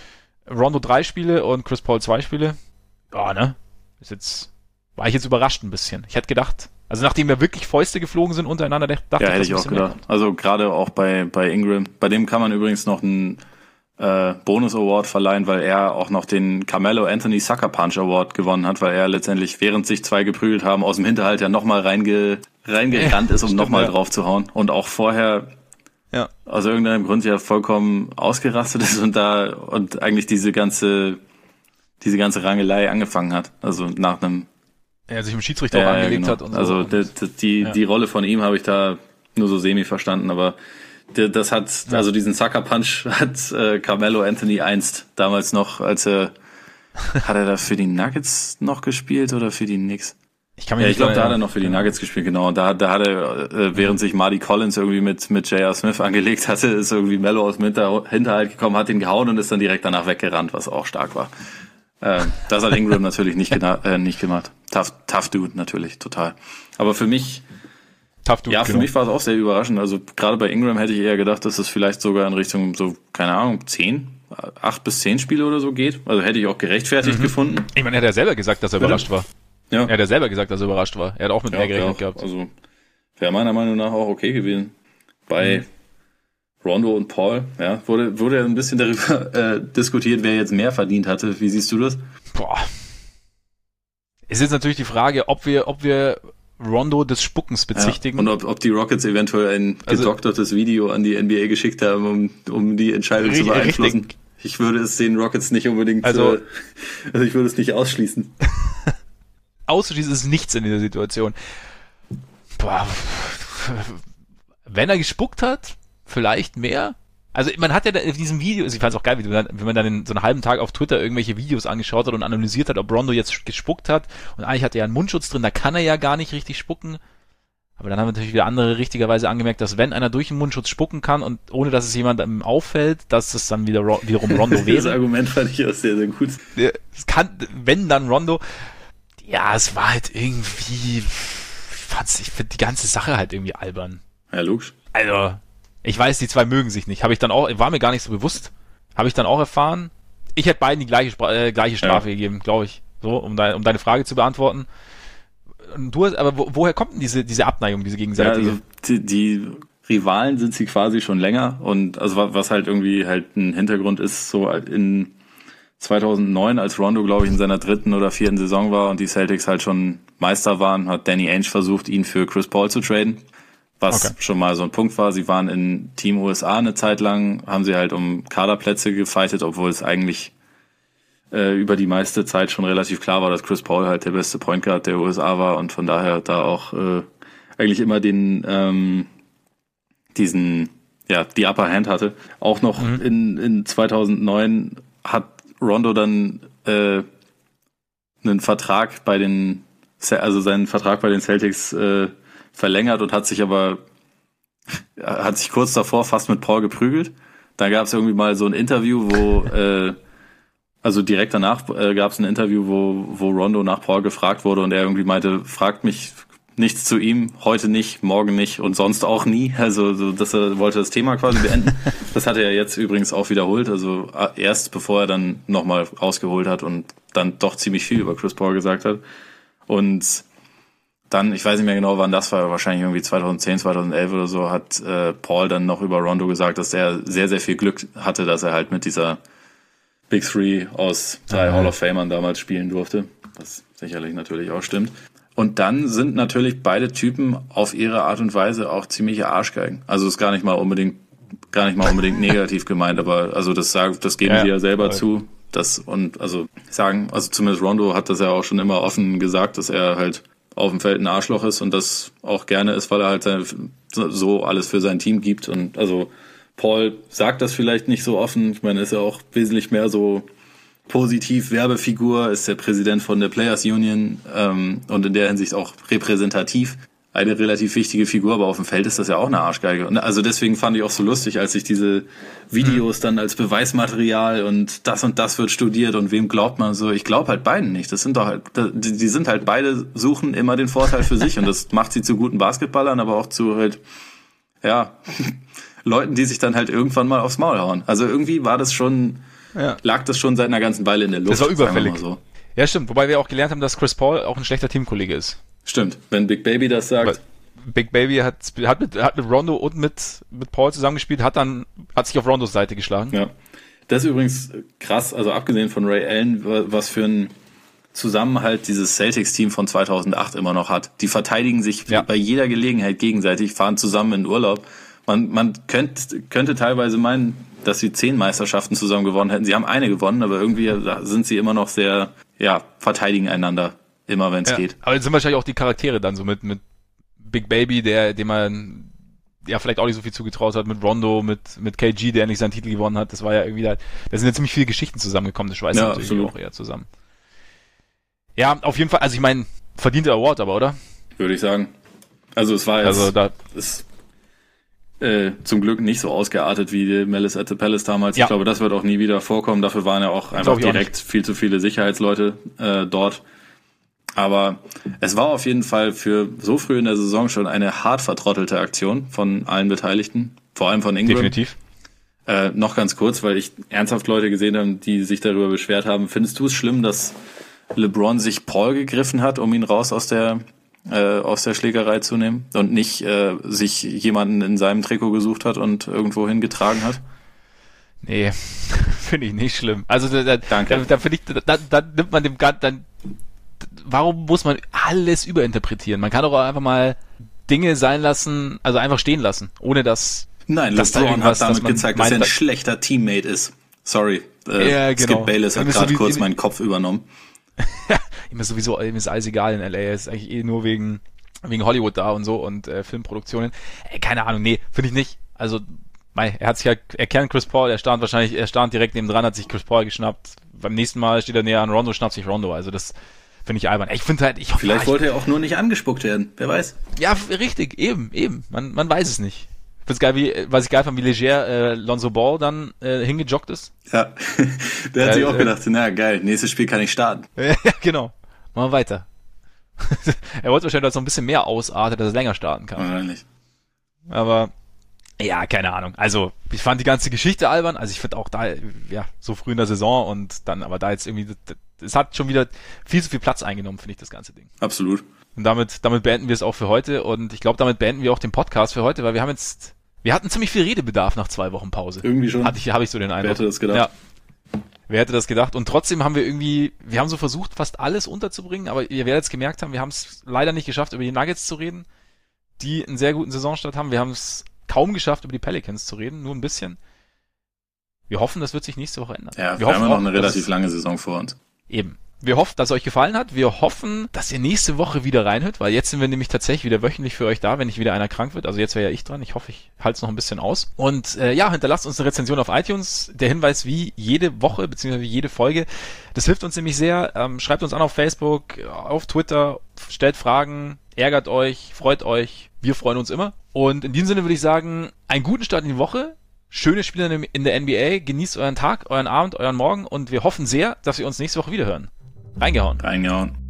Rondo drei Spiele und Chris Paul zwei Spiele. Ja, ne? Ist jetzt, war ich jetzt überrascht ein bisschen. Ich hätte gedacht, also nachdem wir wirklich Fäuste geflogen sind untereinander, dachte ja, ich, hätte ich auch gedacht. Mehr. Also gerade auch bei, bei Ingram. Bei dem kann man übrigens noch einen äh, Bonus-Award verleihen, weil er auch noch den Carmelo Anthony Sucker Punch Award gewonnen hat, weil er letztendlich, während sich zwei geprügelt haben, aus dem Hinterhalt ja nochmal reinge, reingerannt ist, um nochmal ja. drauf zu hauen. Und auch vorher ja. aus irgendeinem Grund ja vollkommen ausgerastet ist und da und eigentlich diese ganze diese ganze Rangelei angefangen hat. Also nach einem er sich im Schiedsrichter ja, auch angelegt genau. hat und so. Also die, die, ja. die Rolle von ihm habe ich da nur so semi verstanden, aber das hat, ja. also diesen Sucker Punch hat äh, Carmelo Anthony einst damals noch, als er, hat er da für die Nuggets noch gespielt oder für die Knicks? Ich kann mich ja, nicht ich glaube, da hat er noch für die Nuggets gespielt, genau. Da, da hat er, äh, während sich Marty Collins irgendwie mit, mit J R. Smith angelegt hatte, ist irgendwie Melo aus dem Hinter, Hinterhalt gekommen, hat ihn gehauen und ist dann direkt danach weggerannt, was auch stark war. Äh, das hat Ingram natürlich nicht, gena- äh, nicht gemacht. Tough, tough Dude natürlich, total. Aber für mich, tough Dude, ja, für genau. mich war es auch sehr überraschend. Also gerade bei Ingram hätte ich eher gedacht, dass es vielleicht sogar in Richtung so, keine Ahnung, zehn, acht bis zehn Spiele oder so geht. Also hätte ich auch gerechtfertigt mhm. gefunden. Ich meine, er hat ja selber gesagt, dass er überrascht war. Ja. Er hat ja selber gesagt, dass er überrascht war. Er hat auch mit ja, mehr gerechnet auch, gehabt. Also wäre meiner Meinung nach auch okay gewesen. Bei mhm. Rondo und Paul, ja, wurde, wurde ja ein bisschen darüber äh, diskutiert, wer jetzt mehr verdient hatte. Wie siehst du das? Boah. Es ist natürlich die Frage, ob wir, ob wir Rondo des Spuckens bezichtigen. Ja, und ob, ob die Rockets eventuell ein gedoktertes also, Video an die N B A geschickt haben, um, um die Entscheidung richtig, zu beeinflussen. Richtig. Ich würde es den Rockets nicht unbedingt, also, äh, also ich würde es nicht ausschließen. Ausschließen ist nichts in dieser Situation. Boah. Wenn er gespuckt hat, vielleicht mehr. Also man hat ja in diesem Video, also ich fand es auch geil, wie du dann, wenn man dann in so einen halben Tag auf Twitter irgendwelche Videos angeschaut hat und analysiert hat, ob Rondo jetzt gespuckt hat und eigentlich hat er ja einen Mundschutz drin, da kann er ja gar nicht richtig spucken. Aber dann haben natürlich wieder andere richtigerweise angemerkt, dass wenn einer durch den Mundschutz spucken kann und ohne dass es jemandem auffällt, dass es dann wieder wiederum Rondo wäre. Das Argument fand ich auch sehr, sehr gut. Es kann, wenn dann Rondo, ja, es war halt irgendwie, ich fand's, ich finde die ganze Sache halt irgendwie albern. Ja, logisch. Also, ich weiß, die zwei mögen sich nicht. Habe ich dann auch, war mir gar nicht so bewusst. Habe ich dann auch erfahren. Ich hätte beiden die gleiche, äh, gleiche Strafe ja. gegeben, glaube ich. So, um, dein, um deine Frage zu beantworten. Du hast, aber wo, woher kommt denn diese, diese Abneigung, diese gegenseitige? Ja, also die, die Rivalen sind sie quasi schon länger und also was halt irgendwie halt ein Hintergrund ist, so in zweitausendneun, als Rondo, glaube ich, in seiner dritten oder vierten Saison war und die Celtics halt schon Meister waren, hat Danny Ainge versucht, ihn für Chris Paul zu traden, was okay. schon mal so ein Punkt war. Sie waren in Team U S A eine Zeit lang, haben sie halt um Kaderplätze gefightet, obwohl es eigentlich über die meiste Zeit schon relativ klar war, dass Chris Paul halt der beste Point Guard der U S A war und von daher da auch äh, eigentlich immer den ähm, diesen ja die Upper Hand hatte. Auch noch mhm. in in zweitausendneun hat Rondo dann äh, einen Vertrag bei den also seinen Vertrag bei den Celtics äh, verlängert und hat sich aber hat sich kurz davor fast mit Paul geprügelt. Da gab es irgendwie mal so ein Interview, wo äh, Also direkt danach äh, gab es ein Interview, wo wo Rondo nach Paul gefragt wurde und er irgendwie meinte, fragt mich nichts zu ihm, heute nicht, morgen nicht und sonst auch nie. Also so, dass er wollte das Thema quasi beenden. Das hat er jetzt übrigens auch wiederholt. Also erst bevor er dann nochmal ausgeholt hat und dann doch ziemlich viel über Chris Paul gesagt hat. Und dann, ich weiß nicht mehr genau, wann das war, wahrscheinlich irgendwie zweitausendzehn, zweitausendelf oder so, hat äh, Paul dann noch über Rondo gesagt, dass er sehr, sehr viel Glück hatte, dass er halt mit dieser Big Three aus drei Hall of Famern damals spielen durfte, was sicherlich natürlich auch stimmt. Und dann sind natürlich beide Typen auf ihre Art und Weise auch ziemliche Arschgeigen. Also ist gar nicht mal unbedingt, gar nicht mal unbedingt negativ gemeint, aber also das sagt, das geben ja, sie ja selber ja. zu. Das und also sagen, also zumindest Rondo hat das ja auch schon immer offen gesagt, dass er halt auf dem Feld ein Arschloch ist und das auch gerne ist, weil er halt so alles für sein Team gibt und also Paul sagt das vielleicht nicht so offen. Ich meine, er ist ja auch wesentlich mehr so positiv Werbefigur, ist der Präsident von der Players Union ähm, und in der Hinsicht auch repräsentativ. Eine relativ wichtige Figur, aber auf dem Feld ist das ja auch eine Arschgeige. Und also deswegen fand ich auch so lustig, als ich diese Videos dann als Beweismaterial und das und das wird studiert und wem glaubt man so. Ich glaube halt beiden nicht. Das sind doch halt, die sind halt beide suchen immer den Vorteil für sich und das macht sie zu guten Basketballern, aber auch zu halt, ja... Leuten, die sich dann halt irgendwann mal aufs Maul hauen. Also irgendwie war das schon, ja. lag das schon seit einer ganzen Weile in der Luft. Das war überfällig. So. Ja, stimmt. Wobei wir auch gelernt haben, dass Chris Paul auch ein schlechter Teamkollege ist. Stimmt. Wenn Big Baby das sagt. Weil Big Baby hat, hat, mit, hat mit Rondo und mit, mit Paul zusammengespielt, hat dann, hat sich auf Rondos Seite geschlagen. Ja. Das ist übrigens krass, also abgesehen von Ray Allen, was für ein Zusammenhalt dieses Celtics-Team von zweitausendacht immer noch hat. Die verteidigen sich ja. bei jeder Gelegenheit gegenseitig, fahren zusammen in Urlaub. Man, man könnte, könnte teilweise meinen, dass sie zehn Meisterschaften zusammen gewonnen hätten. Sie haben eine gewonnen, aber irgendwie sind sie immer noch sehr, ja, verteidigen einander, immer wenn es ja, geht. Aber jetzt sind wahrscheinlich auch die Charaktere dann so mit, mit Big Baby, der, dem man ja vielleicht auch nicht so viel zugetraut hat, mit Rondo, mit, mit K G, der endlich seinen Titel gewonnen hat. Das war ja irgendwie da, da sind ja ziemlich viele Geschichten zusammengekommen, das schweißt ja, natürlich absolut. Auch eher zusammen. Ja, auf jeden Fall, also ich meine, verdienter Award aber, oder? Würde ich sagen. Also es war jetzt, also da, es Äh, zum Glück nicht so ausgeartet wie Malice at the Palace damals. Ja. Ich glaube, das wird auch nie wieder vorkommen. Dafür waren ja auch einfach direkt auch viel zu viele Sicherheitsleute äh, dort. Aber es war auf jeden Fall für so früh in der Saison schon eine hart vertrottelte Aktion von allen Beteiligten, vor allem von Ingram. Definitiv. Äh, noch ganz kurz, weil ich ernsthaft Leute gesehen habe, die sich darüber beschwert haben. Findest du es schlimm, dass LeBron sich Paul gegriffen hat, um ihn raus aus der Äh, aus der Schlägerei zu nehmen und nicht äh, sich jemanden in seinem Trikot gesucht hat und irgendwo hingetragen hat? Nee, finde ich nicht schlimm. Also da, da, Danke. da, da finde ich, da, da nimmt man dem Ganzen, dann, warum muss man alles überinterpretieren? Man kann doch auch einfach mal Dinge sein lassen, also einfach stehen lassen, ohne dass... Nein, dass LeBron hat damit dass gezeigt, dass er ein schlechter Teammate ist. Sorry, äh, ja, genau. Skip Bayless hat gerade kurz meinen Kopf übernommen. Ihm ist sowieso, ihm ist alles egal in L A, er ist eigentlich eh nur wegen wegen Hollywood da und so und äh, Filmproduktionen. Äh, keine Ahnung, nee, finde ich nicht. Also Mei, er hat sich halt, er kennt Chris Paul, er stand wahrscheinlich, er stand direkt neben dran, hat sich Chris Paul geschnappt. Beim nächsten Mal steht er näher an Rondo, schnappt sich Rondo. Also das finde ich albern. Ich finde halt, ich Vielleicht ich, wollte er auch nur nicht angespuckt werden, wer weiß. Ja, richtig, eben, eben. Man, man weiß es nicht. Ich find's geil, wie, was ich geil fand, wie leger äh, Lonzo Ball dann äh, hingejoggt ist. Ja, der hat äh, sich auch äh, gedacht, na geil, nächstes Spiel kann ich starten. Ja, genau. Machen wir weiter. Er wollte wahrscheinlich, dass er noch ein bisschen mehr ausartet, dass er länger starten kann. Wahrscheinlich. Aber ja, keine Ahnung. Also, ich fand die ganze Geschichte albern. Also, ich finde auch da, ja, so früh in der Saison und dann, aber da jetzt irgendwie, es hat schon wieder viel zu viel Platz eingenommen, finde ich, das ganze Ding. Absolut. Und damit, damit beenden wir es auch für heute und ich glaube, damit beenden wir auch den Podcast für heute, weil wir haben jetzt, wir hatten ziemlich viel Redebedarf nach zwei Wochen Pause. Irgendwie schon. Hatte ich, habe ich so den Eindruck. Wer hätte das gedacht? Ja. Wer hätte das gedacht? Und trotzdem haben wir irgendwie, wir haben so versucht, fast alles unterzubringen, aber ihr werdet es gemerkt haben, wir haben es leider nicht geschafft, über die Nuggets zu reden, die einen sehr guten Saisonstart haben. Wir haben es kaum geschafft, über die Pelicans zu reden, nur ein bisschen. Wir hoffen, das wird sich nächste Woche ändern. Ja, wir, wir hoffen haben ja noch auch, eine relativ dass, lange Saison vor uns. Eben. Wir hoffen, dass es euch gefallen hat. Wir hoffen, dass ihr nächste Woche wieder reinhört, weil jetzt sind wir nämlich tatsächlich wieder wöchentlich für euch da, wenn nicht wieder einer krank wird. Also jetzt wäre ja ich dran. Ich hoffe, ich halte es noch ein bisschen aus. Und äh, ja, hinterlasst uns eine Rezension auf iTunes. Der Hinweis wie jede Woche bzw. jede Folge. Das hilft uns nämlich sehr. Ähm, schreibt uns an auf Facebook, auf Twitter, stellt Fragen, ärgert euch, freut euch. Wir freuen uns immer. Und in diesem Sinne würde ich sagen, einen guten Start in die Woche. Schöne Spiele in der N B A. Genießt euren Tag, euren Abend, euren Morgen und wir hoffen sehr, dass wir uns nächste Woche wieder hören. Reingehauen. Reingehauen.